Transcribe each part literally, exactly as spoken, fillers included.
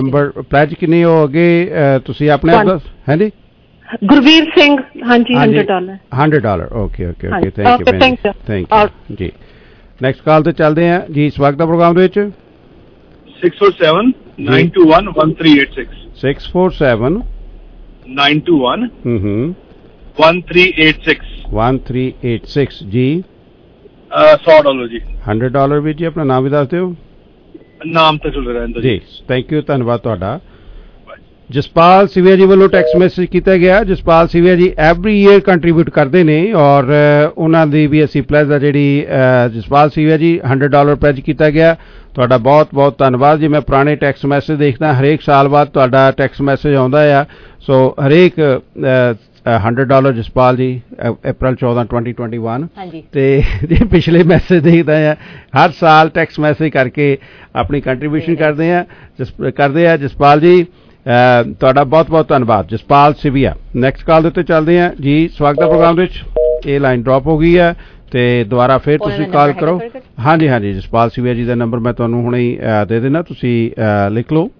Number pledge ਕਿੰਨੀ ਹੋ ਅੱਗੇ ਤੁਸੀਂ ਆਪਣੇ ਆਪ ਦੱਸ ਹੈ ਜੀ ਗੁਰਵੀਰ ਸਿੰਘ ਹਾਂਜੀ hundred dollar hundred dollar okay okay okay thank you thank you thank you ਜੀ ਨੈਕਸਟ ਕਾਲ ਤੇ ਚੱਲਦੇ ਹਾਂ ਜੀ ਸਵਾਗਤ ਹੈ ਪ੍ਰੋਗਰਾਮ ਦੇ ਵਿੱਚ six four seven nine two one one three eight six six four seven nine two one ਹਮ one three eight six one three eight six ਜੀ ਸੌ ਡਾਲਰ ਜੀ ਹੰਡਰਡ ਡਾਲਰ ਵੀ ਜੀ ਆਪਣਾ ਨਾਮ ਵੀ ਦੱਸ ਦਿਓ ਨਾਮ ਤੇ ਚੱਲ ਰਹਿੰਦਾ ਜੀ ਥੈਂਕ ਯੂ ਧੰਨਵਾਦ ਤੁਹਾਡਾ ਜਸਪਾਲ ਸਿਵਿਆ ਜੀ ਵੱਲੋਂ ਟੈਕਸਟ ਮੈਸੇਜ ਕੀਤਾ ਗਿਆ ਜਸਪਾਲ ਸਿਵਿਆ ਜੀ ਐਵਰੀ ਈਅਰ ਕੰਟਰੀਬਿਊਟ ਕਰਦੇ ਨੇ ਔਰ ਉਹਨਾਂ ਦੀ ਵੀ ਅਸੀਂ ਪਲੈਜ ਆ ਜਿਹੜੀ ਜਸਪਾਲ ਸਿਵਿਆ ਜੀ ਹੰਡਰਡ ਡਾਲਰ ਪਲੈਜ ਕੀਤਾ ਗਿਆ ਤੁਹਾਡਾ ਬਹੁਤ ਬਹੁਤ ਧੰਨਵਾਦ ਜੀ ਮੈਂ ਪੁਰਾਣੇ ਟੈਕਸਟ ਮੈਸੇਜ ਦੇਖਦਾ ਹਰੇਕ ਸਾਲ ਬਾਅਦ ਤੁਹਾਡਾ ਟੈਕਸਟ ਮੈਸੇਜ ਆਉਂਦਾ ਆ ਸੋ ਹਰੇਕ ਹੰਡਰਡ ਡਾਲਰ ਜਸਪਾਲ ਜੀ ਅਪ੍ਰੈਲ ਚੌਦਾਂ twenty twenty-one ਤੇ ਜੇ ਪਿਛਲੇ ਮੈਸੇਜ ਦੇਖਦਾ ਆ ਹਰ ਸਾਲ ਟੈਕਸਟ ਮੈਸੇਜ ਕਰਕੇ ਆਪਣੀ ਕੰਟਰੀਬਿਊਸ਼ਨ ਕਰਦੇ ਆ ਕਰਦੇ ਆ ਜਸਪਾਲ ਜੀ ਤੁਹਾਡਾ ਬਹੁਤ ਬਹੁਤ ਧੰਨਵਾਦ ਜਸਪਾਲ ਸਿਵਿਆ ਨੈਕਸਟ ਕਾਲ ਦੇ ਉੱਤੇ ਚੱਲਦੇ ਆ ਜੀ ਸਵਾਗਤ ਹੈ ਪ੍ਰੋਗਰਾਮ ਵਿੱਚ ਇਹ ਲਾਈਨ ਡ੍ਰੌਪ ਹੋ ਗਈ ਹੈ ਤੇ ਦੁਬਾਰਾ ਫਿਰ ਤੁਸੀਂ ਕਾਲ ਕਰੋ ਹਾਂਜੀ ਹਾਂਜੀ ਜਸਪਾਲ ਸਿਵਿਆ ਜੀ ਦਾ ਨੰਬਰ ਮੈਂ ਤੁਹਾਨੂੰ ਹੁਣੇ ਹੀ ਦੇ ਦੇਣਾ ਤੁਸੀਂ ਲਿਖ ਲਓ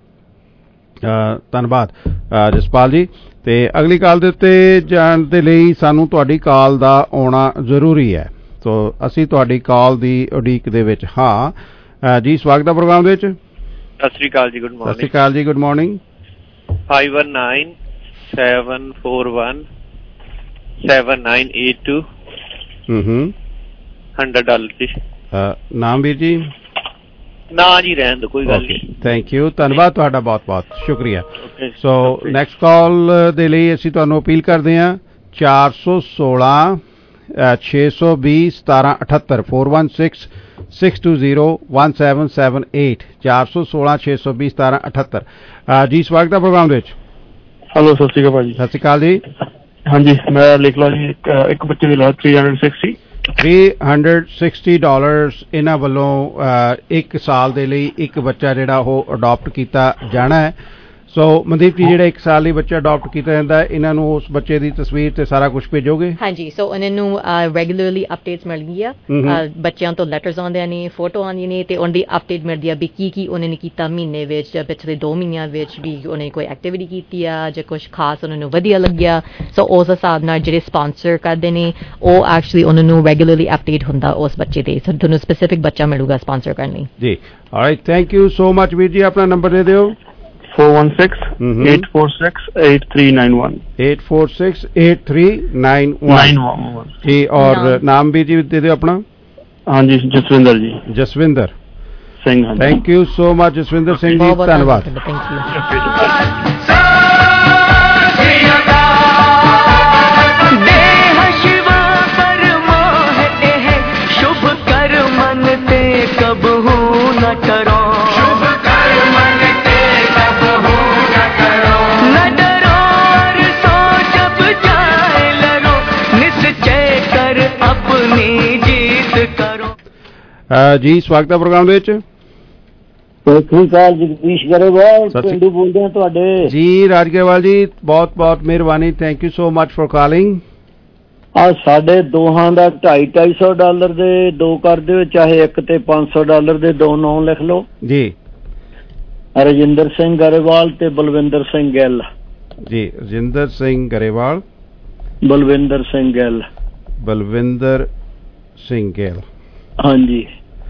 ਧੰਨਵਾਦ ਜਸਪਾਲ ਜੀ ਤੇ ਅਗਲੀ ਕਾਲ ਦੇ ਉੱਤੇ ਜਾਣ ਦੇ ਲਈ ਸਾਨੂੰ ਤੁਹਾਡੀ ਕਾਲ ਦਾ ਆਉਣਾ ਜ਼ਰੂਰੀ ਹੈ ਸੋ ਅਸੀਂ ਤੁਹਾਡੀ ਕਾਲ ਦੀ ਉਡੀਕ ਦੇ ਵਿੱਚ ਹਾਂ ਜੀ ਸਵਾਗਤ ਹੈ ਪ੍ਰੋਗਰਾਮ ਦੇ ਵਿੱਚ ਸਤਿ ਸ਼੍ਰੀ ਅਕਾਲ ਜੀ ਗੁੱਡ ਮਾਰਨਿੰਗ ਸਤਿ ਸ਼੍ਰੀ ਅਕਾਲ ਜੀ good morning five one nine seven four one seven nine eight two hmm hundred dollar ਜੀ ਨਾਮ ਵੀਰ ਜੀ ਨਾ ਜੀ ਰਹਿਣ ਦੋ ਕੋਈ ਗੱਲ ਨਹੀਂ ਥੈਂਕ ਯੂ ਧੰਨਵਾਦ ਤੁਹਾਡਾ ਬਹੁਤ ਬਹੁਤ ਸ਼ੁਕਰੀਆ ਸੋ ਨੈਕਸਟ ਕਾਲ ਦੇ ਲਈ ਅਸੀਂ ਤੁਹਾਨੂੰ ਅਪੀਲ ਕਰਦੇ ਹਾਂ ਚਾਰ ਸੌ ਸੋਲਾਂ ਛੇ ਸੌ ਵੀਹ ਸਤਾਰਾਂ ਅਠੱਤਰ four one six six two zero one seven seven eight ਚਾਰ ਸੌ ਸੋਲਾਂ ਛੇ ਸੌ ਵੀਹ ਸਤਾਰਾਂ ਅਠੱਤਰ ਜੀ ਸਵਾਗਤ ਹੈ ਪ੍ਰੋਗਰਾਮ ਦੇ ਵਿੱਚ ਹੈਲੋ ਸਤਿ ਸ਼੍ਰੀ ਅਕਾਲ ਭਾਜੀ ਸਤਿ ਸ਼੍ਰੀ ਅਕਾਲ ਜੀ ਹਾਂਜੀ ਮੈਂ ਲਿਖ ਲਾ ਜੀ ਇੱਕ ਬੱਚੇ ਦੀ ਲਾ three hundred sixty three hundred sixty dollars ਇਹਨਾਂ ਵੱਲੋਂ ਇੱਕ ਸਾਲ ਦੇ ਲਈ ਇੱਕ ਬੱਚਾ ਜਿਹੜਾ ਉਹ ਅਡਾਪਟ ਕੀਤਾ ਜਾਣਾ ਹੈ ਸੋ ਮਨਦੀਪ ਜੀ ਜਿਹੜਾ ਇੱਕ ਸਾਲ ਲਈ ਬੱਚਾ ਅਡਾਪਟ ਕੀਤਾ ਜਾਂਦਾ ਇਹਨਾਂ ਨੂੰ ਉਸ ਬੱਚੇ ਦੀ ਤਸਵੀਰ ਤੇ ਸਾਰਾ ਕੁਝ ਭੇਜੋਗੇ ਹਾਂਜੀ ਸੋ ਉਹਨਾਂ ਨੂੰ ਰੈਗੂਲਰਲੀ ਅਪਡੇਟਸ ਮਿਲਦੀਆਂ ਬੱਚਿਆਂ ਤੋਂ ਲੈਟਰਸ ਆਉਂਦੇ ਨੇ ਫੋਟੋ ਆਉਂਦੀਆਂ ਨੇ ਤੇ ਉਹਨਾਂ ਦੀ ਅਪਡੇਟ ਮਿਲਦੀ ਆ ਵੀ ਕੀ ਕੀ ਉਹਨਾਂ ਨੇ ਕੀਤਾ ਮਹੀਨੇ ਵਿੱਚ ਜਾਂ ਪਿਛਲੇ ਦੋ ਮਹੀਨਿਆਂ ਵਿੱਚ ਵੀ ਉਹਨੇ ਕੋਈ ਐਕਟੀਵਿਟੀ ਕੀਤੀ ਆ ਜਾਂ ਕੁਝ ਖਾਸ ਉਹਨਾਂ ਨੂੰ ਵਧੀਆ ਲੱਗਿਆ ਸੋ ਉਸ ਹਿਸਾਬ ਨਾਲ ਜਿਹੜੇ ਸਪਾਂਸਰ ਕਰਦੇ ਨੇ ਉਹ ਐਕਚੁਅਲੀ ਉਹਨਾਂ ਨੂੰ ਰੈਗੂਲਰਲੀ ਅਪਡੇਟ ਹੁੰਦਾ ਉਸ ਬੱਚੇ ਤੇ ਸੋ ਤੁਹਾਨੂੰ ਸਪੈਸਿਫਿਕ ਬੱਚਾ ਮਿਲੂਗਾ ਸਪਾਂਸਰ ਕਰਨ ਲਈ ਜੀ alright thank you so much ਵੀਰ ਜੀ ਆਪਣਾ ਨੰਬਰ ਦੇ ਦਿਓ four one six eight four six eight three nine one eight four six eight three nine one जी और नाम भी जी दे दो अपना हाँ जी Jaswinder ji Jaswinder Singh thank you so much Jaswinder Singh ji धन्यवाद शुभ कर मन ते कब हो न करो ਜੀ ਸਵਾਗਤ ਹੈ ਪ੍ਰੋਗਰਾਮ ਦੇ ਵਿੱਚ ਸਤਿ ਸ਼੍ਰੀ ਅਕਾਲ ਜਗਦੀਸ਼ ਗਰੇਵਾਲ ਪਿੰਡੂ ਬੋਲਦੇ ਹਾਂ ਤੁਹਾਡੇ ਜੀ ਰਾਜ ਗਰੇਵਾਲ ਜੀ ਬਹੁਤ ਬਹੁਤ ਮਿਹਰਬਾਨੀ thank you so much for calling ਆ ਸਾਡੇ ਦੋਹਾਂ ਦਾ ਢਾਈ ਢਾਈ ਸੌ ਡਾਲਰ ਦੇ ਦੋ ਕਰ ਦਿਓ ਚਾਹੇ ਇੱਕ ਤੇ ਪੰਜ ਸੌ ਡਾਲਰ ਦੇ ਦੋ ਨਾਂ ਲਿਖ ਲਓ ਜੀ ਰਜਿੰਦਰ ਸਿੰਘ ਗਰੇਵਾਲ ਤੇ ਬਲਵਿੰਦਰ ਸਿੰਘ ਗਿੱਲ ਜੀ ਰਜਿੰਦਰ ਸਿੰਘ ਗਰੇਵਾਲ ਬਲਵਿੰਦਰ ਸਿੰਘ ਗਿੱਲ ਬਲਵਿੰਦਰ ਸਿੰਘ ਗਿੱਲ ਹਾਂਜੀ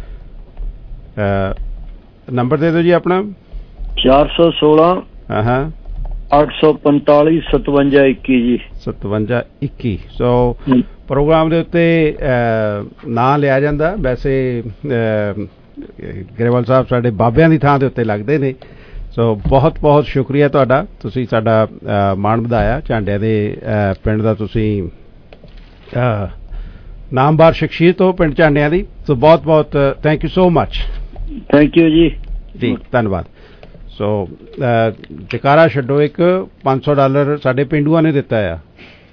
ਨੰਬਰ ਦੇ ਦਿਓ ਜੀ ਆਪਣਾ ਚਾਰ ਸੌ ਸੋਲਾਂ ਹਾਂ ਅੱਠ ਸੌ ਪੰਤਾਲੀ ਸਤਵੰਜਾ ਇੱਕੀ ਜੀ ਸਤਵੰਜਾ ਇੱਕੀ ਸੋ ਪ੍ਰੋਗਰਾਮ ਦੇ ਉੱਤੇ ਨਾਂ ਲਿਆ ਜਾਂਦਾ ਵੈਸੇ ਗਰੇਵਾਲ ਸਾਹਿਬ ਸਾਡੇ ਬਾਬਿਆਂ ਦੀ ਥਾਂ ਦੇ ਉੱਤੇ ਲੱਗਦੇ ਨੇ ਸੋ ਬਹੁਤ ਬਹੁਤ ਸ਼ੁਕਰੀਆ ਤੁਹਾਡਾ ਤੁਸੀਂ ਸਾਡਾ ਮਾਣ ਵਧਾਇਆ ਝਾਂਡਿਆਂ ਦੇ ਪਿੰਡ ਦਾ ਤੁਸੀਂ ਨਾਮਵਾਰ ਸ਼ਖਸੀਅਤ ਹੋ ਪਿੰਡ ਝਾਂਡਿਆਂ ਦੀ ਸੋ ਬਹੁਤ ਬਹੁਤ thank you so much thank you ਜੀ ਜੀ ਧੰਨਵਾਦ ਸੋ ਜਕਾਰਾ ਛੱਡੋ ਇੱਕ ਪੰਜ ਸੌ ਡਾਲਰ ਸਾਡੇ ਪਿੰਡੂਆਂ ਨੇ ਦਿੱਤਾ ਆ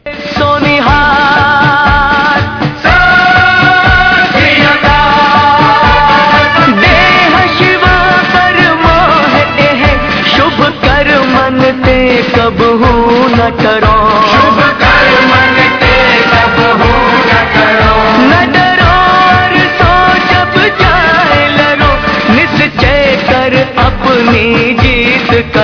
शुभ कर मन ते कब हो न करो शुभ कर मन ते कब हो न करो न डरो और सो जब जाए लड़ो निश्चय कर अपनी जीत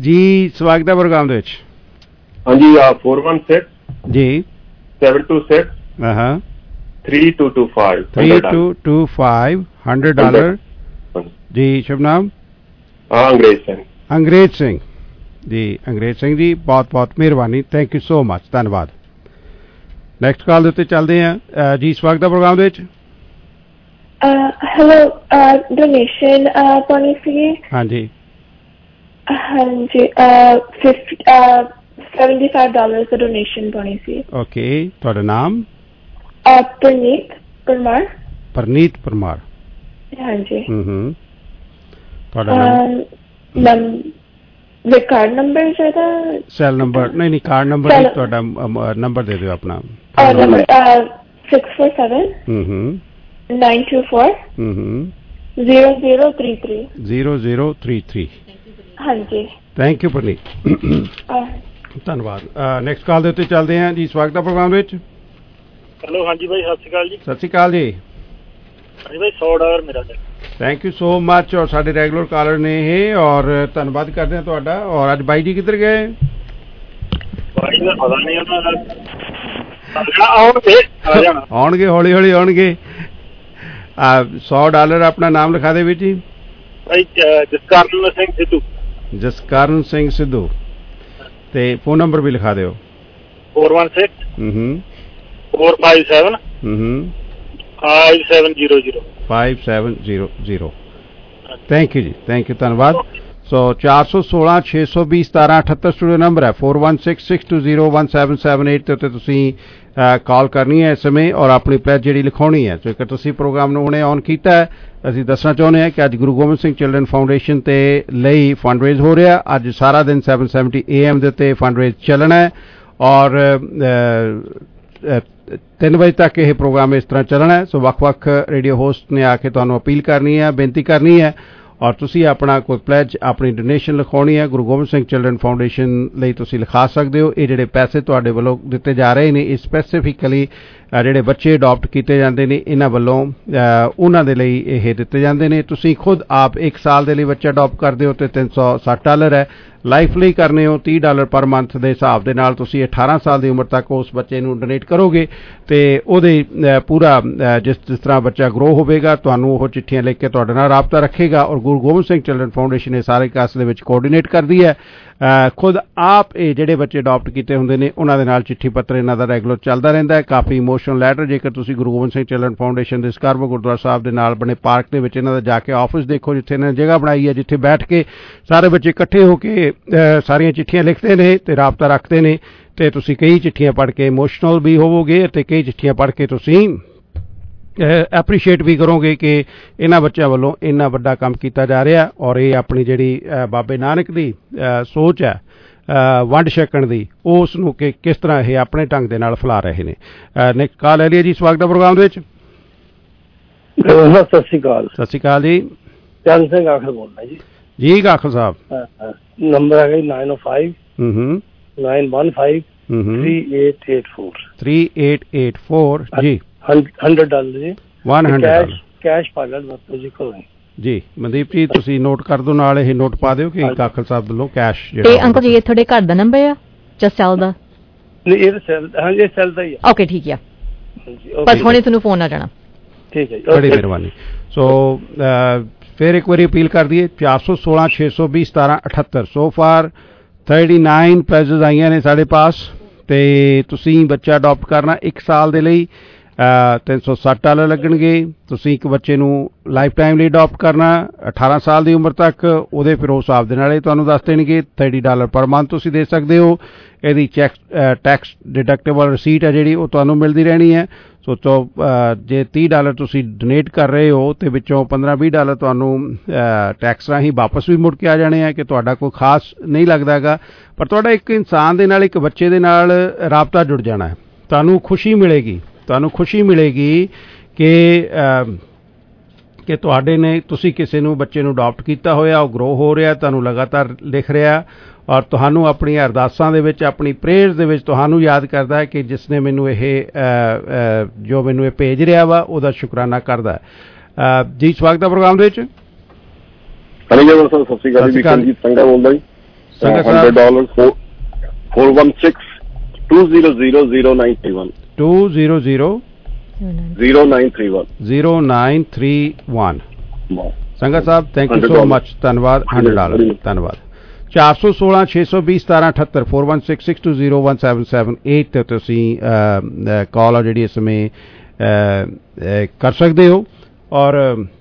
ਜੀ ਸਵਾਗਤ ਹੈ ਪ੍ਰੋਗਰਾਮ ਦੇ ਵਿੱਚ। ਹਾਂਜੀ four one six ਜੀ seven two six ਹਾਂ three two two five three two two five hundred dollar ਜੀ। ਸ਼ੁਭ ਨਾਮ? ਅੰਗਰੇਜ਼ ਸਿੰਘ। ਅੰਗਰੇਜ਼ ਸਿੰਘ ਜੀ। ਅੰਗਰੇਜ਼ ਸਿੰਘ ਜੀ ਬਹੁਤ ਬਹੁਤ ਮਿਹਰਬਾਨੀ, ਥੈਂਕ ਯੂ ਸੋ ਮਚ, ਧੰਨਵਾਦ। ਨੈਕਸਟ ਕਾਲ ਦੇ ਉੱਤੇ ਚੱਲਦੇ ਹਾਂ ਜੀ। ਸਵਾਗਤ ਹੈ ਪ੍ਰੋਗਰਾਮ ਦੇ ਵਿੱਚ। ਹੈਲੋ, ਡੋਨੇਸ਼ਨ ਪਾਉਣੀ ਸੀਗੀ। ਹਾਂਜੀ ਹਾਂਜੀ seventy five dollars ਦਾ ਡੋਨੇਸ਼ਨ ਪਾਉਣੀ ਸੀ। ਓਕੇ, ਤੁਹਾਡਾ ਨਾਮ? ਪ੍ਰਨੀਤ ਪਰਮਾਰ। ਪ੍ਰਨੀਤ ਪਰਮਾਰ। ਹਾਂਜੀ। ਹੂੰ ਹੂੰ ਤੁਹਾਡਾ ਨਾਮ? ਕਾਰਡ ਨੰਬਰ ਚਾਹੀਦਾ? Cell number? ਨਹੀਂ ਨਹੀਂ, ਕਾਰਡ ਨੰਬਰ ਨਹੀਂ, ਤੁਹਾਡਾ ਨੰਬਰ ਦੇ ਦਿਓ ਆਪਣਾ। ਨੰਬਰ six four seven ਹੂੰ ਹੂੰ nine two four ਹੂੰ ਹੂੰ zero zero three three zero zero three three। ਹਾਂਜੀ, ਥੈਂਕ ਯੂ ਪ੍ਰਨੀਤ, ਧੰਨਵਾਦ। ਨੈਕਸਟ ਕਾਲ ਦੇ ਉੱਤੇ ਚੱਲਦੇ ਹਾਂ ਜੀ। ਸਵਾਗਤ ਹੈ ਪ੍ਰੋਗਰਾਮ ਵਿੱਚ। ਹੈਲੋ, ਹਾਂਜੀ ਬਾਈ, ਸਤਿ ਸ਼੍ਰੀ ਅਕਾਲ ਜੀ। ਸਤਿ ਸ਼੍ਰੀ ਅਕਾਲ ਜੀ। ਹਾਂਜੀ ਬਾਈ, ਸੌ ਡਾਲਰ ਮੇਰਾ। Thank you so much. ਔਰ ਸਾਡੇ ਰੈਗੂਲਰ ਕਾਲਰ ਨੇ ਇਹ, ਔਰ ਧੰਨਵਾਦ ਕਰਦੇ ਹਾਂ ਤੁਹਾਡਾ। ਔਰ ਅੱਜ ਬਾਈ ਜੀ ਕਿੱਧਰ ਗਏ? ਬਾਈ ਦਾ ਪਤਾ ਨਹੀਂ ਉਹਨਾਂ ਦਾ, ਆਉਣਗੇ ਆਉਣਗੇ ਹੌਲੀ ਹੌਲੀ ਆਉਣਗੇ। ਸੌ ਡਾਲਰ ਆਪਣਾ ਨਾਮ ਲਿਖਾ ਦੇ ਵਿੱਚ ਜੀ। ਭਾਈ ਜਸਕਰਨ ਸਿੰਘ ਸਿੱਧੂ। ਜਸਕਰਨ ਸਿੰਘ ਸਿੱਧੂ, ਤੇ ਫੋਨ ਨੰਬਰ ਵੀ ਲਿਖਾ ਦਿਓ। four one six ਹੂੰ ਹੂੰ four five seven ਹੂੰ ਹੂੰ five seven zero zero five seven zero zero। Thank you ਜੀ, ਥੈਂਕ ਯੂ, ਧੰਨਵਾਦ। ਸੋ ਚਾਰ ਸੌ ਸੋਲਾਂ ਛੇ ਸੌ ਵੀਹ ਸਤਾਰਾਂ ਅਠੱਤਰ ਸਟੂਡੀਓ ਨੰਬਰ ਹੈ। four one six six two zero one seven seven eight ਦੇ ਉੱਤੇ ਤੁਸੀਂ ਕਾਲ ਕਰਨੀ ਹੈ ਇਸ ਸਮੇਂ, ਔਰ ਆਪਣੀ ਪਲੈਜ ਜਿਹੜੀ ਲਿਖਾਉਣੀ ਹੈ। ਜੇਕਰ ਤੁਸੀਂ ਪ੍ਰੋਗਰਾਮ ਨੂੰ ਹੁਣੇ ਔਨ ਕੀਤਾ ਹੈ, ਅਸੀਂ ਦੱਸਣਾ ਚਾਹੁੰਦੇ ਹਾਂ ਕਿ ਅੱਜ ਗੁਰੂ ਗੋਬਿੰਦ ਸਿੰਘ ਚਿਲਡਰਨ ਫਾਊਂਡੇਸ਼ਨ ਤੇ ਲਈ ਫੰਡ ਰੇਜ਼ ਹੋ ਰਿਹਾ। ਅੱਜ ਸਾਰਾ ਦਿਨ seven seventy A M ਦੇ ਉੱਤੇ ਫੰਡ ਰੇਜ਼ ਚੱਲਣਾ ਹੈ, ਔਰ ਤਿੰਨ ਵਜੇ ਤੱਕ ਇਹ ਪ੍ਰੋਗਰਾਮ ਇਸ ਤਰ੍ਹਾਂ ਚੱਲਣਾ ਹੈ। ਸੋ ਵੱਖ-ਵੱਖ ਰੇਡੀਓ ਹੋਸਟ ਨੇ ਆ ਕੇ ਤੁਹਾਨੂੰ ਅਪੀਲ ਕਰਨੀ ਹੈ, ਬੇਨਤੀ ਕਰਨੀ ਹੈ, ਔਰ ਤੁਸੀਂ ਆਪਣਾ ਕੋਈ ਪਲੈਜ, ਆਪਣੀ ਡੋਨੇਸ਼ਨ ਲਿਖਾਉਣੀ ਹੈ। ਗੁਰੂ ਗੋਬਿੰਦ ਸਿੰਘ ਚਿਲਡਰਨ ਫਾਊਂਡੇਸ਼ਨ ਲਈ ਤੁਸੀਂ ਲਿਖਾ ਸਕਦੇ ਹੋ। ਇਹ ਜਿਹੜੇ ਪੈਸੇ ਤੁਹਾਡੇ ਵੱਲੋਂ ਦਿੱਤੇ ਜਾ ਰਹੇ ਨੇ, ਇਹ ਸਪੈਸੀਫਿਕਲੀ ਜਿਹੜੇ ਬੱਚੇ ਅਡਾਪਟ ਕੀਤੇ ਜਾਂਦੇ ਨੇ, ਇਹਨਾਂ ਵੱਲੋਂ ਉਹਨਾਂ ਦੇ ਲਈ ਇਹ ਦਿੱਤੇ ਜਾਂਦੇ ਨੇ। ਤੁਸੀਂ ਖੁਦ ਆਪ ਇੱਕ ਸਾਲ ਦੇ ਲਈ ਬੱਚਾ ਅਡਾਪਟ ਕਰਦੇ ਹੋ ਤੇ ਤਿੰਨ ਸੌ ਸੱਠ ਡਾਲਰ ਹੈ। ਲਾਈਫ ਲਈ ਕਰਨੇ ਹੋ ਤੀਹ ਡਾਲਰ ਪਰ ਮੰਥ ਦੇ ਹਿਸਾਬ ਦੇ ਨਾਲ ਤੁਸੀਂ ਅਠਾਰਾਂ ਸਾਲ ਦੀ ਉਮਰ ਤੱਕ ਉਸ ਬੱਚੇ ਨੂੰ ਡੋਨੇਟ ਕਰੋਗੇ, ਤੇ ਉਹਦੇ ਪੂਰਾ ਜਿਸ ਜਿਸ ਤਰ੍ਹਾਂ ਬੱਚਾ ਗਰੋ ਹੋਵੇਗਾ, ਤੁਹਾਨੂੰ ਉਹ ਚਿੱਠੀਆਂ ਲਿਖ ਕੇ ਤੁਹਾਡੇ ਨਾਲ ਰਾਬਤਾ ਰੱਖੇਗਾ। ਔਰ ਗੁਰੂ ਗੋਬਿੰਦ ਸਿੰਘ ਚਿਲਡਰਨ ਫਾਊਂਡੇਸ਼ਨ ਇਹ ਸਾਰੇ ਕਾਸ ਦੇ ਵਿੱਚ ਕੋਆਰਡੀਨੇਟ ਕਰਦੀ ਹੈ। ਖੁਦ ਆਪ ਇਹ ਜਿਹੜੇ ਬੱਚੇ ਅਡਾਪਟ ਕੀਤੇ ਹੁੰਦੇ ਨੇ, ਉਹਨਾਂ ਦੇ ਨਾਲ ਚਿੱਠੀ ਪੱਤਰ ਇਹਨਾਂ ਦਾ ਰੈਗੂਲਰ ਚੱਲਦਾ ਰਹਿੰਦਾ ਹੈ। ਕਾਫੀ ਇਮੋਸ਼ਨਲ ਲੈਟਰ, ਜੇਕਰ ਤੁਸੀਂ ਗੁਰੂ ਗੋਬਿੰਦ ਸਿੰਘ ਚਿਲਡਰਨ ਫਾਊਂਡੇਸ਼ਨ ਦੇ ਸਕਾਰਬੋ ਗੁਰਦੁਆਰਾ ਸਾਹਿਬ ਦੇ ਨਾਲ ਬਣੇ ਪਾਰਕ ਦੇ ਵਿੱਚ ਇਹਨਾਂ ਦਾ ਜਾ ਕੇ ਆਫਿਸ ਦੇਖੋ, ਜਿੱਥੇ ਇਹਨਾਂ ਨੇ ਜਗ੍ਹਾ ਬਣਾਈ ਹੈ, ਜਿੱਥੇ ਬੈਠ ਕੇ ਸਾਰੇ ਬੱਚੇ ਇਕੱਠੇ ਹੋ ਕੇ ਸਾਰੀਆਂ ਚਿੱਠੀਆਂ ਲਿਖਦੇ ਨੇ ਤੇ ਰਾਬਤਾ ਰੱਖਦੇ ਨੇ। ਤੇ ਤੁਸੀਂ ਕਈ ਚਿੱਠੀਆਂ ਪੜ੍ਹ ਕੇ ਇਮੋਸ਼ਨਲ ਵੀ ਹੋਵੋਗੇ, ਅਤੇ ਕਈ ਚਿੱਠੀਆਂ ਪੜ੍ਹ ਕੇ ਤੁਸੀਂ ਐਪਰੀਸ਼ੀਏਟ ਵੀ ਕਰੋਗੇ ਕਿ ਇਹਨਾਂ ਬੱਚਿਆਂ ਵੱਲੋਂ ਇੰਨਾ ਵੱਡਾ ਕੰਮ ਕੀਤਾ ਜਾ ਰਿਹਾ। ਔਰ ਇਹ ਆਪਣੀ ਜਿਹੜੀ ਬਾਬੇ ਨਾਨਕ ਦੀ ਸੋਚ ਹੈ ਵੰਡ ਛਕਣ ਦੀ, ਉਸ ਨੂੰ ਕਿ ਕਿਸ ਤਰ੍ਹਾਂ ਇਹ ਆਪਣੇ ਢੰਗ ਦੇ ਨਾਲ ਫੈਲਾ ਰਹੇ ਨੇ। ਨੈਕਸਟ ਕਾਲ ਲੈ ਲਈਏ ਜੀ। ਸਵਾਗਤ ਹੈ ਪ੍ਰੋਗਰਾਮ ਦੇ ਵਿੱਚ। ਸਤਿ ਸ਼੍ਰੀ ਅਕਾਲ। ਸਤਿ ਸ਼੍ਰੀ ਅਕਾਲ ਜੀ। ਚੰਦ ਸਿੰਘ ਆਖਰ ਬੋਲਦਾ ਜੀ। ਜੀ ਗਾਖਲ ਸਾਹਿਬ, ਨੰਬਰ ਹੈਗਾ nine oh five ਹੂੰ ਹੂੰ nine one five three eight eight four three eight eight four ਜੀ। hundred ਡਾਲਰ ਜੀ। one hundred dollar cash pilot ਵਰਤੋ ਜੀ ਕੋਲ ਜੀ। ਮਨਦੀਪ ਜੀ ਤੁਸੀਂ ਨੋਟ ਕਰ ਦਿਓ, ਨਾਲ ਇਹ ਨੋਟ ਪਾ ਦਿਓ ਕਿ ਗਾਖਲ ਸਾਹਿਬ ਵੱਲੋਂ ਕੈਸ਼ ਤੇ ਅੰਕਲ ਜੀ ਇਹ ਤੁਹਾਡੇ ਘਰ ਦਾ ਨੰਬਰ ਆ ਜਾਂ ਸੈਲ ਦਾ? ਨਹੀਂ, ਇਹ ਸੈਲ, ਹਾਂਜੀ ਇਹ ਸੈਲ ਦਾ ਹੀ ਆ। ਓਕੇ, ਠੀਕ ਆ, ਬਸ ਹੁਣੇ ਤੁਹਾਨੂੰ ਫੋਨ ਆ ਜਾਣਾ। ਠੀਕ ਹੈ ਜੀ, ਬੜੀ ਮਿਹਰਬਾਨੀ। ਸੋ ਫਿਰ ਇੱਕ ਵਾਰੀ ਅਪੀਲ ਕਰ ਦਈਏ, ਚਾਰ ਸੌ ਸੋਲਾਂ ਛੇ ਸੌ ਵੀਹ ਸਤਾਰਾਂ ਅਠੱਤਰ so far thirty nine prizes ਆਈਆਂ ਨੇ ਸਾਡੇ ਪਾਸ, ਤੇ ਤੁਸੀਂ ਬੱਚਾ ਅਡਾਪਟ ਕਰਨਾ ਇੱਕ ਸਾਲ ਦੇ ਲਈ ਤਿੰਨ ਸੌ ਸੱਠ ਡਾਲਰ ਲੱਗਣਗੇ। ਤੁਸੀਂ ਇੱਕ ਬੱਚੇ ਨੂੰ ਲਾਈਫ ਟਾਈਮ ਲਈ ਅਡਾਪਟ ਕਰਨਾ ਅਠਾਰਾਂ ਸਾਲ ਦੀ ਉਮਰ ਤੱਕ, ਉਹਦੇ ਫਿਰ ਉਸ ਹਿਸਾਬ ਦੇ ਨਾਲ ਇਹ ਤੁਹਾਨੂੰ ਦੱਸ ਦੇਣਗੇ। ਥਰਟੀ ਡਾਲਰ ਪਰ ਮੰਥ ਤੁਸੀਂ ਦੇ ਸਕਦੇ ਹੋ। ਇਹਦੀ ਚੈਕ ਟੈਕਸ ਡਿਡਕਟੇਬਲ ਰਸੀਟ ਹੈ ਜਿਹੜੀ, ਉਹ ਤੁਹਾਨੂੰ ਮਿਲਦੀ ਰਹਿਣੀ ਹੈ। ਸੋਚੋ ਜੇ ਤੀਹ ਡਾਲਰ ਤੁਸੀਂ ਡੋਨੇਟ ਕਰ ਰਹੇ ਹੋ ਤੇ ਵਿੱਚੋਂ ਪੰਦਰਾਂ ਵੀਹ ਡਾਲਰ ਤੁਹਾਨੂੰ ਟੈਕਸ ਰਾਹੀਂ ਵਾਪਸ ਵੀ ਮੁੜ ਕੇ ਆ ਜਾਣੇ ਆ, ਕਿ ਤੁਹਾਡਾ ਕੋਈ ਖਾਸ ਨਹੀਂ ਲੱਗਦਾ ਹੈਗਾ, ਪਰ ਤੁਹਾਡਾ ਇੱਕ ਇਨਸਾਨ ਦੇ ਨਾਲ, ਇੱਕ ਬੱਚੇ ਦੇ ਨਾਲ ਰਾਬਤਾ ਜੁੜ ਜਾਣਾ ਹੈ। ਤੁਹਾਨੂੰ ਖੁਸ਼ੀ ਮਿਲੇਗੀ, ਤੁਹਾਨੂੰ ਖੁਸ਼ੀ ਮਿਲੇਗੀ ਕਿ ਕਿ ਤੁਹਾਡੇ ਨੇ ਤੁਸੀਂ ਕਿਸੇ ਨੂੰ ਬੱਚੇ ਨੂੰ ਅਡਾਪਟ ਕੀਤਾ ਹੋਇਆ, ਉਹ ਗਰੋ ਹੋ ਰਿਹਾ, ਤੁਹਾਨੂੰ ਲਗਾਤਾਰ ਲਿਖ ਰਿਹਾ, ਔਰ ਤੁਹਾਨੂੰ ਆਪਣੀਆਂ ਅਰਦਾਸਾਂ ਦੇ ਵਿੱਚ, ਆਪਣੀ ਪ੍ਰੇਅਰਸ ਦੇ ਵਿੱਚ ਤੁਹਾਨੂੰ ਯਾਦ ਕਰਦਾ ਹੈ ਕਿ ਜਿਸ ਨੇ ਮੈਨੂੰ ਇਹ ਜੋ ਮੈਨੂੰ ਇਹ ਭੇਜ ਰਿਹਾ ਵਾ, ਉਹਦਾ ਸ਼ੁਕਰਾਨਾ ਕਰਦਾ ਜੀ। ਸਵਾਗਤ ਹੈ ਪ੍ਰੋਗਰਾਮ ਦੇ ਵਿੱਚ। ਹਾਂਜੀ ਸਰ, ਸਤਿ ਸ਼੍ਰੀ ਅਕਾਲ ਜੀ। ਵਿਕਰਮਜੀਤ ਸੰਘਾ ਬੋਲਦਾ ਜੀ। ਸੰਗਤ hundred ਸਾਹਿਬ dollars. Four four one six two zero zero zero nine three one. two zero zero Zero nine three one. zero nine three one. ਸੰਗਤ ਸਾਹਿਬ ਥੈਂਕ ਯੂ ਸੋ ਮਚ, ਧੰਨਵਾਦ। ਹੰਡਰਡ ਡਾਲਰ ਧੰਨਵਾਦ। ਚਾਰ ਸੌ ਸੋਲਾਂ ਛੇ ਸੌ ਵੀਹ ਸਤਾਰਾਂ ਅਠੱਤਰ four one six six two zero one seven seven eight ਤੇ ਤੁਸੀਂ ਕਾਲ ਆ ਜਿਹੜੀ ਇਸ ਸਮੇਂ ਕਰ ਸਕਦੇ ਹੋ ਔਰ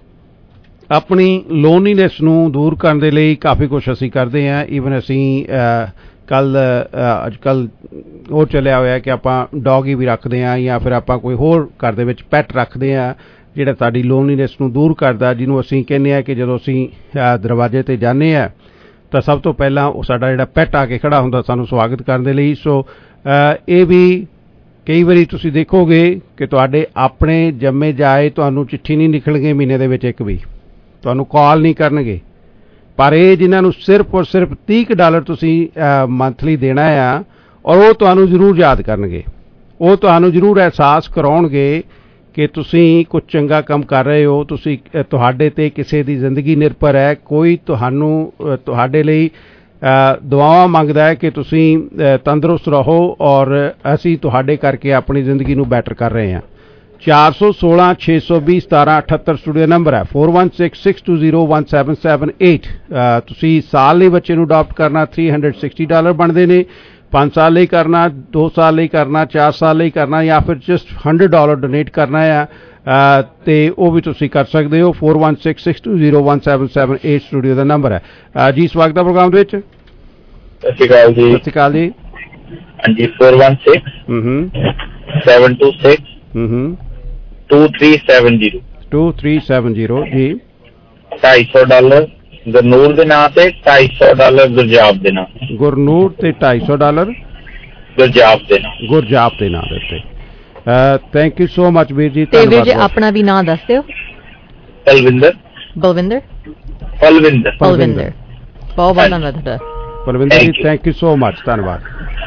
ਆਪਣੀ ਲੋਨਲੀਨੈਸ ਨੂੰ ਦੂਰ ਕਰਨ ਦੇ ਲਈ ਕਾਫੀ ਕੁਛ ਅਸੀਂ ਕਰਦੇ ਹਾਂ। ਈਵਨ ਅਸੀਂ ਕੱਲ ਅੱਜ ਕੱਲ੍ਹ ਉਹ ਚੱਲਿਆ ਹੋਇਆ ਕਿ ਆਪਾਂ ਡੌਗੀ ਵੀ ਰੱਖਦੇ ਹਾਂ ਜਾਂ ਫਿਰ ਆਪਾਂ ਕੋਈ ਹੋਰ ਘਰ ਦੇ ਵਿੱਚ ਪੈਟ ਰੱਖਦੇ ਹਾਂ ਜਿਹੜਾ ਤੁਹਾਡੀ ਲੋਨਲੀਨੈਸ ਨੂੰ ਦੂਰ ਕਰਦਾ, ਜਿਹਨੂੰ ਅਸੀਂ ਕਹਿੰਦੇ ਹਾਂ ਕਿ ਜਦੋਂ ਅਸੀਂ ਦਰਵਾਜ਼ੇ 'ਤੇ ਜਾਂਦੇ ਹਾਂ ਤਾਂ ਸਭ ਤੋਂ ਪਹਿਲਾਂ ਉਹ ਸਾਡਾ ਜਿਹੜਾ ਪੈਟ ਆ ਕੇ ਖੜ੍ਹਾ ਹੁੰਦਾ ਸਾਨੂੰ ਸਵਾਗਤ ਕਰਨ ਦੇ ਲਈ। ਸੋ ਇਹ ਵੀ ਕਈ ਵਾਰੀ ਤੁਸੀਂ ਦੇਖੋਗੇ ਕਿ ਤੁਹਾਡੇ ਆਪਣੇ ਜੰਮੇ ਜਾਏ ਤੁਹਾਨੂੰ ਚਿੱਠੀ ਨਹੀਂ ਲਿਖਣਗੇ ਮਹੀਨੇ ਦੇ ਵਿੱਚ ਇੱਕ ਵੀ, ਤੁਹਾਨੂੰ ਕਾਲ ਨਹੀਂ ਕਰਨਗੇ, ਪਰ ਇਹ ਜਿਨ੍ਹਾਂ ਨੂੰ ਸਿਰਫ ਔਰ ਸਿਰਫ ਤੀਹ ਡਾਲਰ ਤੁਸੀਂ ਮੰਥਲੀ ਦੇਣਾ ਆ ਔਰ ਉਹ ਤੁਹਾਨੂੰ ਜ਼ਰੂਰ ਯਾਦ ਕਰਨਗੇ, ਉਹ ਤੁਹਾਨੂੰ ਜ਼ਰੂਰ ਅਹਿਸਾਸ ਕਰਾਉਣਗੇ ਕਿ ਤੁਸੀਂ ਕੁਝ ਚੰਗਾ ਕੰਮ ਕਰ ਰਹੇ ਹੋ, ਤੁਸੀਂ ਤੁਹਾਡੇ 'ਤੇ ਕਿਸੇ ਦੀ ਜ਼ਿੰਦਗੀ ਨਿਰਭਰ ਹੈ, ਕੋਈ ਤੁਹਾਨੂੰ ਤੁਹਾਡੇ ਲਈ ਦੁਆਵਾਂ ਮੰਗਦਾ ਹੈ ਕਿ ਤੁਸੀਂ ਤੰਦਰੁਸਤ ਰਹੋ ਔਰ ਅਸੀਂ ਤੁਹਾਡੇ ਕਰਕੇ ਆਪਣੀ ਜ਼ਿੰਦਗੀ ਨੂੰ ਬੈਟਰ ਕਰ ਰਹੇ ਹਾਂ। ਚਾਰ ਸੌ ਸੋਲਾਂ ਛੇ ਸੌ ਵੀਹ ਸਤਾਰਾਂ ਅਠੱਤਰ ਸਟੂਡੀਓ ਨੰਬਰ ਹੈ four one six six two zero one seven seven eight। ਤੁਸੀਂ ਸਾਲ ਲਈ ਬੱਚੇ ਨੂੰ ਅਡਾਪਟ ਕਰਨਾ three hundred sixty ਡਾਲਰ ਬਣਦੇ ਨੇ, ਪੰਜ ਸਾਲ ਲਈ ਕਰਨਾ, ਦੋ ਸਾਲ ਲਈ ਕਰਨਾ, ਚਾਰ ਸਾਲ ਲਈ ਕਰਨਾ ਜਾਂ ਫਿਰ ਜਸਟ hundred ਡਾਲਰ ਡੋਨੇਟ ਕਰਨਾ ਆ ਤੇ ਉਹ ਵੀ ਤੁਸੀਂ ਕਰ ਸਕਦੇ ਹੋ। four one six six two zero one seven seven eight studio ਦਾ ਨੰਬਰ ਹੈ ਜੀ। ਸਵਾਗਤ ਹੈ ਪ੍ਰੋਗਰਾਮ ਦੇ ਵਿੱਚ। ਸਤਿ ਸ਼੍ਰੀ ਅਕਾਲ ਜੀ। ਸਤਿ ਸ਼੍ਰੀ ਅਕਾਲ ਜੀ। ਹਾਂਜੀ four one six seven two six two three seven zero two three seven zero ਜੀ। ਢਾਈ ਸੌ ਡਾਲਰ ਗੁਰਨੂਰ ਦੇ ਨਾਂ ਤੇ, ਢਾਈ ਸੌ ਡਾਲਰ ਗੁਰਜਾਪ ਦੇ ਨਾਂ। ਗੁਰਨੂਰ ਤੇ ਢਾਈ ਸੌ ਡਾਲਰ ਗੁਰਜਾਪ ਦੇ ਨਾਂ। ਗੁਰਜਾਪ ਦੇ ਨਾਂ ਦੇ ਉੱਤੇ। ਥੈਂਕ ਯੂ ਸੋ ਮਚ ਵੀਰ ਜੀ। ਤੇ ਵੀਰ ਜੀ ਆਪਣਾ ਵੀ ਨਾਂ ਦੱਸ ਦਿਓ। ਬਲਵਿੰਦਰ। ਬਲਵਿੰਦਰ ਬਲਵਿੰਦਰ ਬਲਵਿੰਦਰ ਬਹੁਤ ਬਹੁਤ ਧੰਨਵਾਦ ਤੁਹਾਡਾ ਬਲਵਿੰਦਰ ਜੀ। ਥੈਂਕ ਯੂ ਸੋ ਮਚ, ਧੰਨਵਾਦ।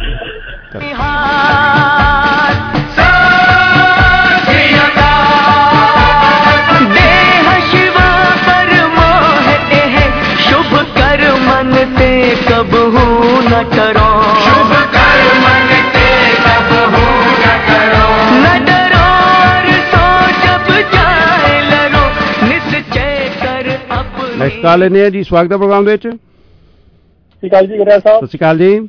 कबहू न करो शुभ कर्म ते कबहू न करो न डरो और सो जब जाए लड़ो निश्चय कर अपने। ਨੈਕਸਟ ਕਾਲ ਲੈਂਦੇ ਹਾਂ ਜੀ। ਸਵਾਗਤ ਹੈ ਪ੍ਰੋਗਰਾਮ ਦੇ ਵਿੱਚ। ਸਤਿ ਸ਼੍ਰੀ ਅਕਾਲ ਜੀ ਗੁਰਿਆ ਸਾਹਿਬ। ਸਤਿ ਸ਼੍ਰੀ ਅਕਾਲ ਜੀ।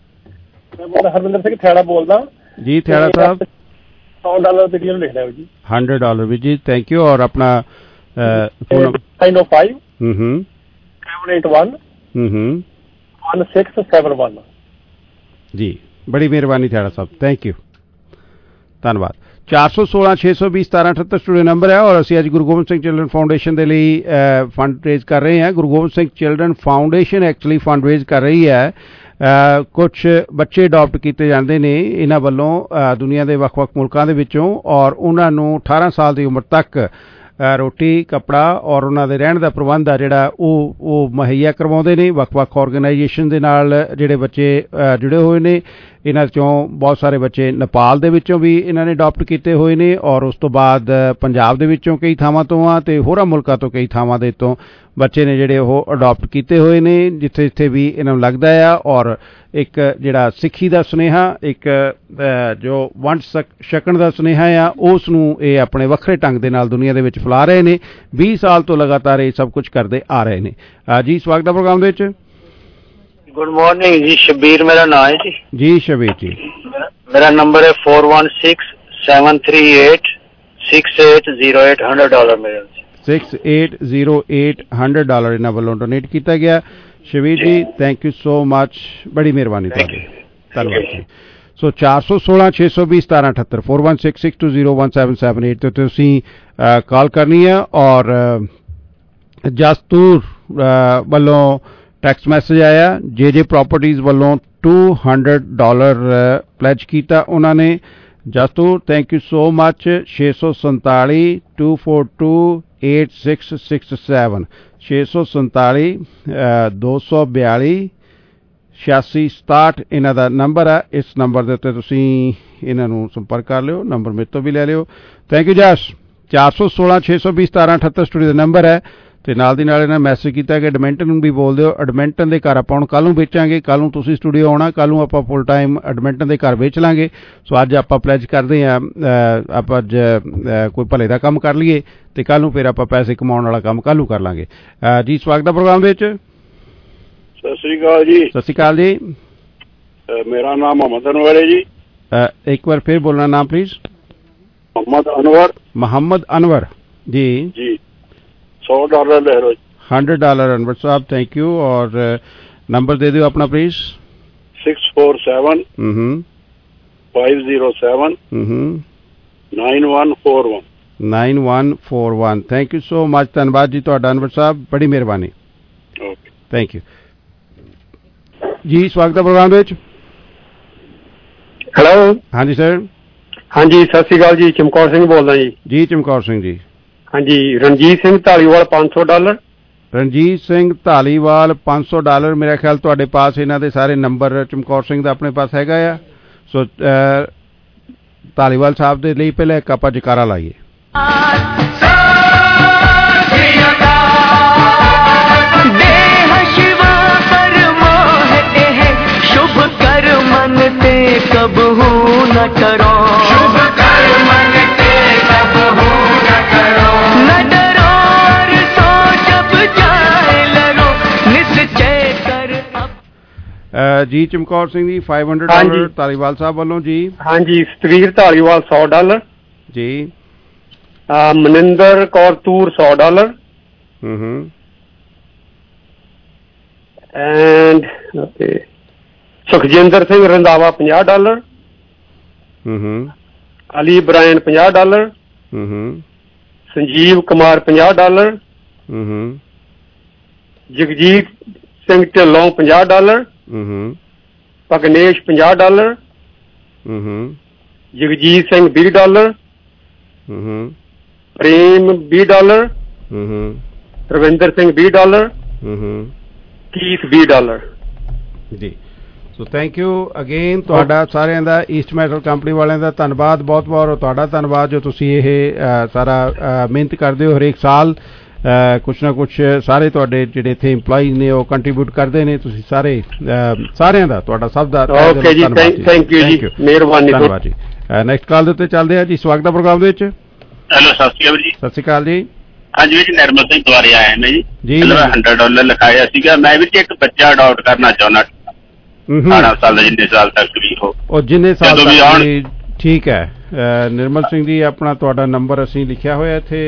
ਮੈਂ ਹਰਵਿੰਦਰ ਸਿੰਘ ਥਿਆੜਾ ਬੋਲਦਾ ਜੀ। ਥਿਆੜਾ ਸਾਹਿਬ ਸੌ ਡਾਲਰ ਤੇ ਕਿਲੋ ਲਿਖ ਲਿਆ ਜੀ। hundred ਡਾਲਰ ਵੀ ਜੀ। Thank you. ਔਰ ਆਪਣਾ nine oh five ਹੂੰ ਹੂੰ seven eight one ਹੂੰ ਹੂੰ one six seven one ਜੀ। ਬੜੀ ਮਿਹਰਬਾਨੀ ਥਿਆੜਾ ਸਾਹਿਬ, ਥੈਂਕ ਯੂ, ਧੰਨਵਾਦ। ਚਾਰ ਸੌ ਸੋਲਾਂ ਛੇ ਸੌ ਵੀਹ ਸਤਾਰਾਂ ਅਠੱਤਰ ਸਟੂਡੀਓ ਨੰਬਰ ਹੈ ਔਰ ਅਸੀਂ ਅੱਜ ਗੁਰੂ ਗੋਬਿੰਦ ਸਿੰਘ ਚਿਲਡਰਨ ਫਾਊਂਡੇਸ਼ਨ ਦੇ ਲਈ ਫੰਡ ਰੇਜ਼ ਕਰ ਰਹੇ ਹਾਂ। Guru Gobind Singh children foundation actually fund raise ਕਰ ਰਹੀ ਹੈ। ਕੁਛ ਬੱਚੇ ਅਡਾਪਟ ਕੀਤੇ ਜਾਂਦੇ ਨੇ ਇਹਨਾਂ ਵੱਲੋਂ ਦੁਨੀਆ ਦੇ ਵੱਖ-ਵੱਖ ਮੁਲਕਾਂ ਦੇ ਵਿੱਚੋਂ ਔਰ ਉਹਨਾਂ ਨੂੰ ਅਠਾਰਾਂ ਸਾਲ ਦੀ ਉਮਰ ਤੱਕ ਰੋਟੀ, ਕੱਪੜਾ ਔਰ ਉਹਨਾਂ ਦੇ ਰਹਿਣ ਦਾ ਪ੍ਰਬੰਧ ਆ ਜਿਹੜਾ ਉਹ ਉਹ ਮੁਹੱਈਆ ਕਰਵਾਉਂਦੇ ਨੇ। ਵੱਖ-ਵੱਖ ਆਰਗੇਨਾਈਜੇਸ਼ਨ ਦੇ ਨਾਲ ਜਿਹੜੇ ਬੱਚੇ ਜੁੜੇ ਹੋਏ ਨੇ, ਇਹਨਾਂ 'ਚੋਂ ਬਹੁਤ ਸਾਰੇ ਬੱਚੇ ਨੇਪਾਲ ਦੇ ਵਿੱਚੋਂ ਵੀ ਇਹਨਾਂ ਨੇ ਅਡਾਪਟ ਕੀਤੇ ਹੋਏ ਨੇ ਔਰ ਉਸ ਤੋਂ ਬਾਅਦ ਪੰਜਾਬ ਦੇ ਵਿੱਚੋਂ ਕਈ ਥਾਵਾਂ ਤੋਂ ਆ ਅਤੇ ਹੋਰਾਂ ਮੁਲਕਾਂ ਤੋਂ ਕਈ ਥਾਵਾਂ ਦੇ ਤੋਂ ਬੱਚੇ ਨੇ ਜਿਹੜੇ ਉਹ ਅਡਾਪਟ ਕੀਤੇ ਹੋਏ ਨੇ ਜਿੱਥੇ ਜਿੱਥੇ ਵੀ ਇਹਨਾਂ ਨੂੰ ਲੱਗਦਾ ਆ। ਔਰ ਇੱਕ ਜਿਹੜਾ ਸਿੱਖੀ ਦਾ ਸੁਨੇਹਾ, ਇੱਕ ਜੋ ਵੰਡ ਸਕ ਛਕਣ ਦਾ ਸੁਨੇਹਾ ਆ, ਉਸ ਨੂੰ ਇਹ ਆਪਣੇ ਵੱਖਰੇ ਢੰਗ ਦੇ ਨਾਲ ਦੁਨੀਆ ਦੇ ਵਿੱਚ ਫੈਲਾ ਰਹੇ ਨੇ। ਵੀਹ ਸਾਲ ਤੋਂ ਲਗਾਤਾਰ ਇਹ ਸਭ ਕੁਝ ਕਰਦੇ ਆ ਰਹੇ ਨੇ ਜੀ। ਸਵਾਗਤ ਹੈ ਪ੍ਰੋਗਰਾਮ ਦੇ ਵਿੱਚ। ਗੁੱਡ ਮਾਰਨਿੰਗ ਜੀ। ਸ਼ਬੀਰ ਮੇਰਾ ਨਾਮ ਹੈ ਜੀ। ਜੀ ਸ਼ਬੀਰ ਜੀ। ਮੇਰਾ ਨੰਬਰ ਹੈ four one six seven three eight six eight zero eight hundred dollar ਮੇਰੇ six eight zero eight hundred dollar ਇਹਨਾਂ ਵੱਲੋਂ ਡੋਨੇਟ ਕੀਤਾ ਗਿਆ। ਸ਼ਬੀਰ ਜੀ ਥੈਂਕ ਯੂ ਸੋ ਮਚ, ਬੜੀ ਮਿਹਰਬਾਨੀ ਤੁਹਾਡੀ, ਧੰਨਵਾਦ ਜੀ। ਸੋ ਚਾਰ ਸੌ ਸੋਲਾਂ ਛੇ ਸੌ ਵੀਹ ਸਤਾਰਾਂ ਅਠੱਤਰ four one six six two zero one seven seven eight ਤੇ ਤੁਸੀਂ ਕਾਲ ਕਰਨੀ ਹੈ ਔਰ ਜਸਤੂਰ ਵੱਲੋਂ ਟੈਕਸਟ ਮੈਸੇਜ ਆਇਆ। ਜੇ ਜੇ ਪ੍ਰਾਪਰਟੀਜ਼ ਵੱਲੋਂ two hundred ਡਾਲਰ ਪਲੈਜ ਕੀਤਾ ਉਹਨਾਂ ਨੇ। Jastur thank you so much. ਛੇ ਸੌ ਸੰਤਾਲੀ two four two eight six six seven ਛੇ ਸੌ ਸੰਤਾਲੀ ਦੋ ਸੌ ਬਿਆਲੀ ਛਿਆਸੀ ਸਤਾਹਠ ਇਹਨਾਂ ਦਾ ਨੰਬਰ ਹੈ। ਇਸ ਨੰਬਰ ਦੇ ਉੱਤੇ ਤੁਸੀਂ ਇਹਨਾਂ ਨੂੰ ਸੰਪਰਕ ਕਰ ਲਿਓ, ਨੰਬਰ ਮੇਰੇ ਤੋਂ ਵੀ ਲੈ ਲਿਓ। Thank you Jas. ਚਾਰ ਸੌ ਸੋਲਾਂ ਛੇ ਸੌ ਵੀਹ ਸਤਾਰਾਂ ਅਠੱਤਰ ਸਟੂਡੀਓ ਦਾ ਨੰਬਰ ਹੈ ਤੇ ਨਾਲ ਦੀ ਨਾਲ ਇਹਨਾਂ ਮੈਸੇਜ ਕੀਤਾ ਕਿ ਐਡਮਿੰਟਨ ਨੂੰ ਵੀ ਬੋਲ ਦਿਓ, ਐਡਮਿੰਟਨ ਦੇ ਘਰ ਆਪਾਂ ਹੁਣ ਕੱਲ੍ਹ ਨੂੰ ਵੇਚਾਂਗੇ, ਕੱਲ੍ਹ ਨੂੰ ਤੁਸੀਂ ਸਟੂਡੀਓ ਆਉਣਾ, ਕੱਲ੍ਹ ਨੂੰ ਆਪਾਂ ਫੁੱਲ ਟਾਈਮ ਐਡਮਿੰਟਨ ਦੇ ਘਰ ਵੇਚ ਲਾਂਗੇ। ਸੋ ਅੱਜ ਆਪਾਂ ਪਲੈਜ ਕਰਦੇ ਹਾਂ ਆਪਾਂ ਅੱਜ ਕੋਈ ਭਲੇ ਦਾ ਕੰਮ ਕਰ ਲਈਏ ਤੇ ਕੱਲ੍ਹ ਨੂੰ ਫਿਰ ਆਪਾਂ ਪੈਸੇ ਕਮਾਉਣ ਵਾਲਾ ਕੰਮ ਕੱਲ੍ਹ ਨੂੰ ਕਰ ਲਾਂਗੇ। ਜੀ ਸਵਾਗਤ ਹੈ ਪ੍ਰੋਗਰਾਮ ਵਿੱਚ। ਸਤਿ ਸ੍ਰੀ ਅਕਾਲ ਜੀ। ਸਤਿ ਸ੍ਰੀ ਅਕਾਲ ਜੀ। ਮੇਰਾ ਨਾਮ ਮੁਹੰਮਦ ਅਨਵਰ ਹੈ ਜੀ। ਇੱਕ ਵਾਰ ਫਿਰ ਬੋਲਣਾ ਨਾਮ ਪਲੀਜ਼। मोहम्मद अनवर। मोहम्मद अनवर जी जी सौ डॉलर ले लो। Hundred dollar Anwar Sahab, thank you. और नंबर दे दो अपना please. Six four seven five zero seven nine one four one nine one four one. Thank you so much, धन्यवाद जी तुहाडा अनवर साहब, बड़ी मेहरबानी। ओके थैंक यू जी। स्वागत है प्रोग्राम विच। हेलो हाँ जी सर। हाँ जी सत श्री अकाल जी, चमकौर सिंह बोल रहा जी। जी चमकौर सिंह जी। हाँ जी रणजीत सिंह धालीवाल पाँच सौ डॉलर। रणजीत सिंह धालीवाल पाँच सौ डॉलर। मेरा ख्याल तुहाडे पास इन्हां दे सारे नंबर चमकौर सिंह दा अपने पास हैगा आ। सो धालीवाल साहब दे लई पहले एक आपां जकारा लाइए। कब हूँ न करो शुभ कर्म ते कब हूँ न करो न डरो और सो जब जाए लरो निश्चय कर अब। जी Chamkaur Singh ji five hundred dollar Dhaliwal Sahab वालों जी। हाँ जी सतवीर धालीवाल सौ डॉलर जी। मनिंदर कौर तूर सौ dollar and okay Sukhjinder Singh Randhawa पचास डॉलर। अली ब्रायन पचास डॉलर। संजीव कुमार पचास डॉलर। जगजीत सिंह ढिल्लों पचास डॉलर। भगनेश पचास डॉलर। जगजीत सिंह बीस डॉलर। प्रेम बीस डॉलर। रविंदर सिंह बीस डॉलर। कीथ बीस डॉलर जी। सो थैंक यू अगेन ਤੁਹਾਡਾ ਸਾਰਿਆਂ ਦਾ ਈਸਟ ਮੈਟਲ ਕੰਪਨੀ ਵਾਲਿਆਂ ਦਾ ਧੰਨਵਾਦ ਬਹੁਤ ਬਹੁਤ। ਤੁਹਾਡਾ ਧੰਨਵਾਦ ਜੋ ਤੁਸੀਂ ਇਹ ਸਾਰਾ ਮਿਹਨਤ ਕਰਦੇ ਹੋ ਹਰੇਕ ਸਾਲ ਕੁਛ ਨਾ ਕੁਛ ਸਾਰੇ ਤੁਹਾਡੇ ਜਿਹੜੇ ਇੱਥੇ ਇੰਪਲਾਈਜ਼ ਨੇ ਉਹ ਕੰਟਰੀਬਿਊਟ ਕਰਦੇ ਨੇ। ਤੁਸੀਂ ਸਾਰੇ ਸਾਰਿਆਂ ਦਾ ਤੁਹਾਡਾ ਸਭ ਦਾ ਓਕੇ ਜੀ ਥੈਂਕ ਯੂ ਜੀ ਮਿਹਰਬਾਨੀ ਧੰਨਵਾਦ ਜੀ। ਨੈਕਸਟ ਕਾਲ ਦੇ ਉੱਤੇ ਚੱਲਦੇ ਆ ਜੀ। ਸਵਾਗਤ ਹੈ ਪ੍ਰੋਗਰਾਮ ਦੇ ਵਿੱਚ। ਹੈਲੋ ਸਤਿ ਸ਼੍ਰੀ ਅਕਾਲ ਜੀ। ਸਤਿ ਸ਼੍ਰੀ ਅਕਾਲ ਜੀ। ਹਾਂਜੀ ਵੀਰ ਨਰਮਲ ਸਿੰਘ ਦੁਆਰੇ ਆਇਆ ਮੈਂ ਜੀ। ਜੀ ਹੰਡਰਡ ਡਾਲਰ ਲਿਖਾਇਆ ਸੀਗਾ। ਮੈਂ ਵੀ ਇੱਕ ਬੱਚਾ ਅਡਾਪਟ ਕਰਨਾ ਚਾਹੁੰਦਾ ਅਠਾਰਾਂ ਸਾਲ ਦਾ, ਜਿੰਨੇ ਸਾਲ ਤੱਕ ਵੀ ਹੋ ਉਹ ਜਿੰਨੇ ਸਾਲ ਤੱਕ ਵੀ ਠੀਕ ਹੈ। ਨਿਰਮਲ ਸਿੰਘ ਜੀ ਆਪਣਾ ਤੁਹਾਡਾ ਨੰਬਰ ਅਸੀਂ ਲਿਖਿਆ ਹੋਇਆ ਇੱਥੇ।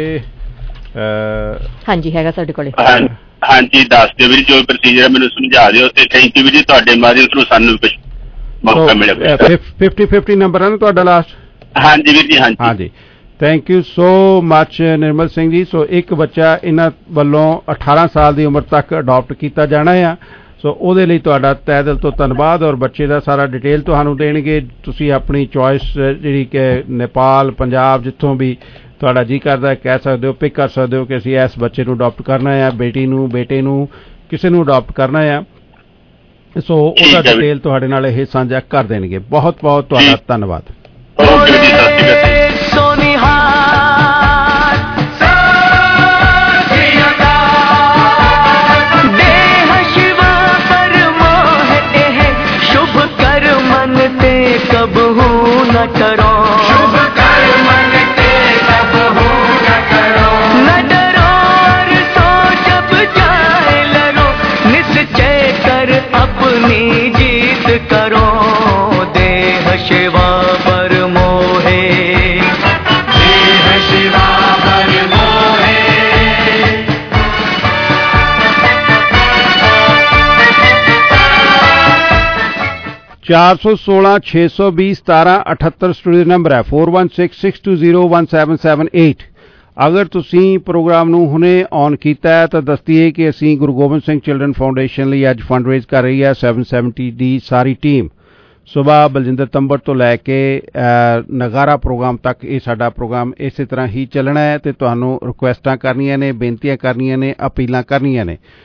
ਹਾਂਜੀ ਹੈਗਾ ਸਾਡੇ ਕੋਲੇ। ਹਾਂਜੀ ਦੱਸ ਦਿਓ ਵੀਰ ਜੋ ਪ੍ਰੋਸੀਜਰ ਮੈਨੂੰ ਸਮਝਾ ਦਿਓ ਤੇ ਥੈਂਕ ਯੂ ਵੀਰ ਜੀ ਤੁਹਾਡੇ ਮਾਧਿਅਮ ਥਰੂ ਸਾਨੂੰ ਕੁਝ ਮੌਕਾ ਮਿਲਿਆ। ਫਿਫਟੀ ਫਿਫਟੀ ਨੰਬਰ ਹੈ ਨਾ ਤੁਹਾਡਾ ਲਾਸਟ। ਹਾਂਜੀ ਵੀਰ ਜੀ ਹਾਂਜੀ ਹਾਂਜੀ thank you so much Nirmal Singh ji. So ਇੱਕ ਬੱਚਾ ਇਹਨਾਂ ਵੱਲੋਂ ਅਠਾਰਾਂ ਸਾਲ ਦੀ ਉਮਰ ਤੱਕ ਅਡਾਪਟ ਕੀਤਾ ਜਾਣਾ ਆ। ਸੋ ਉਹਦੇ ਲਈ ਤੁਹਾਡਾ ਤਹਿ ਦਿਲ ਤੋਂ ਧੰਨਵਾਦ। ਔਰ ਬੱਚੇ ਦਾ ਸਾਰਾ ਡਿਟੇਲ ਤੁਹਾਨੂੰ ਦੇਣਗੇ। ਤੁਸੀਂ ਆਪਣੀ ਚੋਇਸ ਜਿਹੜੀ ਕਿ ਨੇਪਾਲ ਪੰਜਾਬ ਜਿੱਥੋਂ ਵੀ ਤੁਹਾਡਾ ਜੀ ਕਰਦਾ ਕਹਿ ਸਕਦੇ ਹੋ, ਪਿਕ ਕਰ ਸਕਦੇ ਹੋ ਕਿ ਅਸੀਂ ਇਸ ਬੱਚੇ ਨੂੰ ਅਡਾਪਟ ਕਰਨਾ ਆ, ਬੇਟੀ ਨੂੰ ਬੇਟੇ ਨੂੰ ਕਿਸੇ ਨੂੰ ਅਡਾਪਟ ਕਰਨਾ ਆ। ਸੋ ਉਹਦਾ ਡਿਟੇਲ ਤੁਹਾਡੇ ਨਾਲ ਇਹ ਸਾਂਝਾ ਕਰ ਦੇਣਗੇ। ਬਹੁਤ ਬਹੁਤ ਤੁਹਾਡਾ ਧੰਨਵਾਦ। कब हूँ न करो शुभ कर्म ते कब हूँ न करो न डरो और सो जब जाए लरो निश्चय कर अपनी जीत करो देह शिवा पर मोहे देह शिवा पर मोहे। चार सौ सोलह छे सौ भी सतारह अठहत्तर स्टूडियो नंबर है four one six six two zero one seven seven eight. अगर तुसी प्रोग्राम नूं हुणे ऑन कीता है तो दस दईए कि असीं गुरु गोबिंद सिंह चिल्ड्रन फाउंडेशन लई अज फंड रेज कर रही है। सैवन सैवनटी दी सारी टीम सुबह बलजिंदर तंबर तो लैके नगारा प्रोग्राम तक ये साडा प्रोग्राम इस तरह ही चलना है। तो तुहानूं रिक्वेस्टां करनियां ने, बेनतियां करनियां ने, अपीलां करनियां ने।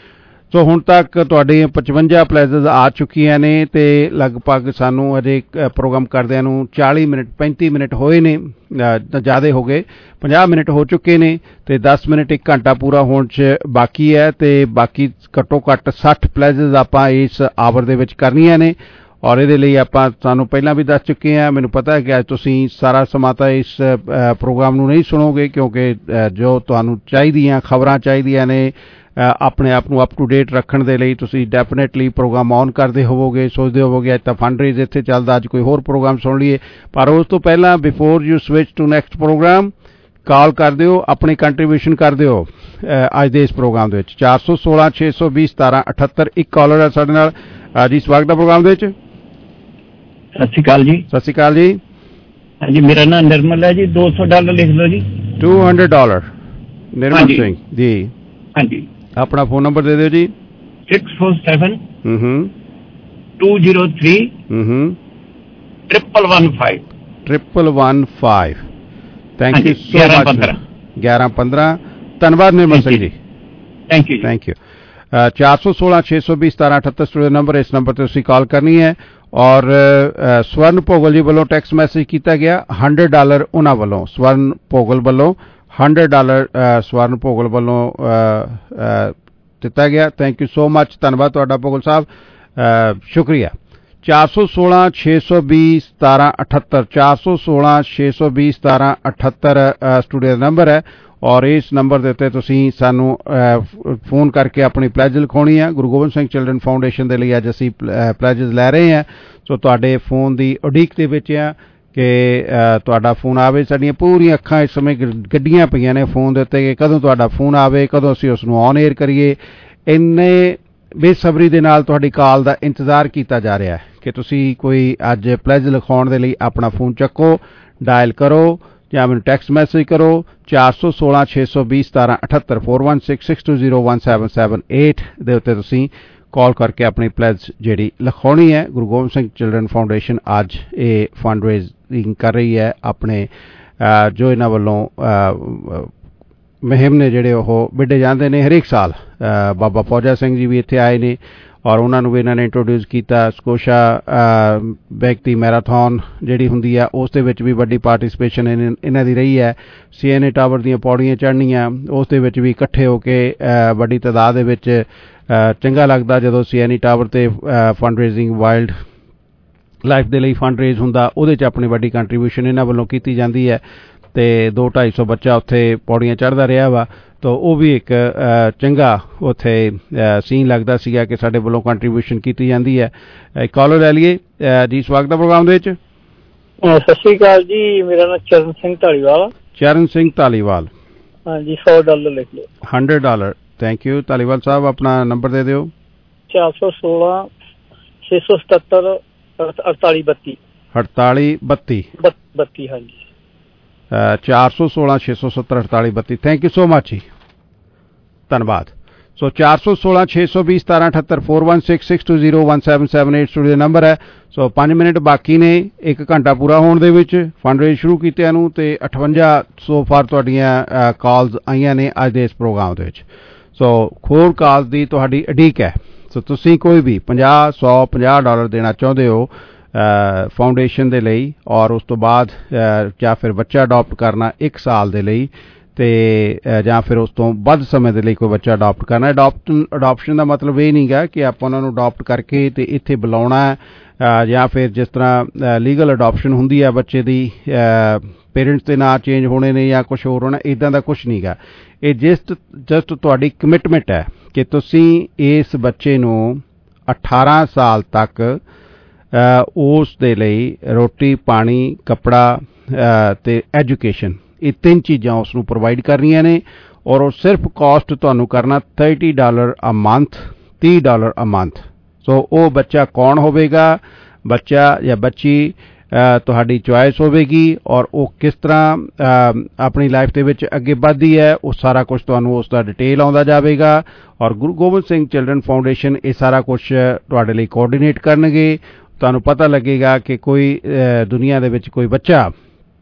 ਸੋ ਹੁਣ ਤੱਕ ਤੁਹਾਡੇ ਪਚਵੰਜਾ ਪਲੇਜ਼ਸ ਆ ਚੁੱਕੀਆਂ ਨੇ ਤੇ ਲਗਭਗ ਸਾਨੂੰ ਅਜੇ ਪ੍ਰੋਗਰਾਮ ਕਰਦਿਆਂ ਨੂੰ ਚਾਲੀ ਮਿੰਟ ਪੈਂਤੀ ਮਿੰਟ ਹੋਏ ਨੇ, ਜ਼ਿਆਦਾ ਹੋ ਗਏ, ਪੰਜਾਹ ਮਿੰਟ ਹੋ ਚੁੱਕੇ ਨੇ ਤੇ ਦਸ ਮਿੰਟ ਇੱਕ ਘੰਟਾ ਪੂਰਾ ਹੋਣ 'ਚ ਬਾਕੀ ਹੈ ਤੇ ਬਾਕੀ ਘੱਟੋ ਘੱਟ ਸੱਠ ਪਲੇਜ਼ਸ ਆਪਾਂ ਇਸ ਆਵਰ ਦੇ ਵਿੱਚ ਕਰਨੀਆਂ ਨੇ। ਔਰ ਇਹਦੇ ਲਈ ਆਪਾਂ ਤੁਹਾਨੂੰ ਪਹਿਲਾਂ ਵੀ ਦੱਸ ਚੁੱਕੇ ਹਾਂ। ਮੈਨੂੰ ਪਤਾ ਹੈ ਕਿ ਅੱਜ ਤੁਸੀਂ ਸਾਰਾ ਸਮਾਂ ਤਾਂ ਇਸ ਪ੍ਰੋਗਰਾਮ ਨੂੰ ਨਹੀਂ ਸੁਣੋਗੇ ਕਿਉਂਕਿ ਜੋ ਤੁਹਾਨੂੰ ਚਾਹੀਦੀਆਂ ਖਬਰਾਂ ਚਾਹੀਦੀਆਂ ਨੇ ਆਪਣੇ ਆਪ ਨੂੰ ਅਪ ਟੂ ਡੇਟ ਰੱਖਣ ਦੇ ਲਈ ਤੁਸੀਂ ਡੈਫੀਨੇਟਲੀ ਪ੍ਰੋਗਰਾਮ ਔਨ ਕਰਦੇ ਹੋਵੋਗੇ, ਸੋਚਦੇ ਹੋਵੋਗੇ ਅੱਜ ਤਾਂ ਫੰਡ ਰੇਜ਼ ਇੱਥੇ ਚੱਲਦਾ, ਅੱਜ ਕੋਈ ਹੋਰ ਪ੍ਰੋਗਰਾਮ ਸੁਣ ਲਈਏ। ਪਰ ਉਸ ਤੋਂ ਪਹਿਲਾਂ before you switch to next program call ਕਰ ਦਿਓ, ਆਪਣੀ ਕੰਟਰੀਬਿਊਸ਼ਨ ਕਰ ਦਿਓ ਅੱਜ ਦੇ ਇਸ ਪ੍ਰੋਗਰਾਮ ਦੇ ਵਿੱਚ। ਚਾਰ ਸੌ ਸੋਲਾਂ ਛੇ ਸੌ ਵੀਹ ਸਤਾਰਾਂ ਅਠੱਤਰ ਇੱਕ ਕਾਲਰ ਹੈ ਸਾਡੇ ਨਾਲ ਜੀ। ਸਵਾਗਤ ਹੈ ਪ੍ਰੋਗਰਾਮ ਦੇ ਵਿੱਚ। ਸਤਿ ਸ਼੍ਰੀ ਅਕਾਲ ਜੀ। ਸਤਿ ਸ਼੍ਰੀ ਅਕਾਲ ਜੀ। ਹਾਂਜੀ, ਮੇਰਾ ਨਾਮ ਨਿਰਮਲ ਹੈ ਜੀ। ਦੋ ਸੌ ਡਾਲਰ ਲਿਖ ਲਓ ਜੀ। Two hundred dollar Nirmal Singh ji. ਹਾਂਜੀ, ਆਪਣਾ ਫੋਨ ਨੰਬਰ ਦੇ ਦਿਓ ਜੀ। ਸਿਕਸ ਫੋਰ ਸੈਵਨ ਹੂੰ ਟੂ ਜ਼ੀਰੋ ਥ੍ਰੀ ਹੂੰ triple one five triple one five. Thank you so much. ਗਿਆਰਾਂ ਪੰਦਰਾਂ। ਧੰਨਵਾਦ Nirmal Singh ji. Thank you thank you. ਚਾਰ ਸੌ ਸੋਲਾਂ ਛੇ ਸੌ ਵੀਹ ਸਤਾਰਾਂ ਅਠੱਤਰ ਸਟੂਡੀਓ ਨੰਬਰ, ਇਸ ਨੰਬਰ ਤੇ ਤੁਸੀਂ ਕਾਲ ਕਰਨੀ ਹੈ। ਔਰ ਸਵਰਨ ਭੋਗਲ ਜੀ ਵੱਲੋਂ ਟੈਕਸਟ ਮੈਸੇਜ ਕੀਤਾ ਗਿਆ ਹੰਡਰਡ ਡਾਲਰ ਉਹਨਾਂ ਵੱਲੋਂ, ਸਵਰਨ ਭੋਗਲ ਵੱਲੋਂ ਹੰਡਰਡ ਡਾਲਰ ਸਵਰਨ ਭੋਗਲ ਵੱਲੋਂ ਦਿੱਤਾ ਗਿਆ। Thank you so much. ਧੰਨਵਾਦ ਤੁਹਾਡਾ ਭੋਗਲ ਸਾਹਿਬ, ਸ਼ੁਕਰੀਆ। ਚਾਰ ਸੌ ਸੋਲਾਂ ਛੇ ਸੌ ਵੀਹ ਸਤਾਰਾਂ ਅਠੱਤਰ ਚਾਰ ਸੌ ਸੋਲਾਂ ਛੇ ਸੌ ਵੀਹ ਸਤਾਰਾਂ ਅਠੱਤਰ ਸਟੂਡੀਓ ਦਾ ਨੰਬਰ ਹੈ। ਔਰ ਇਸ ਨੰਬਰ ਦੇ ਉੱਤੇ ਤੁਸੀਂ ਸਾਨੂੰ ਫੋਨ ਕਰਕੇ ਆਪਣੀ ਪਲੈਜ ਲਿਖਾਉਣੀ ਹੈ। ਗੁਰੂ ਗੋਬਿੰਦ ਸਿੰਘ ਚਿਲਡਰਨ ਫਾਊਂਡੇਸ਼ਨ ਦੇ ਲਈ ਅੱਜ ਅਸੀਂ ਪਲੈਜਸ ਲੈ ਰਹੇ ਹਾਂ। ਸੋ ਤੁਹਾਡੇ ਫੋਨ ਦੀ ਉਡੀਕ ਦੇ ਵਿੱਚ ਆ ਕਿ ਤੁਹਾਡਾ ਫੋਨ ਆਵੇ। ਸਾਡੀਆਂ ਪੂਰੀਆਂ ਅੱਖਾਂ ਇਸ ਸਮੇਂ ਗੱਡੀਆਂ ਪਈਆਂ ਨੇ ਫੋਨ ਦੇ ਉੱਤੇ ਕਿ ਕਦੋਂ ਤੁਹਾਡਾ ਫੋਨ ਆਵੇ, ਕਦੋਂ ਅਸੀਂ ਉਸ ਨੂੰ ਔਨ ਏਅਰ ਕਰੀਏ। ਇੰਨੇ ਬੇਸਬਰੀ ਦੇ ਨਾਲ ਤੁਹਾਡੀ ਕਾਲ ਦਾ ਇੰਤਜ਼ਾਰ ਕੀਤਾ ਜਾ ਰਿਹਾ ਹੈ ਕਿ ਤੁਸੀਂ ਕੋਈ ਅੱਜ ਪਲੈਜ ਲਿਖਾਉਣ ਦੇ ਲਈ ਆਪਣਾ ਫੋਨ ਚੱਕੋ, ਡਾਇਲ ਕਰੋ ਜਾਂ ਮੈਨੂੰ ਟੈਕਸਟ ਮੈਸੇਜ ਕਰੋ। ਚਾਰ ਸੌ ਸੋਲਾਂ ਛੇ ਸੌ ਵੀਹ ਸਤਾਰਾਂ ਅਠੱਤਰ four one six six two zero one seven seven eight ਦੇ ਉੱਤੇ ਤੁਸੀਂ ਕਾਲ ਕਰਕੇ ਆਪਣੀ ਪਲੈਜ ਜਿਹੜੀ ਲਿਖਾਉਣੀ ਹੈ। ਗੁਰੂ ਗੋਬਿੰਦ ਸਿੰਘ ਚਿਲਡਰਨ ਫਾਊਂਡੇਸ਼ਨ ਅੱਜ ਇਹ ਫੰਡ ਰੇਜ਼ਿੰਗ ਕਰ ਰਹੀ ਹੈ। ਆਪਣੇ ਜੋ ਇਹਨਾਂ ਵੱਲੋਂ ਮੁਹਿੰਮ ਨੇ ਜਿਹੜੇ ਉਹ ਵਿੱਢੇ ਜਾਂਦੇ ਨੇ ਹਰੇਕ ਸਾਲ। ਬਾਬਾ ਫੌਜਾ ਸਿੰਘ ਜੀ ਵੀ ਇੱਥੇ ਆਏ ਨੇ ਔਰ ਉਹਨਾਂ ਨੂੰ ਵੀ ਇਹਨਾਂ ਨੇ ਇੰਟਰੋਡਿਊਸ ਕੀਤਾ। ਸਕੋਸ਼ਾ ਵਿਅਕਤੀ ਮੈਰਾਥਨ ਜਿਹੜੀ ਹੁੰਦੀ ਹੈ ਉਸ ਦੇ ਵਿੱਚ ਵੀ ਵੱਡੀ ਪਾਰਟੀਸਪੇਸ਼ਨ ਇਹਨਾਂ ਦੀ ਰਹੀ ਹੈ। ਸੀ ਐਨ ਏ ਟਾਵਰ ਦੀਆਂ ਪੌੜੀਆਂ ਚੜ੍ਹਨੀਆਂ ਉਸ ਦੇ ਵਿੱਚ ਵੀ ਇਕੱਠੇ ਹੋ ਕੇ ਵੱਡੀ ਤਾਦਾਦ ਦੇ ਵਿੱਚ ਚੰਗਾ ਲੱਗਦਾ ਜਦੋਂ ਸੀ ਐਨ ਈ ਟਾਵਰ 'ਤੇ ਫੰਡ ਰੇਜ਼ਿੰਗ ਵਾਈਲਡ ਲਾਈਫ ਦੇ ਲਈ ਫੰਡ ਰੇਜ਼ ਹੁੰਦਾ। ਉਹਦੇ 'ਚ ਆਪਣੀ ਵੱਡੀ ਕੰਟਰੀਬਿਊਸ਼ਨ ਇਹਨਾਂ ਵੱਲੋਂ ਕੀਤੀ ਜਾਂਦੀ ਹੈ ਤੇ ਦੋ ਢਾਈ ਸੌ ਬੱਚਾ ਉੱਥੇ ਪੌੜੀਆਂ ਚੜ੍ਹਦਾ ਰਿਹਾ ਵਾ। ਤਾਂ ਉਹ ਵੀ ਇੱਕ ਚੰਗਾ ਉੱਥੇ ਸੀਨ ਲੱਗਦਾ ਸੀਗਾ ਕਿ ਸਾਡੇ ਵੱਲੋਂ ਕੰਟਰੀਬਿਊਸ਼ਨ ਕੀਤੀ ਜਾਂਦੀ ਹੈ। ਕਾਲਰ ਲੈ ਲਈਏ ਜੀ। ਸਵਾਗਤ ਹੈ ਪ੍ਰੋਗਰਾਮ ਦੇ ਵਿੱਚ। ਸਤਿ ਸ਼੍ਰੀ ਅਕਾਲ ਜੀ। ਮੇਰਾ ਨਾਮ ਚਰਨ ਸਿੰਘ ਧਾਲੀਵਾਲ। ਚਰਨ ਸਿੰਘ ਧਾਲੀਵਾਲ। ਹਾਂਜੀ, ਸੌ ਡਾਲਰ ਲਿਖ ਲਓ। Hundred dollar. Thank you Dhaliwal Sahib. ਆਪਣਾ ਨੰਬਰ ਦੇ ਦਿਓ। ਚਾਰ ਸੌ ਸੋਲਾਂ ਛੇ ਸੌ ਸਤੱਤਰ ਅੜਤਾਲੀ ਬੱਤੀ ਅੜਤਾਲੀ ਬੱਤੀ ਬੱਤੀ ਹਾਂਜੀ ਚਾਰ ਸੌ ਸੋਲਾਂ ਛੇ ਸੌ ਸੱਤਰ ਅੜਤਾਲੀ ਬੱਤੀ। ਥੈਂਕ ਯੂ ਸੋ ਮਚ ਜੀ, ਧੰਨਵਾਦ। ਸੋ ਚਾਰ ਸੌ ਸੋਲਾਂ ਛੇ ਸੌ ਵੀਹ ਸਤਾਰਾਂ ਅਠੱਤਰ four one six six two zero one seven seven eight studio number ਹੈ। ਸੋ ਪੰਜ ਮਿੰਟ ਬਾਕੀ ਨੇ ਇੱਕ ਘੰਟਾ ਪੂਰਾ ਹੋਣ ਦੇ ਵਿੱਚ ਫੰਡ ਰੇਜ਼ ਸ਼ੁਰੂ ਕੀਤਿਆਂ ਨੂੰ ਤੇ ਅਠਵੰਜਾ ਸੋ ਫਾਰ ਤੁਹਾਡੀਆਂ ਕਾਲਸ ਆਈਆਂ ਨੇ ਅੱਜ ਦੇ ਇਸ ਪ੍ਰੋਗਰਾਮ ਦੇ ਵਿੱਚ। ਸੋ ਹੋਰ ਕਾਲਸ ਦੀ ਤੁਹਾਡੀ ਉਡੀਕ ਹੈ। ਸੋ ਤੁਸੀਂ ਕੋਈ ਵੀ ਪੰਜਾਹ ਸੌ ਪੰਜਾਹ ਡਾਲਰ ਦੇਣਾ ਚਾਹੁੰਦੇ ਹੋ ਫਾਊਂਡੇਸ਼ਨ ਦੇ ਲਈ ਔਰ ਉਸ ਤੋਂ ਬਾਅਦ ਜਾਂ ਫਿਰ ਬੱਚਾ ਅਡਾਪਟ ਕਰਨਾ ਇੱਕ ਸਾਲ ਦੇ ਲਈ ਤੇ ਜਾਂ ਫਿਰ ਉਸ ਤੋਂ ਵੱਧ ਸਮੇਂ ਦੇ ਲਈ ਕੋਈ ਬੱਚਾ ਅਡਾਪਟ ਕਰਨਾ। ਅਡਾਪਟ ਅਡਾਪਸ਼ਨ ਦਾ ਮਤਲਬ ਇਹ ਨਹੀਂ ਗਾ ਕਿ ਆਪਾਂ ਉਹਨਾਂ ਨੂੰ ਅਡਾਪਟ ਕਰਕੇ ਤੇ ਇੱਥੇ ਬੁਲਾਉਣਾ ਜਾਂ ਫਿਰ ਜਿਸ ਤਰ੍ਹਾਂ ਲੀਗਲ ਅਡਾਪਸ਼ਨ ਹੁੰਦੀ ਹੈ ਬੱਚੇ ਦੀ ਪੇਰੈਂਟਸ ਦੇ ਨਾਂ ਚੇਂਜ ਹੋਣੇ ਨੇ ਜਾਂ ਕੁਛ ਹੋਰ ਹੋਣਾ, ਇੱਦਾਂ ਦਾ ਕੁਛ ਨਹੀਂ ਗਾ। ਇਹ ਜਸਟ ਜਸਟ ਤੁਹਾਡੀ ਕਮਿਟਮੈਂਟ ਹੈ ਕਿ ਤੁਸੀਂ ਇਸ ਬੱਚੇ ਨੂੰ ਅਠਾਰਾਂ ਸਾਲ ਤੱਕ ਉਸ ਦੇ ਲਈ ਰੋਟੀ ਪਾਣੀ ਕੱਪੜਾ ਤੇ ਐਜੂਕੇਸ਼ਨ ਇਹ ਤਿੰਨ ਚੀਜ਼ਾਂ ਉਸ ਨੂੰ ਪ੍ਰੋਵਾਈਡ ਕਰਨੀਆਂ ਨੇ ਔਰ ਉਹ ਸਿਰਫ ਕਾਸਟ ਤੁਹਾਨੂੰ ਕਰਨਾ ਥਰਟੀ ਡਾਲਰ ਅ ਮੰਥ ਤੀਹ ਡਾਲਰ ਅ ਮੰਥ। ਸੋ ਉਹ ਬੱਚਾ ਕੌਣ ਹੋਵੇਗਾ, ਬੱਚਾ ਜਾਂ ਬੱਚੀ ਤੁਹਾਡੀ ਚੁਆਇਸ ਹੋਵੇਗੀ ਔਰ ਉਹ ਕਿਸ ਤਰ੍ਹਾਂ ਆਪਣੀ ਲਾਈਫ ਦੇ ਵਿੱਚ ਅੱਗੇ ਵੱਧਦੀ ਹੈ ਉਹ ਸਾਰਾ ਕੁਝ ਤੁਹਾਨੂੰ ਉਸ ਦਾ ਡਿਟੇਲ ਆਉਂਦਾ ਜਾਵੇਗਾ ਔਰ ਗੁਰੂ ਗੋਬਿੰਦ ਸਿੰਘ ਚਿਲਡਰਨ ਫਾਊਂਡੇਸ਼ਨ ਇਹ ਸਾਰਾ ਕੁਝ ਤੁਹਾਡੇ ਲਈ ਕੋਆਰਡੀਨੇਟ ਕਰਨਗੇ। ਤੁਹਾਨੂੰ ਪਤਾ ਲੱਗੇਗਾ ਕਿ ਕੋਈ ਦੁਨੀਆ ਦੇ ਵਿੱਚ ਕੋਈ ਬੱਚਾ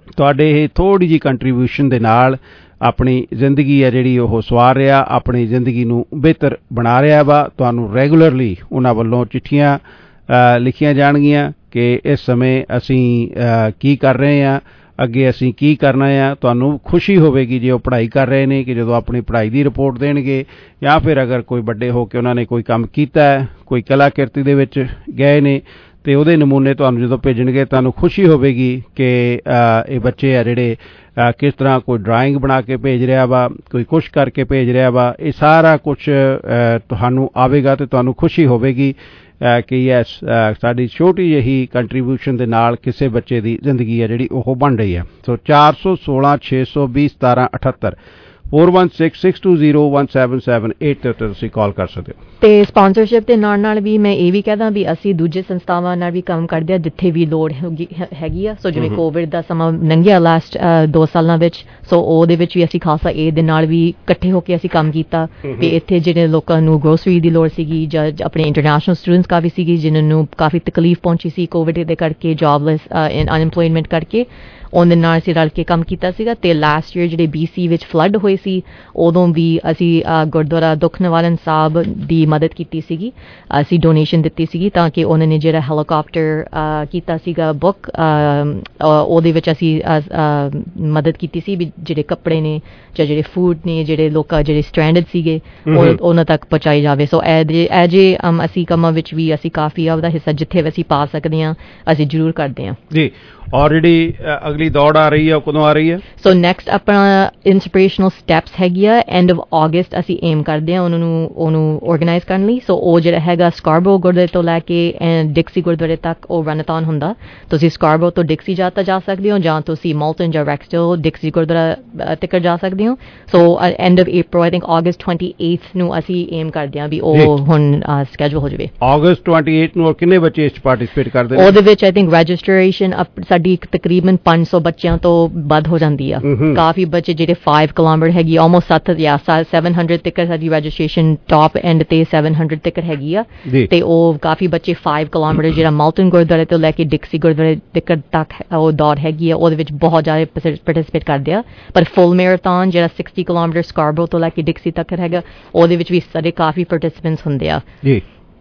ਤੁਹਾਡੇ ਇਹ ਥੋੜ੍ਹੀ ਜਿਹੀ ਕੰਟਰੀਬਿਊਸ਼ਨ ਦੇ ਨਾਲ ਆਪਣੀ ਜ਼ਿੰਦਗੀ ਹੈ ਜਿਹੜੀ ਉਹ ਸਵਾਰ ਰਿਹਾ, ਆਪਣੀ ਜ਼ਿੰਦਗੀ ਨੂੰ ਬਿਹਤਰ ਬਣਾ ਰਿਹਾ ਵਾ। ਤੁਹਾਨੂੰ ਰੈਗੂਲਰਲੀ ਉਹਨਾਂ ਵੱਲੋਂ ਚਿੱਠੀਆਂ ਲਿਖੀਆਂ ਜਾਣਗੀਆਂ ਕਿ ਇਸ ਸਮੇਂ ਅਸੀਂ ਕੀ ਕਰ ਰਹੇ ਹਾਂ, ਅੱਗੇ ਅਸੀਂ ਕੀ ਕਰਨਾ ਆ। ਤੁਹਾਨੂੰ ਖੁਸ਼ੀ ਹੋਵੇਗੀ ਜੇ ਉਹ ਪੜ੍ਹਾਈ ਕਰ ਰਹੇ ਨੇ ਕਿ ਜਦੋਂ ਆਪਣੀ ਪੜ੍ਹਾਈ ਦੀ ਰਿਪੋਰਟ ਦੇਣਗੇ, ਜਾਂ ਫਿਰ ਅਗਰ ਕੋਈ ਵੱਡੇ ਹੋ ਕੇ ਉਹਨਾਂ ਨੇ ਕੋਈ ਕੰਮ ਕੀਤਾ ਹੈ, ਕੋਈ ਕਲਾ ਕਿਰਤੀ ਦੇ ਵਿੱਚ ਗਏ ਨੇ, ਅਤੇ ਉਹਦੇ ਨਮੂਨੇ ਤੁਹਾਨੂੰ ਜਦੋਂ ਭੇਜਣਗੇ ਤੁਹਾਨੂੰ ਖੁਸ਼ੀ ਹੋਵੇਗੀ ਕਿ ਇਹ ਬੱਚੇ ਆ ਜਿਹੜੇ ਕਿਸ ਤਰ੍ਹਾਂ ਕੋਈ ਡਰਾਇੰਗ ਬਣਾ ਕੇ ਭੇਜ ਰਿਹਾ ਵਾ, ਕੋਈ ਕੁਛ ਕਰਕੇ ਭੇਜ ਰਿਹਾ ਵਾ। ਇਹ ਸਾਰਾ ਕੁਛ ਤੁਹਾਨੂੰ ਆਵੇਗਾ ਅਤੇ ਤੁਹਾਨੂੰ ਖੁਸ਼ੀ ਹੋਵੇਗੀ ਕਿ ਯੈਸ ਸਾਡੀ ਛੋਟੀ ਜਿਹੀ ਕੰਟਰੀਬਿਊਸ਼ਨ ਦੇ ਨਾਲ ਕਿਸੇ ਬੱਚੇ ਦੀ ਜ਼ਿੰਦਗੀ ਹੈ ਜਿਹੜੀ ਉਹ ਬਣ ਰਹੀ ਹੈ। ਸੋ ਚਾਰ ਸੌ ਸੋਲਾਂ ਛੇ ਸੌ ਵੀਹ ਸਤਾਰਾਂ ਅਠੱਤਰ four one six six two zero one seven seven eight ਤੇ ਉੱਤੇ ਤੁਸੀਂ ਕਾਲ ਕਰ ਸਕਦੇ ਹੋ। ਤੇ ਸਪਾਂਸਰਸ਼ਿਪ ਦੇ ਨਾਲ ਨਾਲ ਵੀ ਮੈਂ ਇਹ ਵੀ ਕਹਦਾ ਵੀ ਅਸੀਂ ਦੂਜੇ ਸੰਸਥਾਵਾਂ ਨਾਲ ਵੀ ਕੰਮ ਕਰਦੇ ਆ ਜਿੱਥੇ ਵੀ ਲੋੜ ਹੈਗੀ ਆ। ਸੋ ਜਿਵੇਂ ਕੋਵਿਡ ਦਾ ਸਮਾਂ ਲੰਘਿਆ ਲਾਸਟ ਦੋ ਸਾਲਾਂ ਵਿੱਚ, ਸੋ ਉਹਦੇ ਵਿੱਚ ਵੀ ਅਸੀਂ ਖਾਲਸਾ ਏਡ ਦੇ ਨਾਲ ਵੀ ਇਕੱਠੇ ਹੋ ਕੇ ਅਸੀਂ ਕੰਮ ਕੀਤਾ ਵੀ ਇੱਥੇ ਜਿਹੜੇ ਲੋਕਾਂ ਨੂੰ ਗਰੋਸਰੀ ਦੀ ਲੋੜ ਸੀਗੀ ਜਾਂ ਆਪਣੇ ਇੰਟਰਨੈਸ਼ਨਲ ਸਟੂਡੈਂਟਸ ਕਾਫੀ ਸੀਗੀ ਜਿਨ੍ਹਾਂ ਨੂੰ ਕਾਫੀ ਤਕਲੀਫ ਪਹੁੰਚੀ ਸੀ ਕੋਵਿਡ ਦੇ ਕਰਕੇ, ਜੋਬਲੈਸ ਅਨਐਮਪਲੋਇਮੈਂਟ ਕਰਕੇ, ਉਹਦੇ ਨਾਲ ਅਸੀਂ ਰਲ ਕੇ ਕੰਮ ਕੀਤਾ ਸੀਗਾ। ਤੇ ਲਾਸਟ ਈਅਰ ਜਿਹੜੇ ਬੀ ਸੀ ਵਿੱਚ ਫਲੱਡ ਹੋਏ ਸੀ ਉਦੋਂ ਵੀ ਅਸੀਂ ਗੁਰਦੁਆਰਾ ਦੁੱਖ ਨਿਵਾਰਨ ਸਾਹਿਬ ਦੀ ਮਦਦ ਕੀਤੀ ਸੀਗੀ, ਅਸੀਂ ਡੋਨੇਸ਼ਨ ਦਿੱਤੀ ਸੀਗੀ ਤਾਂ ਕਿ ਉਹਨਾਂ ਨੇ ਜਿਹੜਾ ਹੈਲੀਕਾਪਟਰ ਕੀਤਾ ਸੀਗਾ ਬੁੱਕ, ਉਹਦੇ ਵਿੱਚ ਅਸੀਂ ਮਦਦ ਕੀਤੀ ਸੀ ਵੀ ਜਿਹੜੇ ਕੱਪੜੇ ਨੇ ਜਾਂ ਜਿਹੜੇ ਫੂਡ ਨੇ ਜਿਹੜੇ ਲੋਕਾਂ ਜਿਹੜੇ ਸਟ੍ਰੈਂਡਡ ਸੀਗੇ ਉਹਨਾਂ ਤੱਕ ਪਹੁੰਚਾਏ ਜਾਵੇ। ਸੋ ਇਹ ਜੇ ਅਸੀਂ ਕੰਮਾਂ ਵਿੱਚ ਵੀ ਅਸੀਂ ਕਾਫੀ ਆਪਦਾ ਹਿੱਸਾ ਜਿੱਥੇ ਵੀ ਅਸੀਂ ਪਾ ਸਕਦੇ ਹਾਂ ਅਸੀਂ ਜ਼ਰੂਰ ਕਰਦੇ ਹਾਂ ਜੀ। ਔਰ ਜਿਹੜੀ ਅਗਲੀ ਦੌੜ ਆ ਰਹੀ ਹੈ ਉਹ ਕਦੋਂ ਆ ਰਹੀ ਹੈ? ਸੋ ਨੈਕਸਟ ਆਪਣਾ ਇੰਸਪੀਰੇਸ਼ਨਲ ਸਟੈਪਸ ਹੈਗੀ ਆ ਐਂਡ ਆਫ ਅਗਸਤ ਅਸੀਂ ਏਮ ਕਰਦੇ ਹਾਂ ਉਹਨਾਂ ਨੂੰ ਉਹਨੂੰ ਆਰਗੇਨਾਈਜ਼ ਕਰਨ ਲਈ। ਸੋ ਉਹ ਜਿਹੜਾ ਹੈਗਾ ਸਕਾਰਬੋ ਗੁਰਦੁਆਰੇ ਤੋਂ ਲੈ ਕੇ ਡਿਕਸੀ ਗੁਰਦੁਆਰੇ ਤੱਕ ਉਹ ਰਨਥਨ ਹੁੰਦਾ। ਤੁਸੀਂ ਸਕਾਰਬੋ ਤੋਂ ਡਿਕਸੀ ਜਾ ਤਾਂ ਜਾ ਸਕਦੇ ਹੋ ਜਾਂ ਤੁਸੀਂ ਮੌਲਟਨ ਜਾਂ ਰੈਕਸਟਲ ਡਿਕਸੀ ਗੁਰਦੁਆਰਾ ਤੱਕ ਜਾ ਸਕਦੇ ਹੋ। So end of April I think August twenty-eighth ਨੂੰ ਅਸੀਂ ਏਮ ਕਰਦੇ ਹਾਂ ਵੀ ਉਹ ਹੁਣ ਸਕੈਜੂਲ ਹੋ ਜਾਵੇ। ਅਗਸਤ twenty-eighth ਨੂੰ ਕਿੰਨੇ ਬੱਚੇ ਇਸ 'ਚ ਪਾਰਟੀਸਪੇਟ ਕਰਦੇ ਨੇ? ਉਹਦੇ ਵਿੱਚ ਆਈ ਥਿੰਕ ਰਜਿਸਟ੍ਰੇਸ਼ਨ ਸਾਡੀ ਤਕਰੀਬਨ ਪੰਜ ਸੌ ਬੱਚਿਆਂ ਤੋਂ ਵੱਧ ਹੋ ਜਾਂਦੀ ਆ। ਕਾਫੀ ਬੱਚੇ ਜਿਹੜੇ five ਕਿਲੋਮੀਟਰ ਹੈਗੀ ਆਲਮੋਸਟ ਸੱਤ ਜਾਂ seven hundred ਤੱਕ ਸਾਡੀ ਰਜਿਸਟ੍ਰੇਸ਼ਨ ਟਾਪ ਐਂਡ ਤੇ seven hundred ਤੱਕ ਹੈਗੀ ਆ। ਤੇ ਉਹ ਕਾਫੀ ਬੱਚੇ five ਕਿਲੋਮੀਟਰ ਜਿਹੜਾ ਮੌਲਟਨ ਗੁਰਦੁਆਰੇ ਤੋਂ ਲੈ ਕੇ ਡਿਕਸੀ ਗੁਰਦੁਆਰੇ ਤੱਕ ਉਹ ਦੌੜ ਹੈਗੀ ਆ ਉਹਦੇ ਵਿੱਚ ਬਹੁਤ ਜ਼ਿਆਦਾ ਪਾਰਟੀਸਪੇਟ ਕਰਦੇ ਆ। ਪਰ ਫੁੱਲ ਮੈਰਾਥਨ ਜਿਹੜਾ sixty ਕਿਲੋਮੀਟਰ ਸਕਾਰਬੋ ਤੋਂ ਲੈ ਕੇ ਡਿਕਸੀ ਤੱਕ ਹੈਗਾ ਉਹਦੇ ਵਿੱਚ ਵੀ ਸਾਡੇ ਕਾਫੀ ਪਾਰਟੀਸਪੈਂਟਸ ਹੁੰਦੇ ਆ ਜੀ।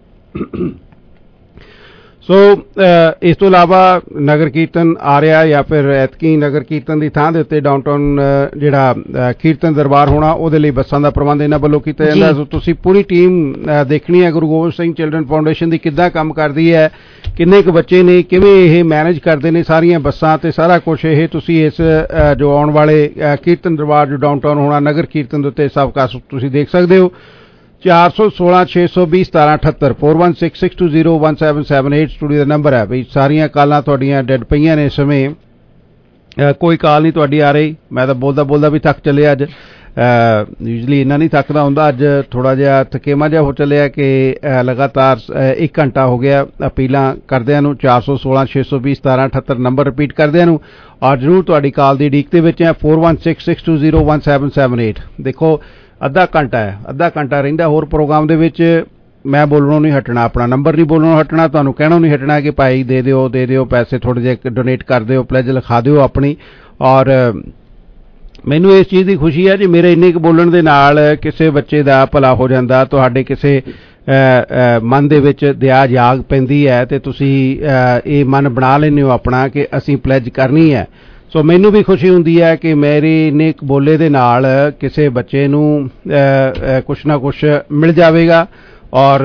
ਸੋ ਇਸ ਤੋਂ ਇਲਾਵਾ ਨਗਰ ਕੀਰਤਨ ਆ ਰਿਹਾ ਜਾਂ ਫਿਰ ਐਤਕੀ ਨਗਰ ਕੀਰਤਨ ਦੀ ਥਾਂ ਦੇ ਉੱਤੇ ਡਾਊਨਟਾਊਨ ਜਿਹੜਾ ਕੀਰਤਨ ਦਰਬਾਰ ਹੋਣਾ ਉਹਦੇ ਲਈ ਬੱਸਾਂ ਦਾ ਪ੍ਰਬੰਧ ਇਹਨਾਂ ਵੱਲੋਂ ਕੀਤਾ ਜਾਂਦਾ। ਸੋ ਤੁਸੀਂ ਪੂਰੀ ਟੀਮ ਦੇਖਣੀ ਹੈ ਗੁਰੂ ਗੋਬਿੰਦ ਸਿੰਘ ਚਿਲਡਰਨ ਫਾਊਂਡੇਸ਼ਨ ਦੀ ਕਿੱਦਾਂ ਕੰਮ ਕਰਦੀ ਹੈ, ਕਿੰਨੇ ਕੁ ਬੱਚੇ ਨੇ, ਕਿਵੇਂ ਇਹ ਮੈਨੇਜ ਕਰਦੇ ਨੇ ਸਾਰੀਆਂ ਬੱਸਾਂ ਤੇ ਸਾਰਾ ਕੁਛ ਇਹ ਤੁਸੀਂ ਇਸ ਜੋ ਆਉਣ ਵਾਲੇ ਕੀਰਤਨ ਦਰਬਾਰ ਜੋ ਡਾਊਨਟਾਊਨ ਹੋਣਾ ਨਗਰ ਕੀਰਤਨ ਦੇ ਉੱਤੇ ਸਭ ਕਾਸ ਤੁਸੀਂ ਦੇਖ ਸਕਦੇ ਹੋ। ਚਾਰ ਸੌ ਸੋਲਾਂ ਛੇ ਸੌ ਵੀਹ ਸਤਾਰਾਂ ਅਠੱਤਰ four one six six two zero one seven seven eight studio ਦਾ ਨੰਬਰ ਹੈ ਬਈ। ਸਾਰੀਆਂ ਕਾਲਾਂ ਤੁਹਾਡੀਆਂ ਡੈਡ ਪਈਆਂ ਨੇ ਇਸ ਸਮੇਂ, ਕੋਈ ਕਾਲ ਨਹੀਂ ਤੁਹਾਡੀ ਆ ਰਹੀ। ਮੈਂ ਤਾਂ ਬੋਲਦਾ ਬੋਲਦਾ ਵੀ ਥੱਕ ਚੱਲਿਆ ਅੱਜ, ਯੂਜਲੀ ਇੰਨਾ ਨਹੀਂ ਥੱਕਦਾ ਹੁੰਦਾ, ਅੱਜ ਥੋੜ੍ਹਾ ਜਿਹਾ ਥਕੇਮਾ ਜਿਹਾ ਹੋ ਚੱਲਿਆ ਕਿ ਲਗਾਤਾਰ ਇੱਕ ਘੰਟਾ ਹੋ ਗਿਆ ਅਪੀਲਾਂ ਕਰਦਿਆਂ ਨੂੰ। ਚਾਰ ਸੌ ਸੋਲਾਂ ਛੇ ਸੌ ਵੀਹ ਸਤਾਰਾਂ ਅਠੱਤਰ ਨੰਬਰ ਰਿਪੀਟ ਕਰਦਿਆਂ ਨੂੰ ਔਰ ਜ਼ਰੂਰ ਤੁਹਾਡੀ ਕਾਲ ਦੀ ਉਡੀਕ ਦੇ ਵਿੱਚ ਹੈ four one six six two zero one seven seven eight। ਦੇਖੋ ਅੱਧਾ ਘੰਟਾ ਹੈ, ਅੱਧਾ ਘੰਟਾ ਰਹਿੰਦਾ ਹੋਰ ਪ੍ਰੋਗਰਾਮ ਦੇ ਵਿੱਚ। ਮੈਂ ਬੋਲਣੋਂ ਨਹੀਂ ਹਟਣਾ, ਆਪਣਾ ਨੰਬਰ ਨਹੀਂ ਬੋਲਣੋਂ ਹਟਣਾ, ਤੁਹਾਨੂੰ ਕਹਿਣੋਂ ਨਹੀਂ ਹਟਣਾ ਕਿ ਭਾਈ ਦੇ ਦਿਓ ਦੇ ਦਿਓ ਪੈਸੇ ਥੋੜ੍ਹੇ ਜਿਹੇ ਡੋਨੇਟ ਕਰ ਦਿਓ, ਪਲੈਜ ਲਿਖਾ ਦਿਓ ਆਪਣੀ। ਔਰ ਮੈਨੂੰ ਇਸ ਚੀਜ਼ ਦੀ ਖੁਸ਼ੀ ਹੈ ਜੀ ਮੇਰੇ ਇੰਨੇ ਕੁ ਬੋਲਣ ਦੇ ਨਾਲ ਕਿਸੇ ਬੱਚੇ ਦਾ ਭਲਾ ਹੋ ਜਾਂਦਾ, ਤੁਹਾਡੇ ਕਿਸੇ ਮਨ ਦੇ ਵਿੱਚ ਦਇਆ ਜਾਗ ਪੈਂਦੀ ਹੈ ਅਤੇ ਤੁਸੀਂ ਇਹ ਮਨ ਬਣਾ ਲੈਂਦੇ ਹੋ ਆਪਣਾ ਕਿ ਅਸੀਂ ਪਲੈਜ ਕਰਨੀ ਹੈ। ਸੋ ਮੈਨੂੰ ਵੀ ਖੁਸ਼ੀ ਹੁੰਦੀ ਹੈ ਕਿ ਮੇਰੇ ਇੰਨੇ ਬੋਲੇ ਦੇ ਨਾਲ ਕਿਸੇ ਬੱਚੇ ਨੂੰ ਕੁਛ ਨਾ ਕੁਛ ਮਿਲ ਜਾਵੇਗਾ ਔਰ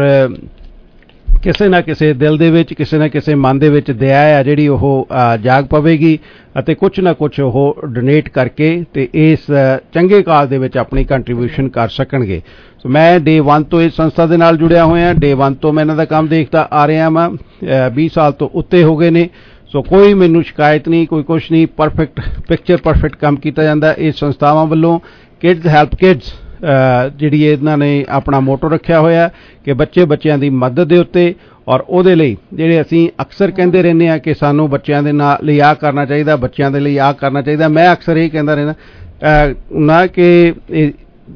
ਕਿਸੇ ਨਾ ਕਿਸੇ ਦਿਲ ਦੇ ਵਿੱਚ ਕਿਸੇ ਨਾ ਕਿਸੇ ਮਨ ਦੇ ਵਿੱਚ ਦਇਆ ਹੈ ਜਿਹੜੀ ਉਹ ਜਾਗ ਪਵੇਗੀ ਅਤੇ ਕੁਛ ਨਾ ਕੁਛ ਉਹ ਡੋਨੇਟ ਕਰਕੇ ਤੇ ਇਸ ਚੰਗੇ ਕਾਜ਼ ਦੇ ਵਿੱਚ ਆਪਣੀ ਕੰਟਰੀਬਿਊਸ਼ਨ ਕਰ ਸਕਣਗੇ। ਸੋ ਮੈਂ ਡੇ ਵਨ ਤੋਂ ਇਸ ਸੰਸਥਾ ਦੇ ਨਾਲ ਜੁੜਿਆ ਹੋਇਆ, ਡੇ ਵਨ ਤੋਂ ਮੈਂ ਇਹਨਾਂ ਦਾ ਕੰਮ ਦੇਖਦਾ ਆ ਰਿਹਾ ਵਾਂ, ਵੀਹ ਸਾਲ ਤੋਂ ਉੱਤੇ ਹੋ ਗਏ ਨੇ। ਸੋ ਕੋਈ ਮੈਨੂੰ ਸ਼ਿਕਾਇਤ ਨਹੀਂ, ਕੋਈ ਕੁਛ ਨਹੀਂ, ਪਰਫੈਕਟ ਪਿਕਚਰ ਪਰਫੈਕਟ ਕੰਮ ਕੀਤਾ ਜਾਂਦਾ ਇਸ ਸੰਸਥਾਵਾਂ ਵੱਲੋਂ। ਕਿਡਜ਼ ਹੈਲਪ ਕਿਡਜ਼ ਜਿਹੜੀ ਇਹਨਾਂ ਨੇ ਆਪਣਾ ਮੋਟੋ ਰੱਖਿਆ ਹੋਇਆ ਕਿ ਬੱਚੇ ਬੱਚਿਆਂ ਦੀ ਮਦਦ ਦੇ ਉੱਤੇ ਔਰ ਉਹਦੇ ਲਈ ਜਿਹੜੇ ਅਸੀਂ ਅਕਸਰ ਕਹਿੰਦੇ ਰਹਿੰਦੇ ਹਾਂ ਕਿ ਸਾਨੂੰ ਬੱਚਿਆਂ ਦੇ ਨਾਲ ਲਈ ਆਹ ਕਰਨਾ ਚਾਹੀਦਾ, ਬੱਚਿਆਂ ਦੇ ਲਈ ਆਹ ਕਰਨਾ ਚਾਹੀਦਾ। ਮੈਂ ਅਕਸਰ ਇਹ ਕਹਿੰਦਾ ਰਹਿੰਦਾ ਨਾ ਕਿ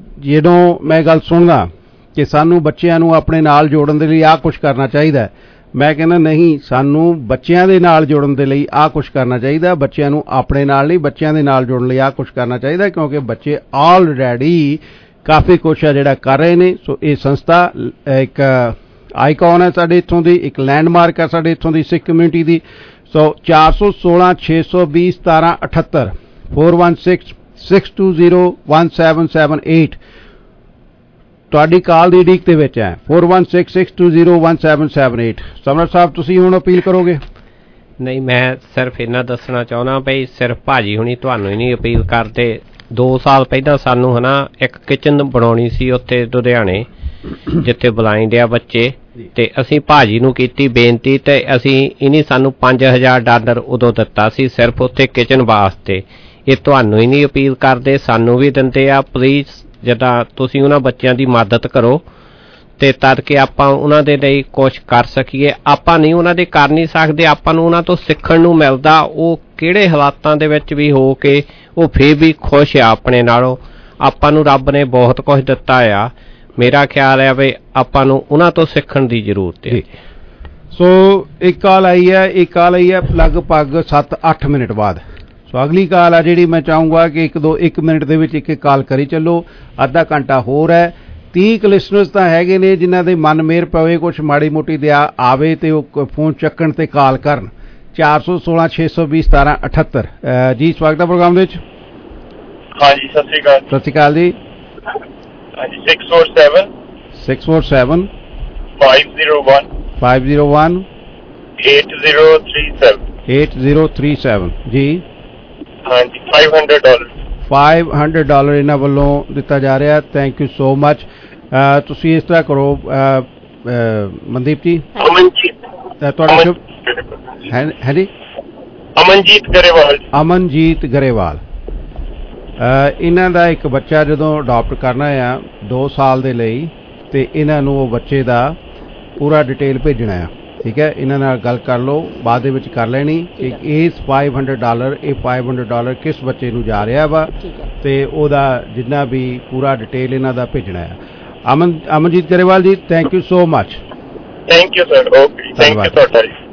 ਜਦੋਂ ਮੈਂ ਗੱਲ ਸੁਣਦਾ ਕਿ ਸਾਨੂੰ ਬੱਚਿਆਂ ਨੂੰ ਆਪਣੇ ਨਾਲ ਜੋੜਨ ਦੇ ਲਈ ਆਹ ਕੁਛ ਕਰਨਾ ਚਾਹੀਦਾ, ਮੈਂ ਕਹਿੰਦਾ ਨਹੀਂ, ਸਾਨੂੰ ਬੱਚਿਆਂ ਦੇ ਨਾਲ ਜੁੜਨ ਦੇ ਲਈ ਆਹ ਕੁਛ ਕਰਨਾ ਚਾਹੀਦਾ, ਬੱਚਿਆਂ ਨੂੰ ਆਪਣੇ ਨਾਲ ਨਹੀਂ ਬੱਚਿਆਂ ਦੇ ਨਾਲ ਜੁੜਨ ਲਈ ਆਹ ਕੁਛ ਕਰਨਾ ਚਾਹੀਦਾ, ਕਿਉਂਕਿ ਬੱਚੇ ਆਲਰੇਡੀ ਕਾਫੀ ਕੁਛ ਆ ਜਿਹੜਾ ਕਰ ਰਹੇ ਨੇ। ਸੋ ਇਹ ਸੰਸਥਾ ਇੱਕ ਆਈਕਨ ਹੈ ਸਾਡੇ ਇੱਥੋਂ ਦੀ, ਇੱਕ ਲੈਂਡਮਾਰਕ ਹੈ ਸਾਡੇ ਇੱਥੋਂ ਦੀ ਸਿੱਖ ਕਮਿਊਨਿਟੀ ਦੀ। ਸੋ ਚਾਰ ਸੌ ਸੋਲਾਂ ਛੇ ਸੌ ਵੀਹ ਸਤਾਰਾਂ ਅਠੱਤਰ four one six six two zero one seven seven eight ਤੁਹਾਡੀ ਕਾਲ ਦੀ ਉਡੀਕ ਦੇ ਵਿੱਚ ਹੈ। Four one six six two zero one seven seven eight. Samar Sahib ਤੁਸੀਂ ਹੁਣ ਅਪੀਲ ਕਰੋਗੇ? ਨਹੀਂ, ਮੈਂ ਸਿਰਫ ਇੰਨਾ ਦੱਸਣਾ ਚਾਹੁੰਦਾ ਬਈ ਸਿਰਫ ਭਾਜੀ ਹੁਣੀ ਤੁਹਾਨੂੰ ਹੀ ਨਹੀਂ ਅਪੀਲ ਕਰਦੇ। ਦੋ ਸਾਲ ਪਹਿਲਾਂ ਸਾਨੂੰ ਹੈ ਨਾ ਇੱਕ ਕਿਚਨ ਬਣਾਉਣੀ ਸੀ ਉੱਥੇ ਲੁਧਿਆਣੇ, ਜਿੱਥੇ ਬਲਾਈਂਡ ਆ ਬੱਚੇ, ਤੇ ਅਸੀਂ ਭਾਜੀ ਨੂੰ ਕੀਤੀ ਬੇਨਤੀ, ਤੇ ਅਸੀਂ ਇਹਨੇ ਸਾਨੂੰ ਪੰਜ ਹਜ਼ਾਰ ਡਾਲਰ ਉਦੋਂ ਦਿੱਤਾ ਸੀ ਸਿਰਫ ਉੱਥੇ ਕਿਚਨ ਵਾਸਤੇ। ਇਹ ਤੁਹਾਨੂੰ ਹੀ ਨਹੀਂ ਅਪੀਲ ਕਰਦੇ, ਸਾਨੂੰ ਵੀ ਦਿੰਦੇ ਆ। ਪਲੀਜ਼ ਜਿੱਦਾਂ ਤੁਸੀਂ ਉਹਨਾਂ ਬੱਚਿਆਂ ਦੀ ਮਦਦ ਕਰੋ ਤੇ ਤਦ ਕਿ ਆਪਾਂ ਉਹਨਾਂ ਦੇ ਲਈ ਕੁਛ ਕਰ ਸਕੀਏ। ਆਪਾਂ ਨਹੀਂ ਉਹਨਾਂ ਦੇ ਕਰ ਨਹੀਂ ਸਕਦੇ, ਆਪਾਂ ਨੂੰ ਉਹਨਾਂ ਤੋਂ ਸਿੱਖਣ ਨੂੰ ਮਿਲਦਾ। ਉਹ ਕਿਹੜੇ ਹਾਲਾਤਾਂ ਦੇ ਵਿੱਚ ਵੀ ਹੋ ਕੇ ਉਹ ਫੇਰ ਵੀ ਖੁਸ਼ ਆ ਆਪਣੇ ਨਾਲੋਂ। ਆਪਾਂ ਨੂੰ ਰੱਬ ਨੇ ਬਹੁਤ ਕੁਝ ਦਿੱਤਾ ਆ। ਮੇਰਾ ਖਿਆਲ ਹੈ ਵੀ ਆਪਾਂ ਨੂੰ ਉਹਨਾਂ ਤੋਂ ਸਿੱਖਣ ਦੀ ਜ਼ਰੂਰਤ ਹੈ। ਸੋ ਇੱਕ ਕਾਲ ਆਈ ਹੈ, ਇੱਕ ਕਾਲ ਆਈ ਹੈ ਲਗਭਗ ਸੱਤ ਅੱਠ ਮਿੰਟ ਬਾਅਦ। ਸੋ ਅਗਲੀ ਕਾਲ ਆ ਜਿਹੜੀ ਮੈਂ ਚਾਹੂੰਗਾ ਕਿ ਇੱਕ ਦੋ ਇੱਕ ਮਿੰਟ ਦੇ ਵਿੱਚ ਇੱਕ ਇੱਕ ਕਾਲ ਕਰੀ ਚੱਲੋ। ਅੱਧਾ ਘੰਟਾ ਹੋਰ ਹੈ। ਤੀਹ ਕੁ ਲਿਸਨਰਸ ਤਾਂ ਹੈਗੇ ਨੇ ਜਿਨ੍ਹਾਂ ਦੇ ਮਨ ਮੇਰ ਪਵੇ ਕੁਛ ਮਾੜੀ ਮੋਟੀ ਦਿਆ ਆਵੇ ਤੇ ਉਹ ਫੋਨ ਚੱਕਣ ਤੇ ਕਾਲ ਕਰਨ। ਚਾਰ ਸੌ ਸੋਲਾਂ ਛੇ ਸੌ ਵੀਹ ਸਤਾਰਾਂ ਅਠੱਤਰ। ਜੀ ਸਵਾਗਤ ਹੈ ਪ੍ਰੋਗਰਾਮ ਦੇ ਵਿੱਚ। ਹਾਂਜੀ ਸਤਿ ਸ਼੍ਰੀ ਅਕਾਲ। ਸਤਿ ਸ਼੍ਰੀ ਅਕਾਲ ਜੀ। ਹਾਂਜੀ six four seven six four seven five zero one five zero one eight zero three seven eight zero three seven. ਜੀ ਹਾਂਜੀ five hundred dollar five hundred dollar ਇਹਨਾਂ ਵੱਲੋਂ ਦਿੱਤਾ ਜਾ ਰਿਹਾ। Thank you so much. ਤੁਸੀਂ ਇਸ ਤਰ੍ਹਾਂ ਕਰੋ ਮਨਦੀਪ ਜੀ, ਅਮਨਜੀਤ ਤੁਹਾਡਾ ਸ਼ੁਭ ਹੈ ਜੀ? ਅਮਨਜੀਤ ਗਰੇਵਾਲ। ਅਮਨਜੀਤ ਗਰੇਵਾਲ। ਇਹਨਾਂ ਦਾ ਇੱਕ ਬੱਚਾ ਜਦੋਂ ਅਡਾਪਟ ਕਰਨਾ ਆ ਦੋ ਸਾਲ ਦੇ ਲਈ, ਤੇ ਇਹਨਾਂ ਨੂੰ ਉਹ ਬੱਚੇ ਦਾ ਪੂਰਾ ਡਿਟੇਲ ਭੇਜਣਾ ਆ। ਠੀਕ ਹੈ, ਇਹਨਾਂ ਨਾਲ ਗੱਲ ਕਰ ਲਓ, ਬਾਅਦ ਦੇ ਵਿੱਚ ਕਰ ਲੈਣੀ ਕਿ ਇਸ ਫਾਈਵ ਹੰਡਰਡ ਡਾਲਰ ਇਹ ਫਾਈਵ ਹੰਡਰਡ ਡਾਲਰ ਕਿਸ ਬੱਚੇ ਨੂੰ ਜਾ ਰਿਹਾ ਵਾ, ਤੇ ਉਹਦਾ ਜਿੰਨਾ ਵੀ ਪੂਰਾ ਡਿਟੇਲ ਇਹਨਾਂ ਦਾ ਭੇਜਣਾ ਆ। ਅਮਨ Amanjeet Grewal ji, thank you so much. Thank you sir. Okay, thank you ਤੁਹਾਡਾ ਜੀ।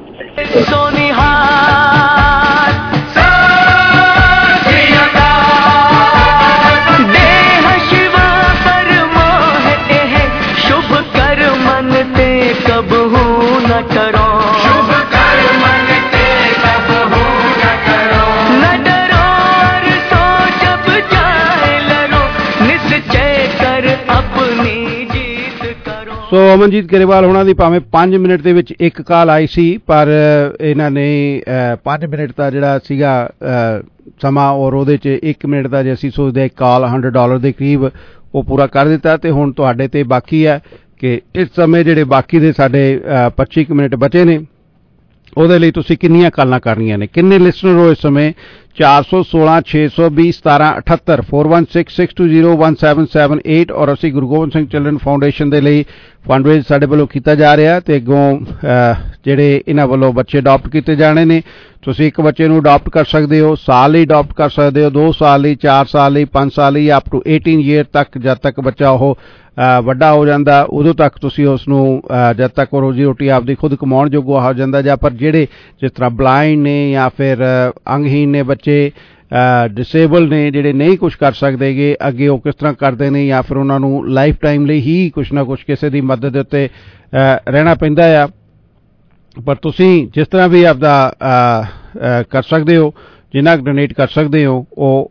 कब हूँ न करो शुभ कर्म ते कब हूँ न करो न डरो और सो जब जाए लड़ो निश्चय कर अपनी जीत करो। ਸੋ ਅਮਨਜੀਤ ਗਰੇਵਾਲ ਹੋਣਾ ਦੀ ਭਾਵੇਂ ਪੰਜ ਮਿੰਟ ਦੇ ਵਿੱਚ ਇੱਕ ਕਾਲ ਆਈ ਸੀ, ਪਰ ਇਹਨਾਂ ਨੇ ਪੰਜ ਮਿੰਟ ਦਾ ਜਿਹੜਾ ਸੀਗਾ ਸਮਾਂ ਔਰ ਉਹਦੇ 'ਚ ਇੱਕ ਮਿੰਟ ਦਾ ਜੇ ਅਸੀਂ ਸੋਚਦੇ ਕਾਲ ਹੰਡਰਡ ਡਾਲਰ ਦੇ ਕਰੀਬ ਉਹ ਪੂਰਾ ਕਰ ਦਿੱਤਾ। ਤੇ ਹੁਣ ਤੁਹਾਡੇ ਤੇ ਬਾਕੀ ਹੈ ਕਿ ਇਸ ਸਮੇਂ ਜਿਹੜੇ ਬਾਕੀ ਦੇ ਸਾਡੇ ਪੱਚੀ ਕੁ ਮਿੰਟ ਬਚੇ ਨੇ ਉਹਦੇ ਲਈ ਤੁਸੀਂ ਕਿੰਨੀਆਂ ਕਾਲਾਂ ਕਰਨੀਆਂ ਨੇ। ਕਿੰਨੇ ਲਿਸਨਰ ਹੋ ਇਸ ਸਮੇਂ? ਚਾਰ ਸੌ ਸੋਲਾਂ ਛੇ ਸੌ ਵੀਹ ਸਤਾਰਾਂ ਅਠੱਤਰ four one six six two zero one seven seven eight. ਔਰ ਅਸੀਂ ਗੁਰੂ ਗੋਬਿੰਦ ਸਿੰਘ ਚਿਲਡਰਨ ਫਾਊਂਡੇਸ਼ਨ ਦੇ ਲਈ ਫੰਡਰੇਜ਼ ਸਾਡੇ ਵੱਲੋਂ ਕੀਤਾ ਜਾ ਰਿਹਾ, ਤੇ ਅੱਗੋਂ ਜਿਹੜੇ ਇਹਨਾਂ ਵੱਲੋਂ ਬੱਚੇ ਅਡਾਪਟ ਕੀਤੇ ਜਾਣੇ ਨੇ। ਤੁਸੀਂ ਇੱਕ ਬੱਚੇ ਨੂੰ ਅਡਾਪਟ ਕਰ ਸਕਦੇ ਹੋ, ਸਾਲ ਲਈ ਅਡਾਪਟ ਕਰ ਸਕਦੇ ਹੋ, ਦੋ ਸਾਲ ਲਈ, ਚਾਰ ਸਾਲ ਲਈ, ਪੰਜ ਸਾਲ ਲਈ, ਅਪ ਟੂ ਏਟੀਨ ਈਅਰ ਤੱਕ। ਜਦ ਤੱਕ ਬੱਚਾ ਉਹ ਵੱਡਾ ਹੋ ਜਾਂਦਾ ਉਦੋਂ ਤੱਕ ਤੁਸੀਂ ਉਸ ਨੂੰ ਜਦ ਤੱਕ ਉਹ ਰੋਜੀ ਰੋਟੀ ਆਪਦੀ ਖੁਦ ਕਮਾਉਣ ਜੋਗਾ ਹੋ ਜਾਂਦਾ। ਜਾਂ ਪਰ ਜਿਹੜੇ ਜਿਸ ਤਰ੍ਹਾਂ ਬਲਾਈਂਡ ਨੇ ਜਾਂ ਫਿਰ ਅੰਗਹੀਨ ਨੇ ਬੱਚੇ, ਡਿਸੇਬਲ ਨੇ, ਜਿਹੜੇ ਨਹੀਂ ਕੁਛ ਕਰ ਸਕਦੇਗੇ, ਅੱਗੇ ਉਹ ਕਿਸ ਤਰ੍ਹਾਂ ਕਰਦੇ ਨੇ, ਜਾਂ ਫਿਰ ਉਹਨਾਂ ਨੂੰ ਲਾਈਫ ਟਾਈਮ ਲਈ ਹੀ ਕੁਛ ਨਾ ਕੁਛ ਕਿਸੇ ਦੀ ਮਦਦ ਦੇ ਉੱਤੇ ਰਹਿਣਾ ਪੈਂਦਾ ਆ। ਪਰ ਤੁਸੀਂ ਜਿਸ ਤਰ੍ਹਾਂ ਵੀ ਆਪਦਾ ਕਰ ਸਕਦੇ ਹੋ, ਜਿੰਨਾ ਕੁ ਡੋਨੇਟ ਕਰ ਸਕਦੇ ਹੋ ਉਹ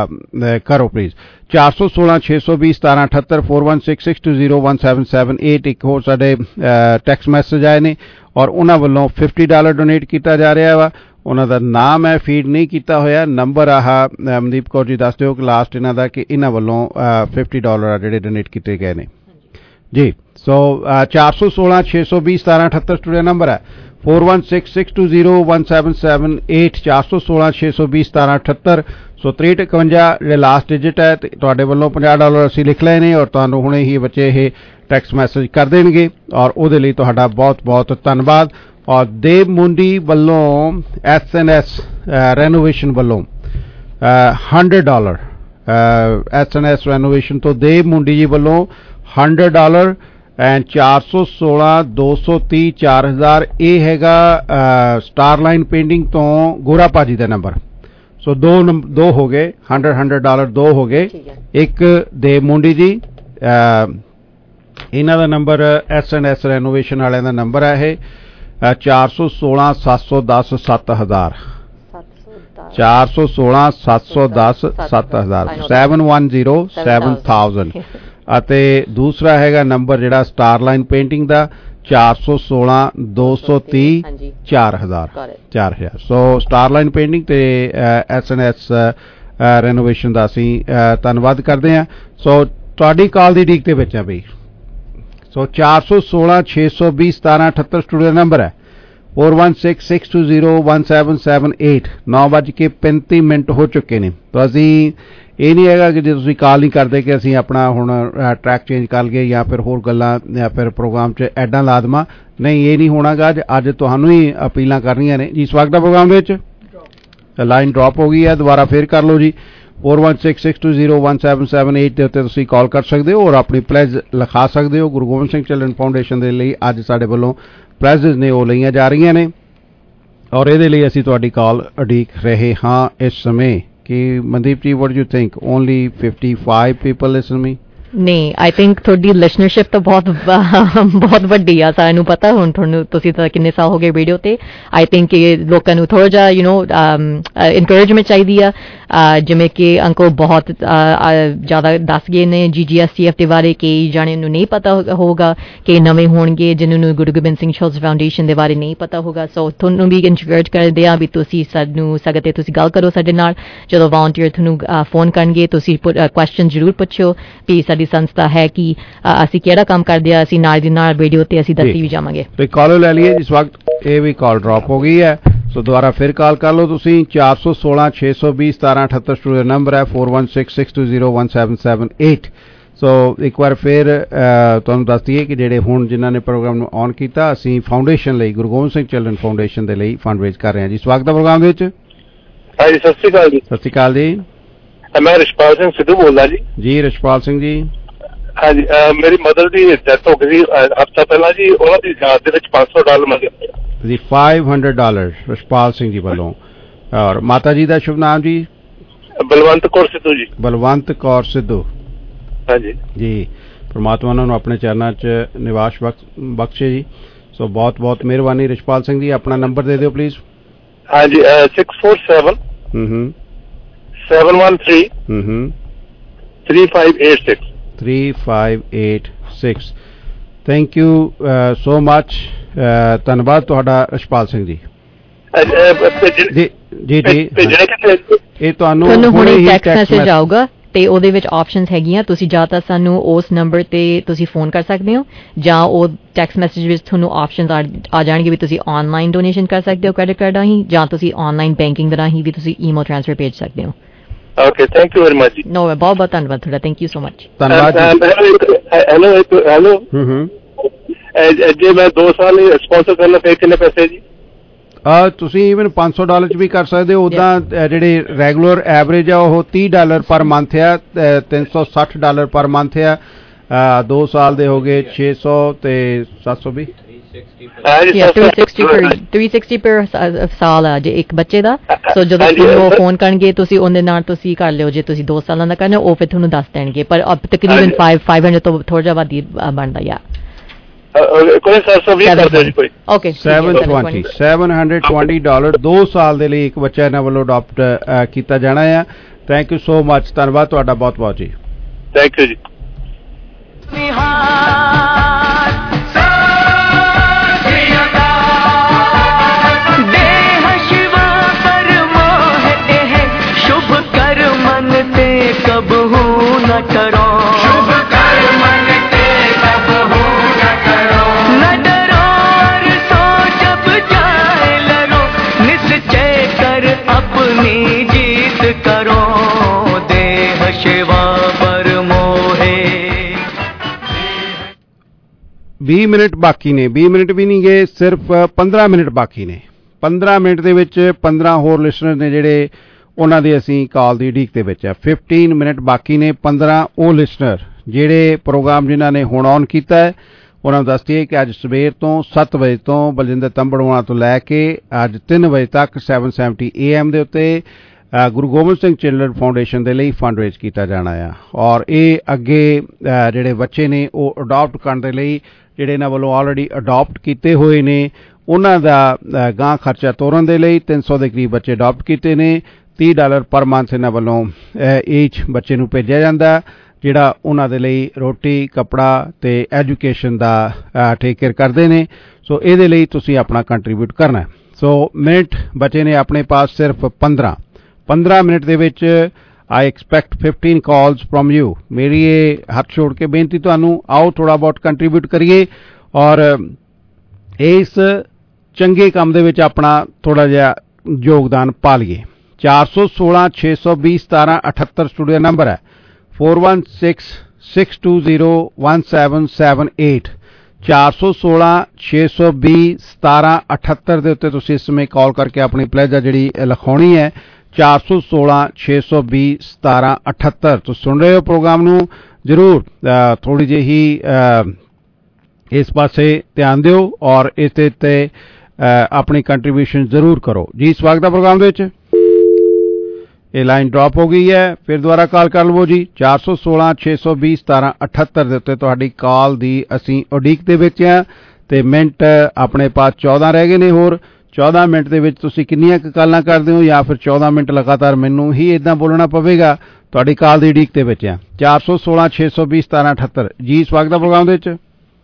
ਕਰੋ ਪਲੀਜ਼। ਚਾਰ ਸੌ ਸੋਲਾਂ ਛੇ ਸੌ ਵੀਹ ਸਤਾਰਾਂ ਅਠੱਤਰ four one six six two zero one seven seven eight. ਇੱਕ ਹੋਰ ਸਾਡੇ ਟੈਕਸਟ ਮੈਸੇਜ ਆਏ ਨੇ ਔਰ ਉਹਨਾਂ ਵੱਲੋਂ ਫਿਫਟੀ ਡਾਲਰ ਡੋਨੇਟ ਕੀਤਾ ਜਾ ਰਿਹਾ ਵਾ। ਉਹਨਾਂ ਦਾ ਨਾਮ ਹੈ ਫੀਡ ਨਹੀਂ ਕੀਤਾ ਹੋਇਆ, ਨੰਬਰ ਆਹ ਮਨਦੀਪ ਕੌਰ ਜੀ ਦੱਸ ਦਿਓ ਕਿ ਲਾਸਟ ਇਹਨਾਂ ਦਾ, ਕਿ ਇਹਨਾਂ ਵੱਲੋਂ ਫਿਫਟੀ ਡਾਲਰ ਆ ਜਿਹੜੇ ਡੋਨੇਟ ਕੀਤੇ ਗਏ ਨੇ ਜੀ। ਸੋ ਚਾਰ ਸੌ ਸੋਲਾਂ ਛੇ ਸੌ ਵੀਹ ਸਤਾਰਾਂ ਅਠੱਤਰ ਸਟੂਡੀਓ ਨੰਬਰ ਹੈ four one six six two zero one seven seven eight. ਚਾਰ ਸੌ ਸੋਲਾਂ ਛੇ ਸੌ ਵੀਹ ਸਤਾਰਾਂ ਅਠੱਤਰ। ਸੋ ਤ੍ਰੇਹਠ ਇਕਵੰਜਾ ਜਿਹੜੇ ਲਾਸਟ ਡਿਜਿਟ ਹੈ, ਤੇ ਤੁਹਾਡੇ ਵੱਲੋਂ ਪੰਜਾਹ ਡਾਲਰ ਅਸੀਂ ਲਿਖ ਲਏ ਨੇ ਔਰ ਤੁਹਾਨੂੰ ਹੁਣੇ ਹੀ ਬੱਚੇ ਇਹ ਟੈਕਸਟ ਮੈਸੇਜ ਕਰ ਦੇਣਗੇ ਔਰ ਉਹਦੇ ਲਈ ਤੁਹਾਡਾ ਬਹੁਤ ਬਹੁਤ ਧੰਨਵਾਦ। ਔਰ ਦੇਵ ਮੁੰਡੀ ਵੱਲੋਂ ਐਸ ਐਨ ਐਸ ਰੈਨੋਵੇਸ਼ਨ ਵੱਲੋਂ ਹੰਡਰਡ ਡਾਲਰ, ਐਸ ਐਨ ਐਸ ਰੈਨੋਵੇਸ਼ਨ ਤੋਂ ਦੇਵ ਮੁੰਡੀ ਜੀ ਵੱਲੋਂ ਹੰਡਰਡ ਡਾਲਰ ਐਂਡ ਚਾਰ ਸੌ ਸੋਲਾਂ ਦੋ ਸੌ ਤੀਹ ਚਾਰ ਹਜ਼ਾਰ ਇਹ ਹੈਗਾ ਸਟਾਰਲਾਈਨ ਪੇਂਟਿੰਗ ਤੋਂ ਗੋਰਾ ਭਾਜੀ ਦਾ ਨੰਬਰ। ਸੋ ਦੋ ਦੋ ਹੋ ਗਏ ਹੰਡਰਡ ਹੰਡਰਡ ਡਾਲਰ ਦੋ ਹੋ ਗਏ। ਇੱਕ ਦੇਵ ਮੁੰਡੀ ਜੀ ਇਹਨਾਂ ਦਾ number S and S renovation ਵਾਲਿਆਂ ਦਾ ਨੰਬਰ ਹੈ ਇਹ ਚਾਰ ਸੌ ਸੋਲਾਂ ਸੱਤ ਸੌ ਦਸ ਸੱਤ ਹਜ਼ਾਰ ਚਾਰ ਸੌ ਸੋਲਾਂ ਸੱਤ ਸੌ ਦਸ ਸੱਤ ਹਜ਼ਾਰ seven one zero seven thousand. ਅਤੇ ਦੂਸਰਾ ਹੈਗਾ ਨੰਬਰ ਜਿਹੜਾ ਸਟਾਰਲਾਈਨ ਪੇਂਟਿੰਗ ਦਾ ਚਾਰ ਸੌ ਸੋਲਾਂ ਦੋ ਸੌ ਤੀਹ ਚਾਰ ਹਜ਼ਾਰ ਚਾਰ ਹਜ਼ਾਰ। ਸੋ ਸਟਾਰਲਾਈਨ ਪੇਂਟਿੰਗ ਤੇ ਐਸ ਐਂਡ ਐਸ ਰੈਨੋਵੇਸ਼ਨ ਦਾ ਅਸੀਂ ਧੰਨਵਾਦ ਕਰਦੇ ਹਾਂ। ਸੋ ਤੁਹਾਡੀ ਕਾਲ ਦੀ ਡੀਕ ਦੇ ਵਿੱਚ ਆ ਬਈ। ਸੋ ਚਾਰ ਸੌ ਸੋਲਾਂ ਛੇ ਸੌ ਵੀਹ ਸਤਾਰਾਂ ਅਠੱਤਰ ਸਟੂਡੀਓ ਨੰਬਰ ਹੈ four one six six two zero one seven seven eight. नौ बज के पैंती मिनट हो चुके ने। तो असी ये नहीं है कि जो तुसीं कॉल नहीं करते कि असी अपना हुण ट्रैक चेंज कर गए या फिर होर गल्लां या फिर प्रोग्राम च ऐडां ला देवां। नहीं, ये नहीं होना गा। अज तुहानूं ही अपीलां करनियां ने जी। स्वागत है प्रोग्राम विच। लाइन ड्रॉप हो गई है, दोबारा फिर कर लो जी। Four one six six two zero one seven seven eight के उत्ते तुसीं कॉल कर सकते हो और अपनी प्लेज लिखा सकते हो। गुरु गोबिंद सिंह चिल्ड्रन फाउंडेशन के लिए अज साडे वल्लों प्लेजेस ने वो लईआं जा रही ने और ये लिए असी तुहाडी कॉल उडीक रहे हाँ इस समय। कि Mandeep ji what do you think only fifty five people listen me? नहीं, आई थिंक थोड़ी लिसनरशिप तो बहुत बहुत ਵੱਡੀ ਆ। ਸਾਨੂੰ ਪਤਾ ਹੁਣ ਤੁਹਾਨੂੰ ਤੁਸੀਂ ਤਾਂ ਕਿੰਨੇ ਸਾਲ ਹੋ ਗਏ ਰੇਡੀਓ ਤੇ। ਆਈ ਥਿੰਕ ਇਹ ਲੋਕਾਂ ਨੂੰ ਥੋੜਾ ਜਿਹਾ ਯੂ نو ਇਨਕਰੇਜਮੈਂਟ ਚਾਹੀਦੀ ਆ। ਜਿਵੇਂ ਕਿ ਅੰਕਲ ਬਹੁਤ ਜ਼ਿਆਦਾ ਦੱਸ ਗਏ ਨੇ ਜੀ ਜੀ ਐਸ ਟੀ ਐਫ ਦੇ ਬਾਰੇ। ਕਈ ਜਾਣੇ ਨੂੰ ਨਹੀਂ ਪਤਾ ਹੋਊਗਾ, ਕਿ ਨਵੇਂ ਹੋਣਗੇ ਜਿਨ੍ਹਾਂ ਨੂੰ ਗੁਰੂ ਗੋਬਿੰਦ ਸਿੰਘ ਚਿਲਡਰਨਸ ਫਾਊਂਡੇਸ਼ਨ ਦੇ ਬਾਰੇ ਨਹੀਂ ਪਤਾ ਹੋਊਗਾ। ਸੋ ਤੁਹਾਨੂੰ ਵੀ ਇਨਕਰੇਜ ਕਰਦੇ ਆ ਵੀ ਤੁਸੀਂ ਸਾਨੂੰ ਸਗੋਂ ਤੇ ਤੁਸੀਂ ਗੱਲ ਕਰੋ ਸਾਡੇ ਨਾਲ। ਜਦੋਂ ਵਾਲੰਟੀਅਰ ਤੁਹਾਨੂੰ ਫੋਨ ਕਰਨਗੇ ਤੁਸੀਂ ਕੁਐਸਚਨ ਜ਼ਰੂਰ ਪੁੱਛੋ ਵੀ ਸਾਡੀ ਸੰਸਥਾ ਹੈ ਕਿ ਅਸੀਂ ਕਿਹੜਾ ਕੰਮ ਕਰਦੇ ਆ। ਅਸੀਂ ਨਾਲ ਦੀ ਨਾਲ ਰੇਡੀਓ ਤੇ ਅਸੀਂ ਦੱਸੀ ਵੀ ਜਾਵਾਂਗੇ। ਤੇ ਕਾਲ ਲੈ ਲਈਏ ਇਸ ਵਕਤ। ਇਹ ਵੀ ਕਾਲ ਡ੍ਰੌਪ ਹੋ ਗਈ ਹੈ। ਸੋ ਦੁਬਾਰਾ ਫਿਰ ਕਾਲ ਕਰ ਲਓ ਤੁਸੀਂ। ਚਾਰ ਸੌ ਸੋਲਾਂ ਛੇ ਸੌ ਵੀਹ ਸਤਾਰਾਂ ਅਠੱਤਰ ਸਟੂਡੀਓ ਨੰਬਰ ਹੈ four one six six two zero one seven seven eight. So ਇੱਕ ਵਾਰ ਫਿਰ ਤੁਹਾਨੂੰ ਦੱਸ ਦਈਏ ਕਿ ਜਿਹੜੇ ਹੁਣ ਜਿਨ੍ਹਾਂ ਨੇ ਪ੍ਰੋਗਰਾਮ ਨੂੰ ਔਨ ਕੀਤਾ, ਅਸੀਂ ਫਾਊਂਡੇਸ਼ਨ ਲਈ ਗੁਰੂ ਗੋਬਿੰਦ ਸਿੰਘ ਚਿਲਡਰਨ ਫਾਊਂਡੇਸ਼ਨ ਦੇ ਲਈ ਫੰਡ ਰੇਜ਼ ਕਰ ਰਹੇ ਹਾਂ ਜੀ। ਸਵਾਗਤ ਹੈ ਪ੍ਰੋਗਰਾਮ ਵਿੱਚ। ਹਾਂਜੀ, ਸਤਿ ਸ਼੍ਰੀ ਅਕਾਲ ਜੀ। ਸਤਿ ਸ਼੍ਰੀ ਅਕਾਲ ਜੀ। ਮੈਂ ਰਿਸ਼ਪਾਲ ਸਿੰਘ ਸਿੱਧੂ ਬੋਲਦਾ ਜੀ। ਜੀ ਰਿਸ਼ਪਾਲ ਸਿੰਘ ਜੀ। ਹਾਂਜੀ, ਮੇਰੀ ਮਦਰ ਦੀ ਡੈਥ ਹੋ ਗਈ ਸੀ ਹਫ਼ਤਾ ਪਹਿਲਾਂ ਜੀ। ਉਹਨਾਂ ਦੀ ਯਾਦ ਦੇ ਵਿੱਚ ਪੰਜ ਸੌ ਡਾਲਰ ਮੰਗੇ ਜੀ। Five hundred dollar Rishpal Singh ji वालों। और माता जी का शुभ नाम जी? बलवंत कौर सिद्धू जी। बलवंत कौर सिद्धू। हाँ जी जी। परमात्मा उन्होंने अपने चरणों च निवास बख्शे जी। सो बहुत बहुत मेहरबानी रिशपाल सिंह जी। अपना नंबर दे दो प्लीज। हाँ जी, six four seven seven one three three five eight six three five eight six. Thank you so much. ਧੰਨਵਾਦ ਤੁਹਾਡਾ ਰਿਸ਼ਪਾਲ ਸਿੰਘ ਜੀ। ਜੀ ਜੀ ਜੀ ਇਹ ਤੁਹਾਨੂੰ ਹੁਣੇ ਟੈਕਸਟ ਮੈਸੇਜ ਆਊਗਾ ਤੇ ਉਹਦੇ ਵਿੱਚ ਆਪਸ਼ਨਸ ਹੈਗੀਆਂ। ਤੁਸੀਂ ਜਾਂ ਤਾਂ ਸਾਨੂੰ ਉਸ ਨੰਬਰ ਤੇ ਤੁਸੀਂ ਫੋਨ ਕਰ ਸਕਦੇ ਹੋ, ਜਾਂ ਉਹ ਟੈਕਸਟ ਮੈਸੇਜ ਵਿੱਚ ਤੁਹਾਨੂੰ ਆਪਸ਼ਨਸ ਆ ਜਾਣਗੇ ਵੀ ਤੁਸੀਂ ਆਨਲਾਈਨ ਡੋਨੇਸ਼ਨ ਕਰ ਸਕਦੇ ਹੋ ਕ੍ਰੈਡਿਟ ਕਾਰਡ ਰਾਹੀਂ, ਜਾਂ ਤੁਸੀਂ ਆਨਲਾਈਨ ਬੈਂਕਿੰਗ ਰਾਹੀਂ ਵੀ ਤੁਸੀਂ ਈਮੇਲ ਟ੍ਰਾਂਸਫਰ ਭੇਜ ਸਕਦੇ ਹੋ। Okay, thank you very much ਜੀ। ਨੋ, ਬਹੁਤ ਬਹੁਤ ਧੰਨਵਾਦ ਤੁਹਾਡਾ। Thank you so much. ਧੰਨਵਾਦ ਜੀ। ਹੈਲੋ ਹੈਲੋ ਹੂੰ ਹੂੰ ਜੇ ਮੈਂ ਦੋ ਸਾਲ ਸਪਾਂਸਰ ਕਰਨਾ ਪਏ ਕਿੰਨੇ ਪੈਸੇ ਜੀ? ਆ ਤੁਸੀਂ ਈਵਨ ਪੰਜ ਸੌ ਡਾਲਰ ਚ ਵੀ ਕਰ ਸਕਦੇ ਹੋ। ਉੱਦਾਂ ਜਿਹੜੇ ਰੈਗੂਲਰ ਐਵਰੇਜ ਆ ਉਹ ਤੀਹ ਡਾਲਰ ਪਰ ਮੰਥ ਆ, ਤਿੰਨ ਸੌ ਸੱਠ ਡਾਲਰ ਪਰ ਮੰਥ ਆ। ਦੋ ਸਾਲ ਦੇ ਹੋ ਗਏ ਛੇ ਸੌ ਤੇ ਸੱਤ ਸੌ ਵੀਹ three sixty per ਸਾਲ ਆ ਜੇ ਇੱਕ ਬੱਚੇ ਦਾ। ਸੋ ਜਦੋਂ ਤੁਹਾਨੂੰ ਫੋਨ ਕਰਨਗੇ ਤੁਸੀਂ ਉਹਦੇ ਨਾਲ ਤੁਸੀਂ ਕਰ ਲਿਓ। ਜੇ ਤੁਸੀਂ ਦੋ ਸਾਲਾਂ ਦਾ ਕਰਨਾ ਉਹ ਫਿਰ ਤੁਹਾਨੂੰ ਦੱਸ ਦੇਣਗੇ, ਪਰ ਤਕਰੀਬਨ five five hundred ਤੋਂ ਥੋੜਾ ਜਿਹਾ ਵੱਧ ਬਣਦਾ ਯਾਰ। seven hundred twenty ਡਾਲਰ ਦੋ ਸਾਲ ਦੇ ਲਈ ਇੱਕ ਬੱਚਾ ਇਹਨਾਂ ਵੱਲੋਂ ਅਡਾਪਟ ਕੀਤਾ ਜਾਣਾ ਆ। Thank you so much. ਧੰਨਵਾਦ ਤੁਹਾਡਾ ਬਹੁਤ ਬਹੁਤ ਜੀ। ਥੈਂਕ ਯੂ ਜੀ। शुभ कर मन ते कब हो न करो, शुभ कर मन ते कब हो न करो, न डरो और सो जब जाए लड़ो, निश्चय कर अपनी जीत करो, देह शिवा पर मोहे। ਵੀਹ ਮਿੰਟ ਬਾਕੀ ਨੇ। ਵੀਹ ਮਿੰਟ ਵੀ ਨਹੀਂ ਗਏ, ਸਿਰਫ ਪੰਦਰਾਂ ਮਿੰਟ ਬਾਕੀ ਨੇ। ਪੰਦਰਾਂ ਮਿੰਟ ਦੇ ਵਿੱਚ ਪੰਦਰਾਂ ਹੋਰ ਲਿਸਨਰ ਨੇ ਜਿਹੜੇ ਉਹਨਾਂ ਦੇ ਅਸੀਂ ਕਾਲ ਦੀ ਉਡੀਕ ਦੇ ਵਿੱਚ ਆ। ਫਿਫਟੀਨ ਮਿੰਟ ਬਾਕੀ ਨੇ। ਪੰਦਰਾਂ ਉਹ ਲਿਸਨਰ ਜਿਹੜੇ ਪ੍ਰੋਗਰਾਮ ਜਿਨ੍ਹਾਂ ਨੇ ਹੁਣ ਔਨ ਕੀਤਾ ਹੈ ਉਹਨਾਂ ਨੂੰ ਦੱਸ ਦਈਏ ਕਿ ਅੱਜ ਸਵੇਰ ਤੋਂ ਸੱਤ ਵਜੇ ਤੋਂ ਬਲਜਿੰਦਰ ਤੰਬੜੂਆਂ ਤੋਂ ਲੈ ਕੇ ਅੱਜ ਤਿੰਨ ਵਜੇ ਤੱਕ ਸੈਵਨ ਸੈਵਨਟੀ ਏ ਐਮ ਦੇ ਉੱਤੇ ਗੁਰੂ ਗੋਬਿੰਦ ਸਿੰਘ ਚਿਲਡਰਨ ਫਾਊਂਡੇਸ਼ਨ ਦੇ ਲਈ ਫੰਡ ਰੇਜ਼ ਕੀਤਾ ਜਾਣਾ ਆ। ਔਰ ਇਹ ਅੱਗੇ ਜਿਹੜੇ ਬੱਚੇ ਨੇ ਉਹ ਅਡਾਪਟ ਕਰਨ ਦੇ ਲਈ ਜਿਹੜੇ ਇਹਨਾਂ ਵੱਲੋਂ ਆਲਰੇਡੀ ਅਡਾਪਟ ਕੀਤੇ ਹੋਏ ਨੇ ਉਹਨਾਂ ਦਾ ਗਾਂ ਖਰਚਾ ਤੋਰਨ ਦੇ ਲਈ ਤਿੰਨ ਸੌ ਦੇ ਕਰੀਬ ਬੱਚੇ ਅਡਾਪਟ ਕੀਤੇ ਨੇ। ਤੀਹ ਡਾਲਰ ਪਰ ਮੰਥ ਇਹਨਾਂ ਵੱਲੋਂ ਈਚ ਬੱਚੇ ਨੂੰ ਭੇਜਿਆ ਜਾਂਦਾ ਜਿਹੜਾ ਉਹਨਾਂ ਦੇ ਲਈ ਰੋਟੀ ਕੱਪੜਾ ਤੇ ਐਜੂਕੇਸ਼ਨ ਦਾ ਟੇਕ ਕੇਅਰ ਕਰਦੇ ਨੇ। ਸੋ ਇਹਦੇ ਲਈ ਤੁਸੀਂ ਆਪਣਾ ਕੰਟਰੀਬਿਊਟ ਕਰਨਾ। ਸੋ ਮਿੰਟ ਬਚੇ ਨੇ ਆਪਣੇ ਪਾਸ ਸਿਰਫ ਪੰਦਰਾਂ ਪੰਦਰਾਂ ਮਿੰਟ ਦੇ ਵਿੱਚ I expect fifteen calls from you. ਮੇਰੀ ਇਹ ਹੱਥ ਛੋੜ ਕੇ ਬੇਨਤੀ ਤੁਹਾਨੂੰ, ਆਓ ਥੋੜਾ ਬਹੁਤ ਕੰਟਰੀਬਿਊਟ ਕਰੀਏ ਔਰ ਇਸ ਚੰਗੇ ਕੰਮ ਦੇ ਵਿੱਚ ਆਪਣਾ ਥੋੜਾ ਜਿਹਾ ਯੋਗਦਾਨ ਪਾ ਲਈਏ। ਚਾਰ ਸੌ ਸੋਲਾਂ ਛੇ ਸੌ ਵੀਹ ਸਤਾਰਾਂ ਅਠੱਤਰ ਸਟੂਡੀਓ ਨੰਬਰ ਹੈ four one six six two zero one seven seven eight ਚਾਰ ਸੌ ਸੋਲਾਂ ਛੇ ਸੌ ਵੀਹ ਸਤਾਰਾਂ ਅਠੱਤਰ ਦੇ ਉੱਤੇ ਤੁਸੀਂ ਇਸ ਸਮੇਂ ਕਾਲ ਕਰਕੇ ਆਪਣੀ ਪਲੇਜ ਆ ਜਿਹੜੀ ਲਿਖਾਉਣੀ ਹੈ ਚਾਰ ਸੌ ਸੋਲਾਂ ਛੇ ਸੌ ਵੀਹ ਸਤਾਰਾਂ ਅਠੱਤਰ। ਤੁਸੀਂ ਸੁਣ ਰਹੇ ਹੋ ਪ੍ਰੋਗਰਾਮ ਨੂੰ, ਜ਼ਰੂਰ ਥੋੜੀ ਜਿਹੀ ਇਸ ਪਾਸੇ ਧਿਆਨ ਦਿਓ ਔਰ ਇਸ ਦੇ ਉੱਤੇ ਆਪਣੀ ਕੰਟਰੀਬਿਊਸ਼ਨ ਜ਼ਰੂਰ ਕਰੋ ਜੀ। ਸਵਾਗਤ ਹੈ ਪ੍ਰੋਗਰਾਮ ਦੇ ਵਿੱਚ। ਇਹ ਲਾਈਨ ਡ੍ਰੌਪ ਹੋ ਗਈ ਹੈ, ਫਿਰ ਦੁਬਾਰਾ ਕਾਲ ਕਰ ਲਵੋ ਜੀ। ਚਾਰ ਸੌ ਸੋਲਾਂ ਛੇ ਸੌ ਵੀਹ ਸਤਾਰਾਂ ਅਠੱਤਰ ਦੇ ਉੱਤੇ ਤੁਹਾਡੀ ਕਾਲ ਦੀ ਅਸੀਂ ਉਡੀਕ ਦੇ ਵਿੱਚ ਹਾਂ ਤੇ ਮਿੰਟ ਆਪਣੇ ਪਾਸ ਚੌਦਾਂ ਰਹਿ ਗਏ ਨੇ। ਹੋਰ ਚੌਦਾਂ ਮਿੰਟ ਦੇ ਵਿੱਚ ਤੁਸੀਂ ਕਿੰਨੀਆਂ ਕੁ ਕਾਲਾਂ ਕਰਦੇ ਹੋ ਜਾਂ ਫਿਰ ਚੌਦਾਂ ਮਿੰਟ ਲਗਾਤਾਰ ਮੈਨੂੰ ਹੀ ਇਦਾਂ ਬੋਲਣਾ ਪਵੇਗਾ? ਤੁਹਾਡੀ ਕਾਲ ਦੀ ਉਡੀਕ ਦੇ ਵਿੱਚ ਹਾਂ। ਚਾਰ ਸੌ ਸੋਲਾਂ ਛੇ ਸੌ ਵੀਹ ਸਤਾਰਾਂ ਅਠੱਤਰ ਜੀ। ਸਵਾਗਤ ਹੈ ਪ੍ਰੋਗਰਾਮ ਦੇ ਵਿੱਚ।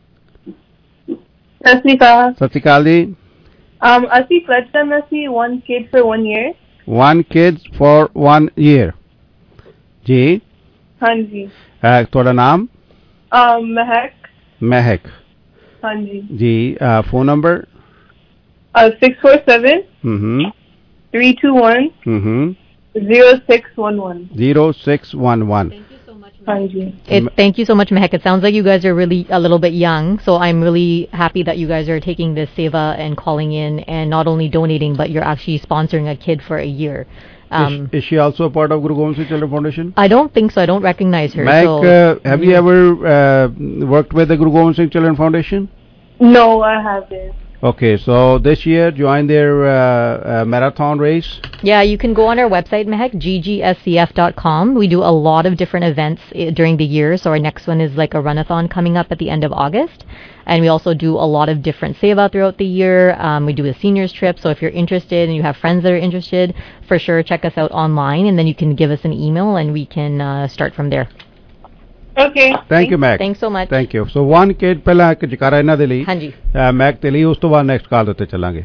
ਸਤਿ ਸ਼੍ਰੀ ਅਕਾਲ। ਸਤਿ ਸ਼੍ਰੀ ਅਕਾਲ ਜੀ। ਅਸੀਂ ਫਲੱਡ ਕਰਨਾ ਸੀ one kid for one year। one kid for one year ਜੀ। ਹਾਂਜੀ। ਤੁਹਾਡਾ ਨਾਮ? ਮਹਿਕ। ਮਹਿਕ ਹਾਂਜੀ ਜੀ। Phone number? six four seven mm-hmm three two one mm-hmm zero six one one zero six one one It, thank you so much, Mehak. It sounds like you guys are really a little bit young, so I'm really happy that you guys are taking this seva and calling in and not only donating, but you're actually sponsoring a kid for a year. Um, is, is she also a part of Guru Gobind Singh Children Foundation? I don't think so. I don't recognize her. Mike, so, uh, have you ever uh, worked with the Guru Gobind Singh Children Foundation? No, I haven't. Okay, so this year join their uh, uh, marathon race. Yeah, you can go on our website, Mehak, g g s c f dot com. We do a lot of different events I- during the year. So our next one is like a runathon coming up at the end of August. And we also do a lot of different seva throughout the year. Um, we do a seniors trip. So if you're interested and you have friends that are interested, for sure check us out online. And then you can give us an email and we can uh, start from there. Okay. Thank you, Mac. Thanks so much. Thank you. So one kid ਪਹਿਲਾਂ ਇੱਕ ਜਕਾਰਾ ਇਹਨਾਂ ਦੇ ਲਈ। ਹਾਂਜੀ। ਮੈਕ ਦੇ ਲਈ, ਉਸ ਤੋਂ ਬਾਅਦ ਨੈਕਸਟ ਕਾਲ ਦੇ ਉੱਤੇ ਚੱਲਾਂਗੇ।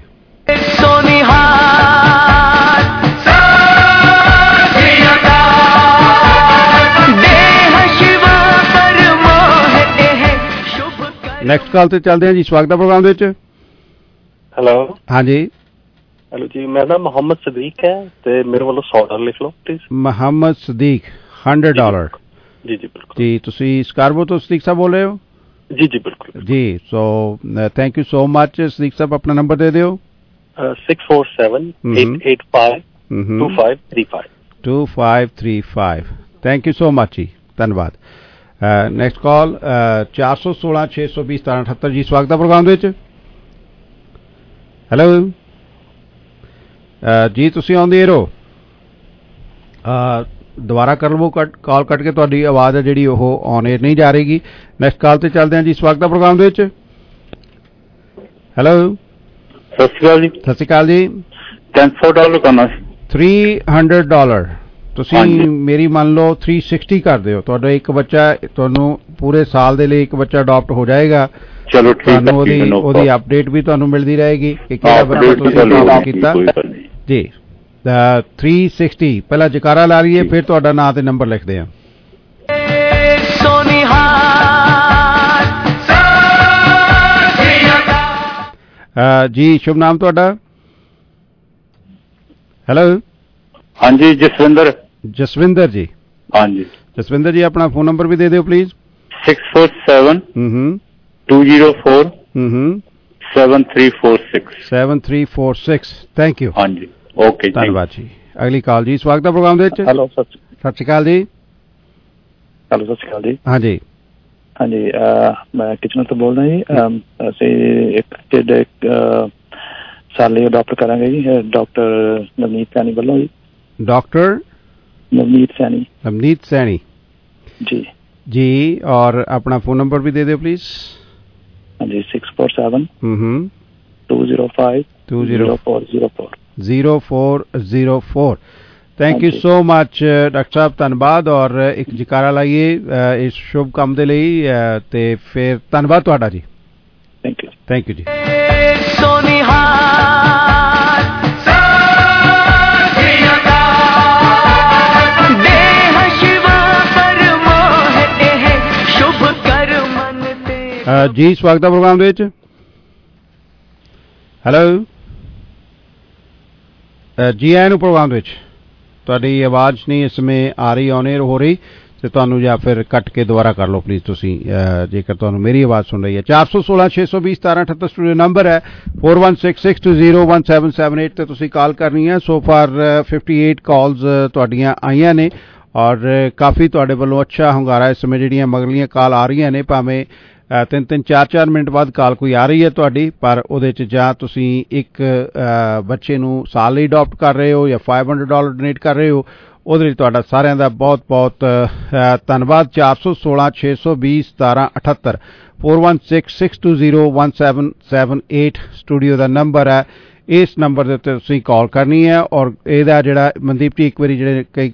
ਨੈਕਸਟ ਕਾਲ ਤੇ ਚੱਲਦੇ ਹਾਂ ਜੀ। ਸਵਾਗਤ ਹੈ ਪ੍ਰੋਗਰਾਮ ਦੇ ਵਿੱਚ। ਹੈਲੋ। ਹਾਂਜੀ। ਹੈਲੋ ਜੀ, ਮੇਰਾ ਨਾਮ ਮੁਹੰਮਦ ਸਦੀਕ ਹੈ ਤੇ ਮੇਰੇ ਵੱਲੋਂ ਸੌ ਡਾਲਰ ਲਿਖ ਲਓ please. Muhammad Sadiq hundred dollar ਜੀ ਜੀ ਬਿਲਕੁਲ ਜੀ। ਤੁਸੀਂ ਸਕਾਰਬੋ ਤੋਂ ਸਦੀਕ ਸਾਹਿਬ ਬੋਲ ਰਹੇ ਹੋ? ਜੀ ਜੀ ਬਿਲਕੁਲ ਜੀ। So thank you so much Sadiq ਸਾਹਿਬ। ਆਪਣਾ ਨੰਬਰ ਦੇ ਦਿਓ। six four seven eight eight five two five three five two five three five thank you so much ਜੀ, ਧੰਨਵਾਦ। ਨੈਕਸਟ ਕਾਲ ਚਾਰ ਸੌ ਸੋਲਾਂ ਛੇ ਸੌ ਵੀਹ ਸਤਾਰਾਂ ਅਠੱਤਰ ਜੀ। ਸਵਾਗਤ ਹੈ ਪ੍ਰੋਗਰਾਮ ਦੇ ਵਿੱਚ। ਹੈਲੋ ਜੀ, ਤੁਸੀਂ ਆਉਂਦੇ ਰਹੋ। ਦੁਬਾਰਾ ਕਰ ਲਵੋ, ਕੱਟ ਕਾਲ ਕੱਟ ਕੇ ਤੁਹਾਡੀ ਆਵਾਜ਼ ਹੈ ਜਿਹੜੀ ਉਹ ਔਨ ਏਅਰ ਨਹੀਂ ਜਾ ਰਹੀ। ਨੈਕਸਟ ਕਾਲ ਤੇ ਚੱਲਦੇ ਹਾਂ ਜੀ। ਸਵਾਗਤ ਹੈ ਪ੍ਰੋਗਰਾਮ ਦੇ ਵਿੱਚ। ਹੈਲੋ ਸਤਿ ਸ਼੍ਰੀ ਅਕਾਲ ਜੀ। ਸਤਿ ਸ਼੍ਰੀ ਅਕਾਲ ਜੀ। ਤਿੰਨ ਸੌ ਡਾਲਰ ਕਰਨਾ ਸੀ। three hundred ਡਾਲਰ ਤੁਸੀਂ ਮੇਰੀ ਮੰਨ ਲਓ three sixty ਕਰ ਦਿਓ। ਤੁਹਾਡਾ ਇੱਕ ਬੱਚਾ, ਤੁਹਾਨੂੰ ਪੂਰੇ ਸਾਲ ਦੇ ਲਈ ਇੱਕ ਬੱਚਾ ਅਡਾਪਟ ਹੋ ਜਾਏਗਾ। ਚਲੋ ਠੀਕ ਹੈ। ਤੁਹਾਨੂੰ ਉਹਦੀ ਉਹਦੀ ਅਪਡੇਟ ਵੀ ਤੁਹਾਨੂੰ ਮਿਲਦੀ ਰਹੇਗੀ ਕਿ ਕਿਹੜਾ ਬੱਚਾ ਤੁਸੀਂ ਅਡਾਪਟ ਕੀਤਾ ਜੀ। three sixty ਪਹਿਲਾਂ ਜਕਾਰਾ ਲਾ ਲਈਏ, ਫਿਰ ਤੁਹਾਡਾ ਨਾਂ ਤੇ ਨੰਬਰ ਲਿਖਦੇ ਹਾਂ। ਜੀ ਸ਼ੁਭ ਨਾਮ ਤੁਹਾਡਾ? ਹੈਲੋ। ਹਾਂਜੀ ਜਸਵਿੰਦਰ। ਜਸਵਿੰਦਰ ਜੀ। ਹਾਂਜੀ ਜਸਵਿੰਦਰ ਜੀ, ਆਪਣਾ ਫੋਨ ਨੰਬਰ ਵੀ ਦੇ ਦਿਓ please. six four seven two zero four seven three four six seven three four six thank you. ਹਾਂਜੀ ਓਕੇ, ਧੰਨਵਾਦ ਜੀ। ਅਗਲੀ ਕਾਲ ਜੀ। ਸਵਾਗਤ ਹੈ ਪ੍ਰੋਗਰਾਮ ਦੇ ਵਿੱਚ। ਹੈਲੋ ਸਤਿ ਸਤਿ ਸ਼੍ਰੀ ਅਕਾਲ ਜੀ। ਹੈਲੋ ਸਤਿ ਸ਼੍ਰੀ ਅਕਾਲ ਜੀ। ਹਾਂਜੀ ਹਾਂਜੀ ਮੈਂ ਕਿਚਨਰ ਤੋਂ ਬੋਲ ਰਿਹਾ ਜੀ। ਅਸੀਂ ਇੱਕ ਕਿਡ ਸਾਲ ਲਈ ਅਡਾਪਟ ਕਰਾਂਗੇ ਜੀ ਡਾਕਟਰ ਨਵਨੀਤ ਸੈਣੀ ਵੱਲੋਂ ਜੀ। ਡਾਕਟਰ ਨਵਨੀਤ ਸੈਣੀ। ਨਵਨੀਤ ਸੈਣੀ ਜੀ ਜੀ। ਔਰ ਆਪਣਾ ਫੋਨ ਨੰਬਰ ਵੀ ਦੇ ਦਿਓ ਪਲੀਜ਼। ਹਾਂਜੀ six four seven two zero five two zero four zero four zero four zero four. Thank you so much doctor ਸਾਹਿਬ, ਧੰਨਵਾਦ। ਔਰ ਇੱਕ ਜਕਾਰਾ ਲਾਈਏ ਇਸ ਸ਼ੁਭ ਕੰਮ ਦੇ ਲਈ ਤੇ ਫਿਰ ਧੰਨਵਾਦ ਤੁਹਾਡਾ ਜੀ। ਥੈਂਕ ਯੂ ਥੈਂਕ ਯੂ ਜੀ। ਜੀ ਸਵਾਗਤ ਹੈ ਪ੍ਰੋਗਰਾਮ ਦੇ ਵਿੱਚ। ਹੈਲੋ ਜੀ ਆਇਆਂ ਨੂੰ ਪ੍ਰੋਗਰਾਮ ਦੇ ਵਿੱਚ। ਤੁਹਾਡੀ ਆਵਾਜ਼ ਨਹੀਂ ਇਸ ਸਮੇਂ ਆ ਰਹੀ, ਔਨ ਏਅਰ ਹੋ ਰਹੀ, ਤੇ ਤੁਹਾਨੂੰ ਜਾਂ ਫਿਰ ਕੱਟ ਕੇ ਦੁਬਾਰਾ ਕਰ ਲਓ ਪਲੀਜ਼ ਤੁਸੀਂ ਜੇਕਰ ਤੁਹਾਨੂੰ ਮੇਰੀ ਆਵਾਜ਼ ਸੁਣ ਰਹੀ ਹੈ। ਚਾਰ ਸੌ ਸੋਲਾਂ ਛੇ ਸੌ ਵੀਹ ਸਤਾਰਾਂ ਅਠੱਤਰ ਸਟੂਡੀਓ ਨੰਬਰ ਹੈ four one six six two zero one seven seven eight ਤੇ ਤੁਸੀਂ ਕਾਲ ਕਰਨੀ ਹੈ। So far fifty eight calls ਤੁਹਾਡੀਆਂ ਆਈਆਂ ਨੇ ਔਰ ਕਾਫੀ ਤੁਹਾਡੇ ਵੱਲੋਂ ਅੱਛਾ ਹੁੰਗਾਰਾ ਇਸ ਸਮੇਂ ਜਿਹੜੀਆਂ ਮਗਰਲੀਆਂ ਕਾਲ ਆ ਰਹੀਆਂ ਨੇ। ਭਾਵੇਂ ਤਿੰਨ ਤਿੰਨ ਚਾਰ ਚਾਰ ਮਿੰਟ ਬਾਅਦ ਕਾਲ ਕੋਈ ਆ ਰਹੀ ਹੈ ਤੁਹਾਡੀ, ਪਰ ਉਹਦੇ 'ਚ ਜਾਂ ਤੁਸੀਂ ਇੱਕ ਬੱਚੇ ਨੂੰ ਸਾਲ ਲਈ ਅਡਾਪਟ ਕਰ ਰਹੇ ਹੋ ਜਾਂ ਫਾਈਵ ਹੰਡਰਡ ਡਾਲਰ ਡੋਨੇਟ ਕਰ ਰਹੇ ਹੋ, ਉਹਦੇ ਲਈ ਤੁਹਾਡਾ ਸਾਰਿਆਂ ਦਾ ਬਹੁਤ ਬਹੁਤ ਧੰਨਵਾਦ। ਚਾਰ ਸੌ ਸੋਲਾਂ ਛੇ ਸੌ ਵੀਹ ਸਤਾਰਾਂ ਅਠੱਤਰ four one six six two zero one seven seven eight studio ਦਾ ਨੰਬਰ ਹੈ। ਇਸ ਨੰਬਰ ਦੇ ਉੱਤੇ ਤੁਸੀਂ ਕਾਲ ਕਰਨੀ ਹੈ। ਔਰ ਇਹਦਾ ਜਿਹੜਾ ਮਨਦੀਪ ਜੀ ਇੱਕ ਵਾਰੀ ਜਿਹੜੇ ਕਈ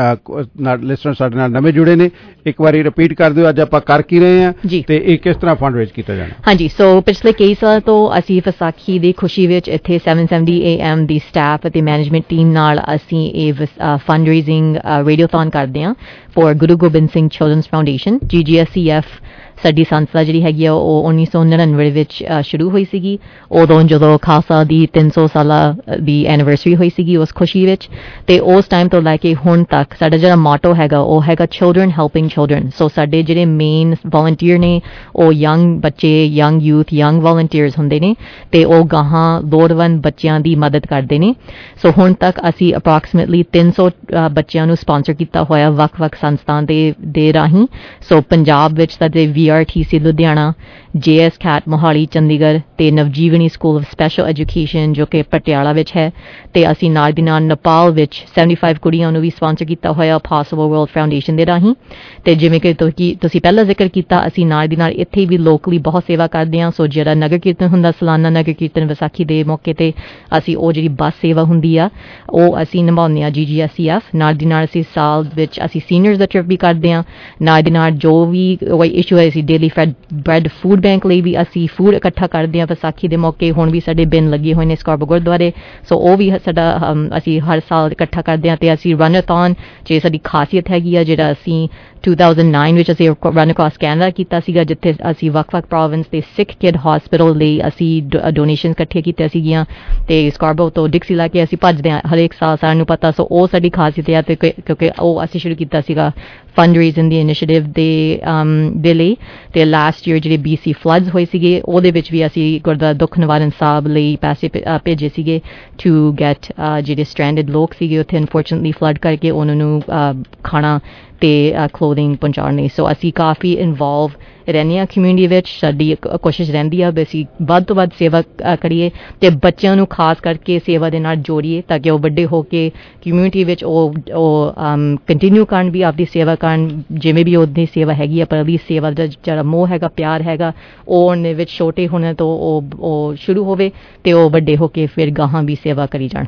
ਲਿਸਨਰ ਸਾਡੇ ਨਾਲ ਨਵੇਂ ਜੁੜੇ ਨੇ, ਇੱਕ ਵਾਰੀ ਰਿਪੀਟ ਕਰ ਦਿਓ ਅੱਜ ਆਪਾਂ ਕਰ ਕੀ ਰਹੇ ਹਾਂ ਤੇ ਇਹ ਕਿਸ ਤਰ੍ਹਾਂ ਫੰਡ ਰੇਜ਼ ਕੀਤਾ ਜਾਣਾ। ਹਾਂਜੀ, ਸੋ ਪਿਛਲੇ ਕਈ ਸਾਲ ਤੋਂ ਅਸੀਂ ਵਿਸਾਖੀ ਦੀ ਖੁਸ਼ੀ ਵਿੱਚ ਇੱਥੇ ਸੈਵਨ ਸੈਵਨਟੀ ਏ ਐਮ ਦੀ ਸਟਾਫ ਅਤੇ ਮੈਨੇਜਮੈਂਟ ਟੀਮ ਨਾਲ ਅਸੀਂ ਇਹ ਫੰਡ ਰੇਜ਼ਿੰਗ ਰੇਡੀਓਥਨ ਕਰਦੇ ਹਾਂ for Guru Gobind Singh children's foundation. G G S C F ਸਾਡੀ ਸੰਸਥਾ ਜਿਹੜੀ ਹੈਗੀ ਆ ਉਹ ਉੱਨੀ ਸੌ ਨੜਿਨਵੇਂ ਵਿੱਚ ਸ਼ੁਰੂ ਹੋਈ ਸੀਗੀ। ਉਦੋਂ ਜਦੋਂ ਖਾਲਸਾ ਦੀ ਤਿੰਨ ਸੌ ਸਾਲਾ ਦੀ ਐਨੀਵਰਸਰੀ ਹੋਈ ਸੀਗੀ ਉਸ ਖੁਸ਼ੀ ਵਿੱਚ, ਤੇ ਉਸ ਟਾਈਮ ਤੋਂ ਲੈ ਕੇ ਹੁਣ ਤੱਕ ਸਾਡਾ ਜਿਹੜਾ ਮੋਟੋ ਹੈਗਾ ਉਹ ਹੈਗਾ ਚਿਲਡਰਨ ਹੈਲਪਿੰਗ ਚਿਲਡਰਨ। ਸੋ ਸਾਡੇ ਜਿਹੜੇ ਮੇਨ ਵੋਲੰਟੀਅਰ ਨੇ ਉਹ ਯੰਗ ਬੱਚੇ, ਯੰਗ ਯੂਥ, ਯੰਗ ਵੋਲੰਟੀਅਰਸ ਹੁੰਦੇ ਨੇ ਤੇ ਉਹ ਗਾਹਾਂ ਲੋੜਵੰਦ ਬੱਚਿਆਂ ਦੀ ਮਦਦ ਕਰਦੇ ਨੇ। ਸੋ ਹੁਣ ਤੱਕ ਅਸੀਂ ਅਪਰੋਕਸੀਮੇਟਲੀ ਤਿੰਨ ਸੌ ਬੱਚਿਆਂ ਨੂੰ ਸਪਾਂਸਰ ਕੀਤਾ ਹੋਇਆ ਵੱਖ-ਵੱਖ ਸੰਸਥਾ ਦੇ ਦੇ ਰਾਹੀਂ। ਸੋ ਪੰਜਾਬ ਵਿੱਚ ਸਾਡੇ V R T C Ludhiana, J S ਕੈਟ ਮੋਹਾਲੀ ਚੰਡੀਗੜ੍ਹ ਤੇ Navjeevani school of special education ਜੋ ਕਿ ਪਟਿਆਲਾ ਵਿੱਚ ਹੈ, ਤੇ ਅਸੀਂ ਨਾਲ ਦੀ ਨਾਲ ਨੇਪਾਲ ਵਿੱਚ ਸੈਵਨਟੀ ਫਾਈਵ ਕੁੜੀਆਂ ਨੂੰ ਵੀ ਸਪਾਂਸਰ ਕੀਤਾ ਹੋਇਆ ਪੋਸੀਬਲ ਵਰਲਡ ਫਾਊਂਡੇਸ਼ਨ ਦੇ ਰਾਹੀਂ। ਤੇ ਜਿਵੇਂ ਕਿ ਤੁਸੀਂ ਪਹਿਲਾਂ ਜ਼ਿਕਰ ਕੀਤਾ, ਅਸੀਂ ਨਾਲ ਦੀ ਨਾਲ ਇੱਥੇ ਵੀ ਲੋਕਲੀ ਬਹੁਤ ਸੇਵਾ ਕਰਦੇ ਹਾਂ। ਸੋ ਜਿਹੜਾ ਨਗਰ ਕੀਰਤਨ ਹੁੰਦਾ, ਸਾਲਾਨਾ ਨਗਰ ਕੀਰਤਨ ਵਿਸਾਖੀ ਦੇ ਮੌਕੇ ਤੇ ਅਸੀਂ ਉਹ ਜਿਹੜੀ ਬੱਸ ਸੇਵਾ ਹੁੰਦੀ ਆ ਉਹ ਅਸੀਂ ਨਿਭਾਉਂਦੇ ਹਾਂ ਜੀ ਜੀ ਐਸ ਸੀ ਐਫ ਨਾਲ ਦੀ ਨਾਲ। ਅਸੀਂ ਸਾਲ ਵਿੱਚ ਅਸੀਂ ਸੀਨੀਅਰਸ ਦਾ ਟ੍ਰਿਪ ਵੀ ਕਰਦੇ ਹਾਂ। ਨਾਲ ਦੀ ਨਾਲ ਜੋ ਵੀ ਕੋਈ ਇਸ਼ੂ ਹੈ ਅਸੀਂ daily fed bread food bank ਲਈ ਵੀ ਅਸੀਂ ਫੂਡ ਇਕੱਠਾ ਕਰਦੇ ਹਾਂ ਵਿਸਾਖੀ ਦੇ ਮੌਕੇ। ਹੁਣ ਵੀ ਸਾਡੇ ਬਿਨ ਲੱਗੇ ਹੋਏ ਨੇ ਸਕਾਰਬੋ ਗੁਰਦੁਆਰੇ, ਸੋ ਉਹ ਵੀ ਸਾਡਾ ਅਸੀਂ ਹਰ ਸਾਲ ਇਕੱਠਾ ਕਰਦੇ ਹਾਂ। ਤੇ ਅਸੀਂ ਰਨਥੌਨ ਜੇ ਸਾਡੀ ਖਾਸੀਅਤ ਹੈਗੀ ਆ, ਜਿਹੜਾ ਅਸੀਂ two thousand nine ਵਿੱਚ ਅਸੀਂ ਰਨ ਅਕ੍ਰੋਸ ਕੈਨੇਡਾ ਕੀਤਾ ਸੀਗਾ, ਜਿੱਥੇ ਅਸੀਂ ਵੱਖ-ਵੱਖ ਪ੍ਰੋਵਿੰਸ ਦੇ ਸਿੱਖ ਕਿਡ ਹਸਪੀਟਲ ਲਈ ਅਸੀਂ ਡੋਨੇਸ਼ਨ ਇਕੱਠੇ ਕੀਤੇ ਸੀਗੀਆਂ ਤੇ ਸਕਾਰਬੋ ਤੋਂ ਡਿਕਸੀ ਲਾ ਕੇ ਅਸੀਂ ਭੱਜਦੇ ਹਾਂ ਹਰੇਕ ਸਾਲ, ਸਾਰਿਆਂ ਨੂੰ ਪਤਾ। ਸੋ ਉਹ ਸਾਡੀ ਖਾਸੀਅਤ ਹੈ ਤੇ ਕਿਉਂਕਿ ਉਹ ਅਸੀਂ ਸ਼ੁਰੂ ਕੀਤਾ ਸੀਗਾ ਫੰਡ ਰੇਜ਼ਿੰਗ ਦੀ ਇਨੀਸ਼ੀਏਟਿਵ ਦੇ ਦੇ ਲਈ। ਤੇ ਲਾਸਟ ਈਅਰ ਜਿਹੜੇ ਬੀ ਸੀ ਫਲੱਡਸ ਹੋਏ ਸੀਗੇ ਉਹਦੇ ਵਿੱਚ ਵੀ ਅਸੀਂ ਗੁਰਦੁਆਰਾ ਦੁੱਖ ਨਿਵਾਰਨ ਸਾਹਿਬ ਲਈ ਪੈਸੇ ਭੇਜੇ ਸੀਗੇ ਟੂ ਗੈਟ ਜਿਹੜੇ ਸਟ੍ਰੈਂਡਡ ਲੋਕ ਸੀਗੇ ਉੱਥੇ ਅਨਫੋਰਚੂਨਟਲੀ ਫਲੱਡ ਕਰਕੇ ਉਹਨਾਂ ਨੂੰ ਖਾਣਾ ਤੇ ਕਲੋਥਿੰਗ ਪਹੁੰਚਾਉਣ ਲਈ। ਸੋ ਅਸੀਂ ਕਾਫੀ ਇਨਵੋਲਵ ਰਹਿੰਦੇ ਹਾਂ ਕਮਿਊਨਿਟੀ ਵਿੱਚ। ਸਾਡੀ ਕੋਸ਼ਿਸ਼ ਰਹਿੰਦੀ ਆ ਵੀ ਅਸੀਂ ਵੱਧ ਤੋਂ ਵੱਧ ਸੇਵਾ ਕਰੀਏ ਤੇ ਬੱਚਿਆਂ ਨੂੰ ਖਾਸ ਕਰਕੇ ਸੇਵਾ ਦੇ ਨਾਲ ਜੋੜੀਏ ਤਾਂ ਕਿ ਉਹ ਵੱਡੇ ਹੋ ਕੇ ਕਮਿਊਨਿਟੀ ਵਿੱਚ ਉਹ ਉਹ ਕੰਟੀਨਿਊ ਕਰਨ ਵੀ ਆਪਦੀ ਸੇਵਾ ਕਰਨ, ਜਿਵੇਂ ਵੀ ਉਹਦੀ ਸੇਵਾ ਹੈਗੀ ਆ। ਪਰ ਉਹਦੀ ਸੇਵਾ ਦਾ ਜਿਹੜਾ ਮੋਹ ਹੈਗਾ, ਪਿਆਰ ਹੈਗਾ, ਉਹ ਉਹਦੇ ਵਿੱਚ ਛੋਟੇ ਹੋਣੇ ਤੋਂ ਉਹ ਉਹ ਸ਼ੁਰੂ ਹੋਵੇ ਤੇ ਉਹ ਵੱਡੇ ਹੋ ਕੇ ਫਿਰ ਗਾਹਾਂ ਵੀ ਸੇਵਾ ਕਰੀ ਜਾਣ।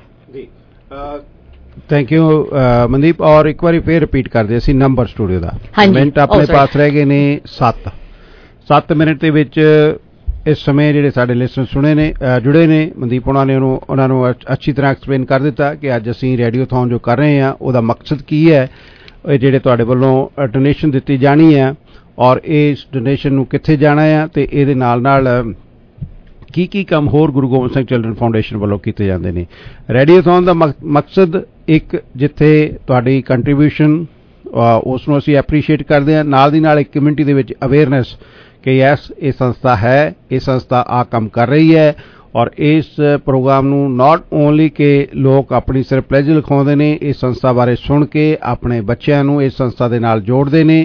Thank you Mandeep. ਔਰ ਇੱਕ ਵਾਰੀ ਫਿਰ ਰਿਪੀਟ ਕਰਦੇ ਅਸੀਂ ਨੰਬਰ ਸਟੂਡੀਓ ਦਾ। ਮਿੰਟ ਆਪਣੇ ਪਾਸ ਰਹਿ ਗਏ ਨੇ ਸੱਤ ਸੱਤ ਮਿੰਟ ਦੇ ਵਿੱਚ ਇਸ ਸਮੇਂ ਜਿਹੜੇ ਸਾਡੇ ਲਿਸਨਰ ਸੁਣੇ ਨੇ ਜੁੜੇ ਨੇ, ਮਨਦੀਪ ਉਹਨਾਂ ਨੇ ਉਹਨੂੰ ਉਹਨਾਂ ਨੂੰ ਅੱਛੀ ਤਰ੍ਹਾਂ ਐਕਸਪਲੇਨ ਕਰ ਦਿੱਤਾ ਕਿ ਅੱਜ ਅਸੀਂ ਰੇਡੀਓਥੌਨ ਜੋ ਕਰ ਰਹੇ ਹਾਂ ਉਹਦਾ ਮਕਸਦ ਕੀ ਹੈ, ਇਹ ਜਿਹੜੇ ਤੁਹਾਡੇ ਵੱਲੋਂ ਡੋਨੇਸ਼ਨ ਦਿੱਤੀ ਜਾਣੀ ਹੈ ਔਰ ਇਸ ਡੋਨੇਸ਼ਨ ਨੂੰ ਕਿੱਥੇ ਜਾਣਾ ਆ ਤੇ ਇਹਦੇ ਨਾਲ ਨਾਲ ਕੀ ਕੀ ਕੰਮ ਹੋਰ ਗੁਰੂ ਗੋਬਿੰਦ ਸਿੰਘ ਚਿਲਡਰਨ ਫਾਊਂਡੇਸ਼ਨ ਵੱਲੋਂ ਕੀਤੇ ਜਾਂਦੇ ਨੇ। ਰੇਡੀਓਥੌਨ ਦਾ ਮਕਸਦ ਇੱਕ ਜਿੱਥੇ ਤੁਹਾਡੀ ਕੰਟਰੀਬਿਊਸ਼ਨ ਉਸ ਨੂੰ ਅਸੀਂ ਐਪਰੀਸ਼ੀਏਟ ਕਰਦੇ ਹਾਂ, ਨਾਲ ਦੀ ਨਾਲ ਇੱਕ ਕਮਿਊਨਿਟੀ ਦੇ ਵਿੱਚ ਅਵੇਅਰਨੈਸ ਕਿ ਯੈਸ ਇਹ ਸੰਸਥਾ ਹੈ, ਇਹ ਸੰਸਥਾ ਆ ਕੰਮ ਕਰ ਰਹੀ ਹੈ। ਔਰ ਇਸ ਪ੍ਰੋਗਰਾਮ ਨੂੰ ਨਾਟ ਓਨਲੀ ਕਿ ਲੋਕ ਆਪਣੀ ਸਿਰਫ ਪਲੇਜ ਲਿਖਾਉਂਦੇ ਨੇ, ਇਸ ਸੰਸਥਾ ਬਾਰੇ ਸੁਣ ਕੇ ਆਪਣੇ ਬੱਚਿਆਂ ਨੂੰ ਇਸ ਸੰਸਥਾ ਦੇ ਨਾਲ ਜੋੜਦੇ ਨੇ,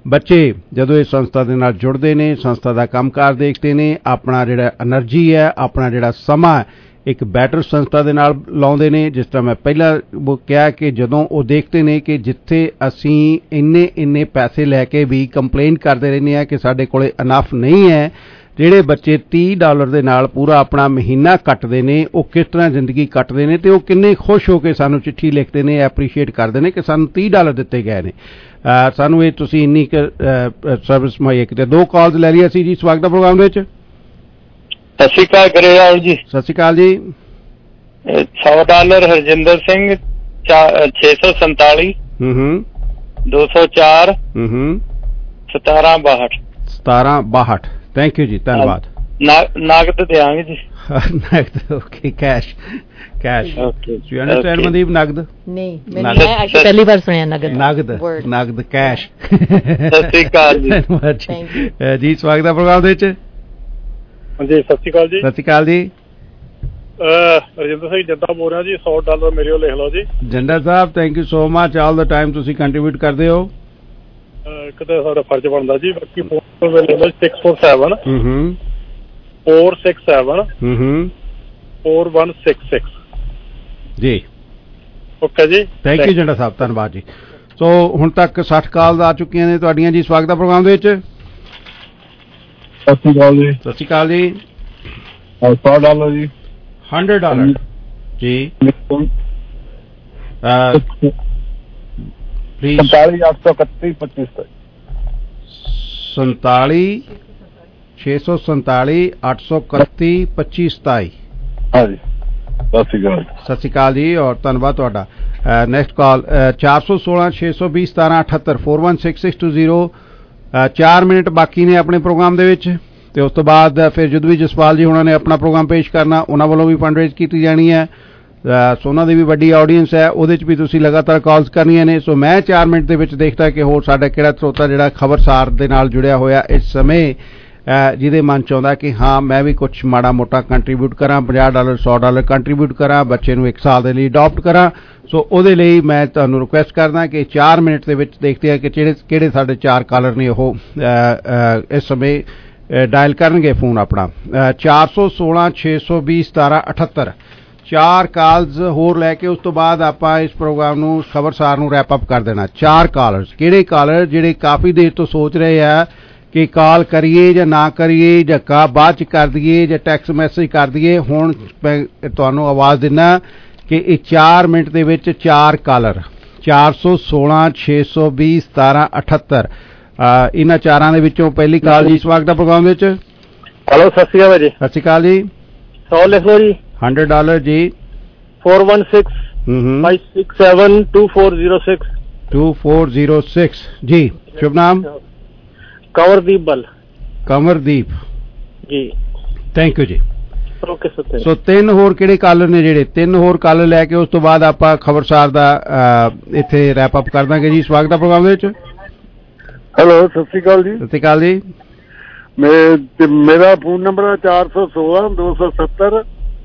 ਬੱਚੇ ਜਦੋਂ ਇਸ ਸੰਸਥਾ ਦੇ ਨਾਲ ਜੁੜਦੇ ਨੇ, ਸੰਸਥਾ ਦਾ ਕੰਮਕਾਰ ਦੇਖਦੇ ਨੇ, ਆਪਣਾ ਜਿਹੜਾ એનર્ਜੀ ਹੈ, ਆਪਣਾ ਜਿਹੜਾ ਸਮਾਂ ਇੱਕ ਬੈਟਰ ਸੰਸਥਾ ਦੇ ਨਾਲ ਲਾਉਂਦੇ ਨੇ। ਜਿਸ ਤਰ੍ਹਾਂ ਮੈਂ ਪਹਿਲਾਂ ਕਿਹਾ ਕਿ ਜਦੋਂ ਉਹ ਦੇਖਦੇ ਨੇ ਕਿ ਜਿੱਥੇ ਅਸੀਂ ਇੰਨੇ ਇੰਨੇ ਪੈਸੇ ਲੈ ਕੇ ਵੀ ਕੰਪਲੇਨ ਕਰਦੇ ਰਹਿੰਦੇ ਹਾਂ ਕਿ ਸਾਡੇ ਕੋਲੇ ਇਨਫ ਨਹੀਂ ਹੈ, ਜਿਹੜੇ ਬੱਚੇ ਤੀਹ ਡਾਲਰ ਦੇ ਨਾਲ ਪੂਰਾ ਆਪਣਾ ਮਹੀਨਾ ਕੱਟਦੇ ਨੇ, ਉਹ ਕਿਸ ਤਰ੍ਹਾਂ ਜ਼ਿੰਦਗੀ ਕੱਟਦੇ ਨੇ ਤੇ ਉਹ ਕਿੰਨੇ ਖੁਸ਼ ਹੋ ਕੇ ਸਾਨੂੰ ਚਿੱਠੀ ਲਿਖਦੇ ਨੇ, ਐਪਰੀਸ਼ੀਏਟ ਕਰਦੇ ਨੇ ਕਿ ਸਾਨੂੰ ਤੀਹ ਡਾਲਰ ਦਿੱਤੇ ਗਏ ਨੇ। ਸਾਨੂੰ ਇਹ ਤੁਸੀਂ ਇੰਨੀ ਸਰਵਿਸ ਮੁਹੱਈਆ ਕੀਤੀ। ਦੋ ਕਾਲਸ ਲੈ ਲਈ ਅਸੀਂ ਜੀ ਸਵਾਗਤ ਦਾ ਪ੍ਰੋਗਰਾਮ ਦੇ ਵਿੱਚ। ਸਤਿ ਸ਼੍ਰੀ ਅਕਾਲ ਗਰੇਵਾਲ ਜੀ। ਸਤਿ ਸ਼੍ਰੀ ਅਕਾਲ ਜੀ। ਸੌ ਡਾਲਰ ਹਰਜਿੰਦਰ ਸਿੰਘ ਛੇ ਸੌ ਸੰਤਾਲੀ ਦੋ ਸੌ ਚਾਰ ਸਤਾਰਾਂ ਬਾਹਠ ਸਤਾਰਾਂ ਬਾਹਠ। ਥੈਂਕ ਯੂ ਜੀ, ਧੰਨਵਾਦ। ਨਗਦ ਦਿਆਂਗੇ ਜੀ। ਨਗਦ okay, cash cash. You understand Mandeep? ਨਗਦ ਨਹੀਂ, ਮੈਂ ਪਹਿਲੀ ਵਾਰ ਸੁਣਿਆ ਨਗਦ। ਨਗਦ ਨਗਦ ਕੈਸ਼। ਸਤਿ ਸ਼੍ਰੀ ਅਕਾਲ ਜੀ। ਜੀ ਸਵਾਗਤ ਦਾ ਪ੍ਰੋਗਰਾਮ ਦੇ ਵਿੱਚ। ਹਾਂਜੀ ਸਤਿ ਸ਼੍ਰੀ ਅਕਾਲ ਜੀ। ਸਤਿ ਸ਼੍ਰੀ ਅਕਾਲ ਜੀ। ਰਜਿੰਦਰ ਸਿੰਘ ਜੱਦਾ ਬੋਲ ਰਿਹਾ ਜੀ। ਸੌ ਡਾਲਰ ਮੇਰੇ ਕੋਲ ਲਿਖ ਲਓ ਜੀ। ਜੰਡਾ ਸਾਹਿਬ thank you so much, all the time ਤੁਸੀਂ ਕੰਟਰੀਬਿਊਟ ਕਰਦੇ ਹੋ। ਇੱਕ ਤਾਂ ਸਾਡਾ ਫਰਜ਼ ਬਣਦਾ ਜੀ। ਬਾਕੀ ਫੋਨ ਲਿਖ ਲਓ six four seven four six seven four one six six ਜੀ। ਓਕੇ ਜੀ, ਥੈਂਕ ਯੂ ਜੰਡਾ ਸਾਹਿਬ, ਧੰਨਵਾਦ ਜੀ। ਸੋ ਹੁਣ ਤੱਕ ਸੱਠ ਕਾਲਸ ਆ ਚੁੱਕੀਆਂ ਨੇ ਤੁਹਾਡੀਆਂ ਜੀ। ਸਵਾਗਤ ਦਾ ਪ੍ਰੋਗਰਾਮ ਦੇ ਵਿੱਚ। ਸਤਿ ਸ਼੍ਰੀ ਅਕਾਲ ਜੀ। ਸਤਿ ਸ਼੍ਰੀ ਅਕਾਲ ਜੀ। ਸੌ ਡਾਲਰ ਜੀ। ਹੰਡਰਡ ਡਾਲਰ ਜੀ। ਪਲੀਜ਼। ਸੰਤਾਲੀ ਅੱਠ ਸੌ ਇਕੱਤੀ ਪੱਚੀ ਸਤਾਈ। ਸੰਤਾਲੀ ਛੇ ਸੌ ਸੰਤਾਲੀ ਅੱਠ ਸੌ ਇਕੱਤੀ ਪੱਚੀ ਸਤਾਈ। ਹਾਂਜੀ ਸਤਿ ਸ਼੍ਰੀ ਅਕਾਲ। ਸਤਿ ਸ਼੍ਰੀ ਅਕਾਲ ਜੀ ਔਰ ਧੰਨਵਾਦ ਤੁਹਾਡਾ। ਨੈਕਸਟ ਕਾਲ ਚਾਰ ਸੌ ਸੋਲਾਂ ਛੇ ਸੌ ਵੀਹ ਸਤਾਰਾਂ ਅਠੱਤਰ four one six six two zero. ਚਾਰ ਮਿੰਟ ਬਾਕੀ ਨੇ ਆਪਣੇ ਪ੍ਰੋਗਰਾਮ ਦੇ ਵਿੱਚ ਤੇ ਉਸ ਤੋਂ ਬਾਅਦ ਫਿਰ ਜਦੋਂ ਵੀ ਜਸਪਾਲ ਜੀ ਹੁਣਾਂ ਨੇ ਆਪਣਾ ਪ੍ਰੋਗਰਾਮ ਪੇਸ਼ ਕਰਨਾ, ਉਹਨਾਂ ਵੱਲੋਂ ਵੀ ਫੰਡ ਰੇਜ਼ ਕੀਤੀ ਜਾਣੀ ਹੈ। ਸੋ ਉਹਨਾਂ ਦੀ ਵੀ ਵੱਡੀ ਆਡੀਅੰਸ ਹੈ, ਉਹਦੇ 'ਚ ਵੀ ਤੁਸੀਂ ਲਗਾਤਾਰ ਕਾਲਸ ਕਰਨੀਆਂ ਨੇ। ਸੋ ਮੈਂ ਚਾਰ ਮਿੰਟ ਦੇ ਵਿੱਚ ਦੇਖਦਾ ਕਿ ਹੋਰ ਸਾਡਾ ਕਿਹੜਾ ਸਰੋਤਾ ਜਿਹੜਾ ਖਬਰਸਾਰ ਦੇ ਨਾਲ ਜੁੜਿਆ ਹੋਇਆ ਇਸ ਸਮੇਂ, ਜਿਹਦੇ ਮਨ 'ਚ ਆਉਂਦਾ ਕਿ ਹਾਂ ਮੈਂ ਵੀ ਕੁਛ ਮਾੜਾ ਮੋਟਾ ਕੰਟਰੀਬਿਊਟ ਕਰਾਂ, ਪੰਜਾਹ ਡਾਲਰ ਸੌ ਡਾਲਰ ਕੰਟਰੀਬਿਊਟ ਕਰਾਂ, ਬੱਚੇ ਨੂੰ ਇੱਕ ਸਾਲ ਦੇ ਲਈ ਅਡਾਪਟ ਕਰਾਂ। ਸੋ ਉਹਦੇ ਲਈ ਮੈਂ ਤੁਹਾਨੂੰ ਰਿਕੁਐਸਟ ਕਰਦਾ ਕਿ ਚਾਰ ਮਿੰਟ ਦੇ ਵਿੱਚ ਦੇਖਦੇ ਹਾਂ ਕਿ ਜਿਹੜੇ ਕਿਹੜੇ ਸਾਡੇ ਚਾਰ ਕਾਲਰ ਨੇ ਉਹ ਇਸ ਸਮੇਂ ਡਾਇਲ ਕਰਨਗੇ ਫੋਨ ਆਪਣਾ। ਚਾਰ ਸੌ ਸੋਲਾਂ ਛੇ ਸੌ ਵੀਹ ਸਤਾਰਾਂ ਅਠੱਤਰ। ਚਾਰ ਕਾਲਸ ਹੋਰ ਲੈ ਕੇ ਉਸ ਤੋਂ ਬਾਅਦ ਆਪਾਂ ਇਸ ਪ੍ਰੋਗਰਾਮ ਨੂੰ ਖਬਰਸਾਰ ਨੂੰ ਰੈਪ ਅਪ ਕਰ ਦੇਣਾ। ਚਾਰ ਕਾਲਰਸ, ਕਿਹੜੇ ਕਾਲਰ ਜਿਹੜੇ ਕਾਫੀ ਦੇਰ ਤੋਂ ਸੋਚ ਰਹੇ ਆ ਕਿ ਕਾਲ ਕਰੀਏ ਜਾਂ ਨਾ ਕਰੀਏ, ਜਾਂ ਕਾ ਬਾਅਦ ਚ ਕਰ ਦਈਏ ਜਾਂ ਟੈਕਸਟ ਮੈਸੇਜ ਕਰ ਦਈਏ। ਹੁਣ ਮੈਂ ਤੁਹਾਨੂੰ ਆਵਾਜ਼ ਦਿੰਦਾ ਕਿ ਇਹ ਚਾਰ ਮਿੰਟ ਦੇ ਵਿੱਚ ਚਾਰ ਕਾਲਰ ਚਾਰ ਸੌ ਸੋਲਾਂ ਛੇ ਸੌ ਵੀਹ ਸਤਾਰਾਂ ਅਠੱਤਰ। ਇਹਨਾਂ ਚਾਰਾਂ ਦੇ ਵਿੱਚੋਂ ਪਹਿਲੀ ਕਾਲ ਜੀ ਸਵਾਗਤ ਦਾ ਪ੍ਰੋਗਰਾਮ ਦੇ ਵਿੱਚ। ਹੈਲੋ ਸਤਿ ਸ਼੍ਰੀ ਅਕਾਲ ਜੀ। ਸਤਿ ਸ਼੍ਰੀ ਅਕਾਲ ਜੀ। ਸੌ ਲਿਖ ਲਓ ਜੀ। ਹੰਡਰਡ ਡਾਲਰ ਜੀ। Four one six five six seven two four zero six two four zero six ਜੀ। ਸ਼ੁਭ ਨਾਮ? ਕੰਵਰਦੀਪ ਬਲ। ਕੰਵਰਦੀਪ ਜੀ, ਥੈਂਕ ਯੂ ਜੀ। Okay sir. ਸੋ ਤਿੰਨ ਹੋਰ ਕਿਹੜੇ ਕਾਲਰ ਨੇ? ਜਿਹੜੇ ਤਿੰਨ ਹੋਰ ਕਾਲਰ ਲੈ ਕੇ ਉਸ ਤੋਂ ਬਾਅਦ ਆਪਾਂ ਖਬਰਸਾਰ ਦਾ ਇੱਥੇ ਰੈਪ ਅਪ ਕਰ ਦਾਂਗੇ ਜੀ। ਸਵਾਗਤ ਦਾ ਪ੍ਰੋਗਰਾਮ ਦੇ ਵਿੱਚ। ਹੈਲੋ ਸਤਿ ਸ਼੍ਰੀ ਅਕਾਲ ਜੀ। ਸਤਿ ਸ਼੍ਰੀ ਅਕਾਲ ਜੀ। ਮੈਂ ਮੇਰਾ ਫੋਨ ਨੰਬਰ ਹੈ ਚਾਰ ਸੌ ਸੋਲਾਂ ਦੋ ਸੌ ਸੱਤਰ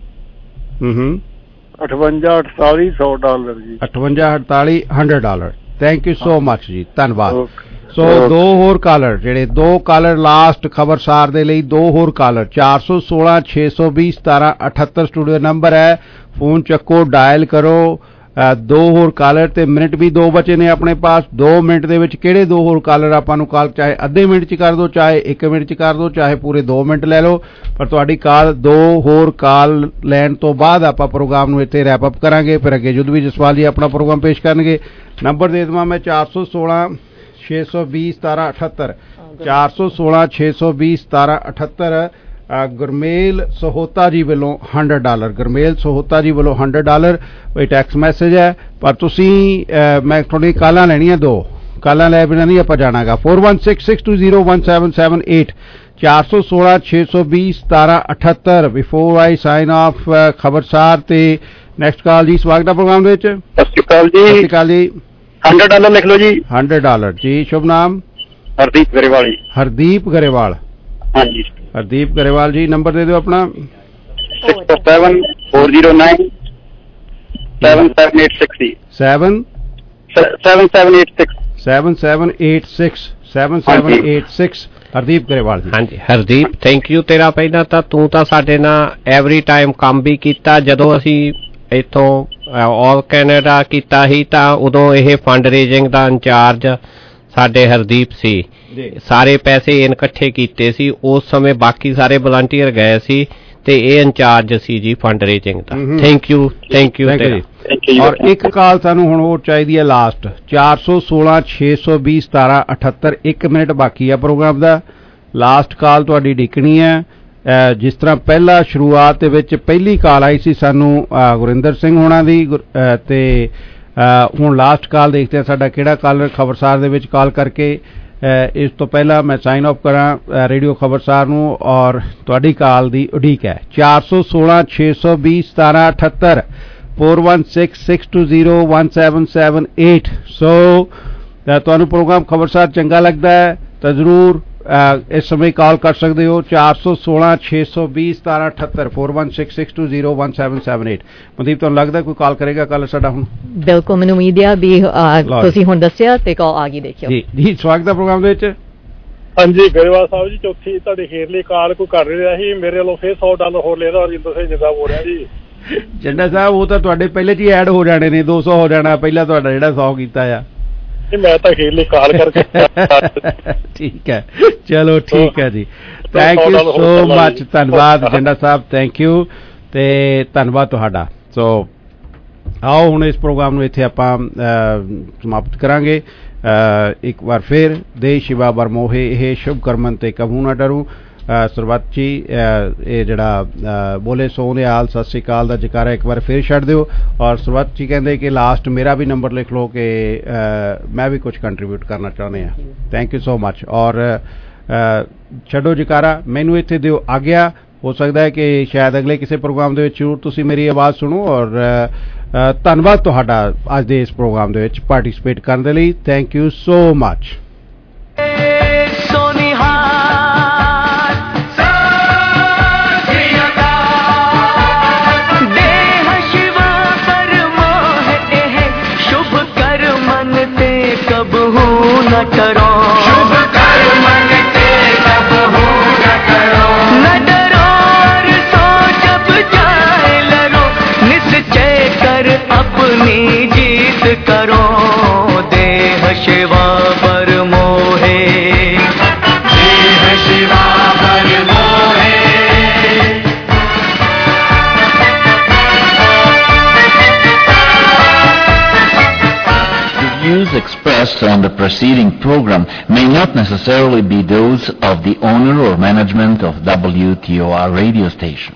ਅਠਵੰਜਾ ਅਠਤਾਲੀ ਸੌ ਡਾਲਰ ਜੀ। ਅਠਵੰਜਾ ਅਠਤਾਲੀ hundred dollar. Thank you so much ਜੀ, ਧੰਨਵਾਦ। ਸੋ ਦੋ ਹੋਰ ਕਾਲਰ, ਜਿਹੜੇ ਦੋ ਕਾਲਰ ਲਾਸਟ ਖਬਰਸਾਰ ਦੇ ਲਈ ਦੋ ਹੋਰ ਕਾਲਰ ਚਾਰ ਸੌ ਸੋਲਾਂ ਛੇ ਸੌ ਵੀਹ ਸਤਾਰਾਂ ਅਠੱਤਰ ਸਟੂਡੀਓ ਨੰਬਰ ਹੈ। ਫੋਨ ਚੱਕੋ, ਡਾਇਲ ਕਰੋ। ਦੋ ਹੋਰ ਕਾਲਰ ਤੇ ਮਿੰਟ ਵੀ ਦੋ ਬਚੇ ਨੇ ਆਪਣੇ ਪਾਸ। ਦੋ ਮਿੰਟ ਦੇ ਵਿੱਚ ਕਿਹੜੇ ਦੋ ਹੋਰ ਕਾਲਰ ਆਪਾਂ ਨੂੰ ਕਾਲ, ਚਾਹੇ ਅੱਧੇ ਮਿੰਟ 'ਚ ਕਰ ਦਿਓ, ਚਾਹੇ ਇੱਕ ਮਿੰਟ 'ਚ ਕਰ ਦਿਓ, ਚਾਹੇ ਪੂਰੇ ਦੋ ਮਿੰਟ ਲੈ ਲਓ, ਪਰ ਤੁਹਾਡੀ ਕਾਲ ਦੋ ਹੋਰ ਕਾਲ ਲੈਣ ਤੋਂ ਬਾਅਦ ਆਪਾਂ ਪ੍ਰੋਗਰਾਮ ਨੂੰ ਇੱਥੇ ਰੈਪ ਅਪ ਕਰਾਂਗੇ। ਫਿਰ ਅੱਗੇ ਜਦੋਂ ਵੀ ਜਸਵਾਲ ਜੀ ਆਪਣਾ ਪ੍ਰੋਗਰਾਮ ਪੇਸ਼ ਕਰਨਗੇ। ਨੰਬਰ ਦੇ ਦੇਵਾਂ ਮੈਂ ਚਾਰ ਸੌ ਸੋਲਾਂ ਛੇ ਸੌ ਵੀਹ ਸਤਾਰਾਂ ਅਠੱਤਰ ਚਾਰ ਸੌ ਸੋਲਾਂ ਛੇ ਸੌ ਵੀਹ ਸਤਾਰਾਂ ਅਠੱਤਰ। ਗੁਰਮੇਲ ਸਹੋਤਾ ਜੀ ਵੱਲੋਂ ਹੰਡਰਡ ਡਾਲਰ। ਗੁਰਮੇਲ ਸਹੋਤਾ ਜੀ ਵੱਲੋਂ ਹੰਡਰਡ ਡਾਲਰ। ਇਹ ਟੈਕਸਟ ਮੈਸੇਜ ਹੈ, ਪਰ ਤੁਸੀਂ ਮੈਂ ਤੁਹਾਡੀ ਕਾਲਾਂ ਲੈਣੀਆਂ, ਦੋ ਕਾਲਾਂ ਲੈ ਬਿਨਾਂ ਨਹੀਂ ਆਪਾਂ ਜਾਣਾਗਾ। Four one six six two zero one seven seven eight ਚਾਰ ਸੌ ਸੋਲਾਂ ਛੇ ਸੌ ਵੀਹ ਸਤਾਰਾਂ ਅਠੱਤਰ। Before I sign off Khabarsar ਤੇ ਨੈਕਸਟ ਕਾਲ ਜੀ ਸਵਾਗਤ ਦਾ ਪ੍ਰੋਗਰਾਮ ਦੇ ਵਿੱਚ। ਸਤਿ ਸ਼੍ਰੀ ਅਕਾਲ ਜੀ। ਸਤਿ ਸ਼੍ਰੀ ਅਕਾਲ ਜੀ। ਹੰਡਰਡ ਡਾਲਰ ਲਿਖ ਲਓ ਜੀ। ਹੰਡਰਡ ਡਾਲਰ ਜੀ। ਸ਼ੁਭ ਨਾਮ? ਹਰਦੀਪ ਗਰੇਵਾਲ ਜੀ। ਹਰਦੀਪ ਗਰੇਵਾਲ। ਹਾਂਜੀ ਹਰਦੀਪ ਗਰੇਵਾਲ ਜੀ। ਨੰਬਰ ਦੇ ਦਿਓ ਆਪਣਾ। Six seven four zero nine seven seven eight six ਜੀ। Seven seven seven eight six seven seven eight six seven seven eight six Hardeep Grewal ji. ਹਾਂਜੀ ਹਰਦੀਪ, ਥੈਂਕ ਯੂ ਤੇਰਾ। ਪਹਿਲਾਂ ਤਾਂ ਤੂੰ ਤਾਂ ਸਾਡੇ ਨਾਲ ਐਵਰੀ ਟਾਈਮ ਕੰਮ ਵੀ ਕੀਤਾ। ਜਦੋਂ ਅਸੀਂ ਇੱਥੋਂ ਆਲ ਕੈਨੇਡਾ ਕੀਤਾ ਸੀ ਤਾਂ ਉਦੋਂ ਇਹ ਫੰਡ ਰੇਜ਼ਿੰਗ ਦਾ ਇੰਚਾਰਜ ਸਾਡੇ ਹਰਦੀਪ ਸੀ। ਸਾਰੇ ਪੈਸੇ ਇਹਨ ਇਕੱਠੇ ਕੀਤੇ ਸੀ ਉਸ ਸਮੇਂ, ਬਾਕੀ ਸਾਰੇ ਵਲੰਟੀਅਰ ਗਏ ਸੀ ਤੇ ਇਹ ਇੰਚਾਰਜ ਸੀ ਜੀ ਫੰਡ ਰੇਜ਼ਿੰਗ ਦਾ। ਥੈਂਕ ਯੂ ਥੈਂਕ ਯੂ ਔਰ ਇੱਕ ਕਾਲ ਸਾਨੂੰ ਹੁਣ ਹੋਰ ਚਾਹੀਦੀ ਹੈ ਲਾਸਟ, ਚਾਰ ਸੌ ਸੋਲਾਂ ਛੇ ਸੌ ਵੀਹ ਸਤਾਰਾਂ ਅਠੱਤਰ। ਇੱਕ ਮਿੰਟ ਬਾਕੀ ਆ ਪ੍ਰੋਗਰਾਮ ਦਾ। ਲਾਸਟ ਕਾਲ ਤੁਹਾਡੀ ਡਿੱਕਣੀ ਹੈ। ਜਿਸ ਤਰ੍ਹਾਂ ਪਹਿਲਾਂ ਸ਼ੁਰੂਆਤ ਦੇ ਵਿੱਚ ਪਹਿਲੀ ਕਾਲ ਆਈ ਸੀ ਸਾਨੂੰ ਗੁਰਿੰਦਰ ਸਿੰਘ ਹੋਣਾ ਦੀ, ਤੇ ਹੁਣ ਲਾਸਟ ਕਾਲ ਦੇਖਦੇ ਹਾਂ ਸਾਡਾ ਕਿਹੜਾ ਕਾਲਰ ਖਬਰਸਾਰ ਦੇ ਵਿੱਚ ਕਾਲ ਕਰਕੇ। ਇਸ ਤੋਂ ਪਹਿਲਾਂ ਮੈਂ ਸਾਈਨ ਆਫ ਕਰਾਂ ਰੇਡੀਓ ਖਬਰਸਾਰ ਨੂੰ, ਔਰ ਤੁਹਾਡੀ ਕਾਲ ਦੀ ਉਡੀਕ ਹੈ ਚਾਰ ਸੌ ਸੋਲਾਂ ਛੇ ਸੌ ਵੀਹ ਸਤਾਰਾਂ ਅਠੱਤਰ four one six six two zero one seven seven eight। ਸੋ ਤੁਹਾਨੂੰ ਪ੍ਰੋਗਰਾਮ ਖਬਰਸਾਰ ਚੰਗਾ ਲੱਗਦਾ ਹੈ ਤਾਂ ਜ਼ਰੂਰ ਇਸ ਸਮੇਂ ਕਾਲ ਕਰ ਸਕਦੇ ਹੋ ਚਾਰ ਸੌ ਸੋਲਾਂ ਛੇ ਸੌ ਵੀਹ ਸਤਾਰਾਂ ਅਠੱਤਰ four one six six two zero one seven seven eight। Mandeep, ਤੁਹਾਨੂੰ ਲੱਗਦਾ ਕੋਈ ਕਾਲ ਕਰੇਗਾ ਕੱਲ ਸਾਡਾ ਹੁਣ? ਬਿਲਕੁਲ, ਮੈਨੂੰ ਉਮੀਦ ਹੈ ਵੀ ਤੁਸੀਂ ਹੁਣ ਦੱਸਿਆ ਤੇ ਕਾਲ ਆ ਗਈ। ਦੇਖਿਓ ਜੀ ਜੀ, ਸਵਾਗਤ ਹੈ ਪ੍ਰੋਗਰਾਮ ਦੇ ਵਿੱਚ। ਹਾਂਜੀ ਗਰੇਵਾਲ ਸਾਹਿਬ ਜੀ, ਚੌਥੀ ਤੁਹਾਡੀ ਖੇਰਲੀ ਕਾਲ ਕੋਈ ਕਰ ਰਿਹਾ ਸੀ, ਮੇਰੇ ਵੱਲੋਂ ਫੇਰ ਸੌ ਡਾਲਰ ਹੋਰ ਲੈਦਾ ਰਜਿੰਦਰ ਸਿੰਘ ਜਿੱਦਾਂ ਬੋਲ ਰਿਹਾ ਜੀ। ਜੰਡਾ ਸਾਹਿਬ, ਉਹ ਤਾਂ ਤੁਹਾਡੇ ਪਹਿਲੇ ਚ ਹੀ ਐਡ ਹੋ ਜਾਣੇ ਨੇ, ਦੋ ਸੌ ਹੋ ਜਾਣਾ ਪਹਿਲਾਂ ਤੁਹਾਡਾ ਜਿਹੜਾ ਸੌ ਕੀਤਾ ਆ। ਮੈਂ ਤਾਂ ਖੇਰਲੀ ਕਾਲ ਕਰਕੇ ਠੀਕ ਹੈ, ਚਲੋ ਠੀਕ ਹੈ ਜੀ, ਥੈਂਕ ਯੂ ਸੋ ਮਚ। ਧੰਨਵਾਦ ਜੰਡਾ ਸਾਹਿਬ, ਥੈਂਕ ਯੂ ਤੇ ਧੰਨਵਾਦ ਤੁਹਾਡਾ। ਸੋ ਆਓ ਹੁਣ ਇਸ ਪ੍ਰੋਗਰਾਮ ਨੂੰ ਇੱਥੇ ਆਪਾਂ ਸਮਾਪਤ ਕਰਾਂਗੇ। ਇੱਕ ਵਾਰ ਫਿਰ ਦੇ ਸ਼ਿਵਾ ਬਰਮੋਹੇ ਇਹ ਸ਼ੁਭ ਕਰਮਨ ਤੇ ਕਬੂ ਨਾ ਡਰੂ। ਸਰਬੱਤ ਜੀ ਇਹ ਜਿਹੜਾ ਬੋਲੇ ਸੋਹਣਿਆਲ ਸਤਿ ਸ਼੍ਰੀ ਅਕਾਲ ਦਾ ਜਕਾਰਾ ਇੱਕ ਵਾਰ ਫਿਰ ਛੱਡ ਦਿਓ। ਔਰ ਸਰਬੱਤ ਜੀ ਕਹਿੰਦੇ ਕਿ ਲਾਸਟ ਮੇਰਾ ਵੀ ਨੰਬਰ ਲਿਖ ਲਓ ਕਿ ਮੈਂ ਵੀ ਕੁਝ ਕੰਟਰੀਬਿਊਟ ਕਰਨਾ ਚਾਹੁੰਦੇ ਹਾਂ। Thank you so much. ਔਰ ਛੱਡੋ ਜਕਾਰਾ, ਮੈਨੂੰ ਇੱਥੇ ਦਿਓ ਆਗਿਆ। ਹੋ ਸਕਦਾ ਹੈ ਕਿ ਸ਼ਾਇਦ ਅਗਲੇ ਕਿਸੇ ਪ੍ਰੋਗਰਾਮ ਦੇ ਵਿੱਚ ਜ਼ਰੂਰ ਤੁਸੀਂ ਮੇਰੀ ਆਵਾਜ਼ ਸੁਣੋ। ਔਰ ਧੰਨਵਾਦ ਤੁਹਾਡਾ ਅੱਜ ਦੇ ਇਸ ਪ੍ਰੋਗਰਾਮ ਦੇ ਵਿੱਚ ਪਾਰਟੀਸਪੇਟ ਕਰਨ ਦੇ ਲਈ। Thank you so much. न करो शुभ कर्म के कबहू न करो, न डरो और सो जब जाए लड़ो, निश्चय कर अपनी जीत करो। देह शिवा पर मोहे, देह शिवा पर मोहे। Views expressed on the preceding program may not necessarily be those of the owner or management of W T O R radio station.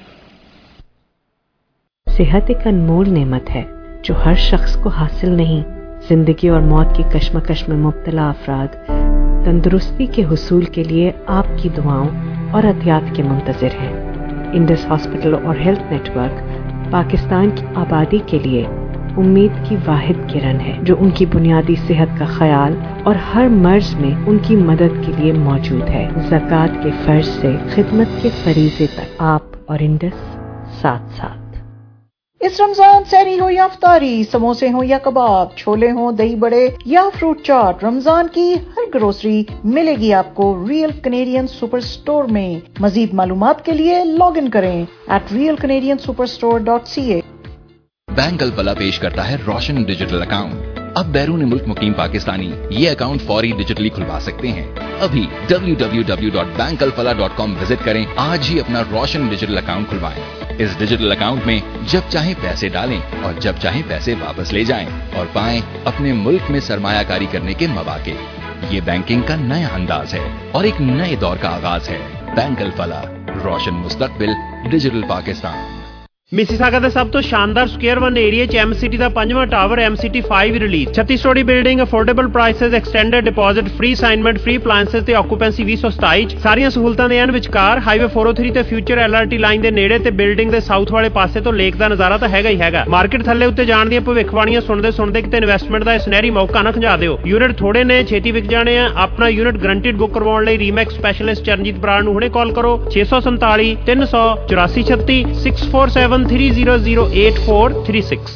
सेहत एक अनमोल नेमत है जो हर शख्स को हासिल नहीं। जिंदगी और मौत की कश्मकश में मुब्तला अफराद तंदुरुस्ती के हुसूल के लिए आपकी दुआओं और अतियात के मुंतज़िर हैं। इंडस हॉस्पिटल और हेल्थ नेटवर्क पाकिस्तान की आबादी के लिए उम्मीद की वाहिद किरण है, जो उनकी बुनियादी सेहत का ख्याल और हर मर्ज में उनकी मदद के लिए मौजूद है। ज़कात के फर्ज से खिदमत के फरीज़े तक आप और इंडस साथ साथ। इस रमजान सहरी हो या अफ्तारी, समोसे हो या कबाब, छोले हो, दही बड़े या फ्रूट चाट, रमजान की हर ग्रोसरी मिलेगी आपको रियल कैनेडियन सुपर स्टोर में। मजीद मालूमात के लिए लॉग इन करें at real Canadian super store dot C A. Bank Alfalah पेश करता है रोशन डिजिटल अकाउंट। अब बैरून मुल्क मुकीम पाकिस्तानी ये अकाउंट फौरी डिजिटली खुलवा सकते हैं। अभी W W W dot bank Al Falah dot com visit करें। आज ही अपना रोशन डिजिटल अकाउंट खुलवाएं। इस डिजिटल अकाउंट में जब चाहे पैसे डालें और जब चाहे पैसे वापस ले जाएं और पाएं अपने मुल्क में सरमायाकारी करने के मौके। ये बैंकिंग का नया अंदाज है और एक नए दौर का आगाज है। बैंक अल फलाह, रोशन मुस्तकबिल, डिजिटल पाकिस्तान। ਮਿਸੀਸਾਗਾ ਦੇ ਸਭ ਤੋਂ ਸ਼ਾਨਦਾਰ ਸਕੁਅਰ ਵਨ ਏਰੀਆ 'ਚ ਐਮ ਸਿਟੀ ਦਾ ਪੰਜਵਾਂ tower M city five release. ਛੱਤੀ storey building, affordable prices, extended deposit, free assignment, free appliances ਤੇ ਆਕੂਪੈਂਸੀ ਵੀਹ ਸੌ ਸਤਾਈ 'ਚ ਸਾਰੀਆਂ ਸਹੂਲਤਾਂ ਦੇ ਐਨ ਵਿਚਕਾਰ ਹਾਈਵੇ ਚਾਰ ਸੌ ਤਿੰਨ ਤੇ future L R T line ਦੇ ਨੇੜੇ ਤੇ ਬਿਲਡਿੰਗ ਦੇ ਸਾਊਥ ਵਾਲੇ ਪਾਸੇ ਤੋਂ ਲੇਕ ਦਾ ਨਜ਼ਾਰਾ ਤਾਂ ਹੈਗਾ ਹੀ ਹੈਗਾ। ਮਾਰਕੀਟ ਥੱਲੇ ਉੱਤੇ ਜਾਣ ਦੀਆਂ ਭਵਿੱਖਬਾਣੀਆਂ ਸੁਣਦੇ ਸੁਣਦੇ ਕਿਤੇ ਇਨਵੈਸਟਮੈਂਟ ਦਾ ਸੁਨਹਿਰੀ ਮੌਕਾ ਨਾ ਖੰਜਾ ਦਿਓ। ਯੂਨਿਟ ਥੋੜੇ ਨੇ, ਛੇਤੀ ਵਿਕ ਜਾਣੇ ਆ। ਆਪਣਾ ਯੂਨਿਟ ਗਰੰਟਿਡ ਬੁੱਕ ਕਰਵਾਉਣ ਲਈ ਰੀਮੈਕਸ ਸਪੈਸ਼ਲਿਸਟ ਚਰਨਜੀਤ ਬਰਾੜ ਨੂੰ ਹੁਣੇ ਕਾਲ ਕਰੋ ਛੇ ਸੌ ਸੰਤਾਲੀ ਤਿੰਨ ਸੌ ਚੁਰਾਸੀ ਛੱਤੀ six four seven three zero zero eight four three six।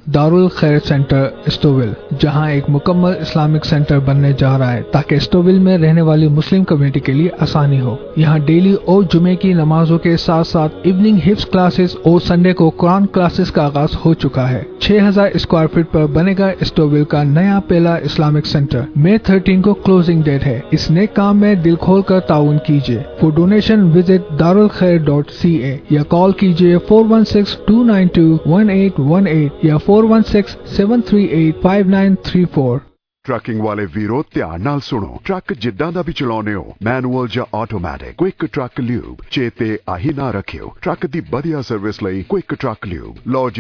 Darul Khair centre स्टोविल, जहां एक मुकम्मल इस्लामिक सेंटर बनने जा रहा है ताकि स्टोविल में रहने वाली मुस्लिम कम्युनिटी के लिए आसानी हो। यहाँ डेली और जुमे की नमाजों के साथ साथ इवनिंग हिफ्स क्लासेस और संडे को कुरान क्लासेस का आगाज हो चुका है। छह हज़ार स्क्वायर फीट पर बनेगा स्टोविल का नया पहला इस्लामिक सेंटर। मई थर्टीन को क्लोजिंग डेट है। इस नए काम में दिल खोल कर ताउन कीजिए। फॉर डोनेशन विजिट दारुल खैर डॉट सी ए या कॉल कीजिए four one six two nine two one eight one eight या four one six seven three eight five nine three four. Trucking वाले वीरो ध्यान नाल सुनो। ट्रक जिद्दां दा भी चलाउने हो, मैनुअल ਜਾਂ ਆਟੋਮੈਟਿਕ, क्विक ट्रक ल्यूब चेते आही ना रखियो। ट्रक दी बढ़िया सर्विस ਲਈ क्विक ट्रक ल्यूब। लो जी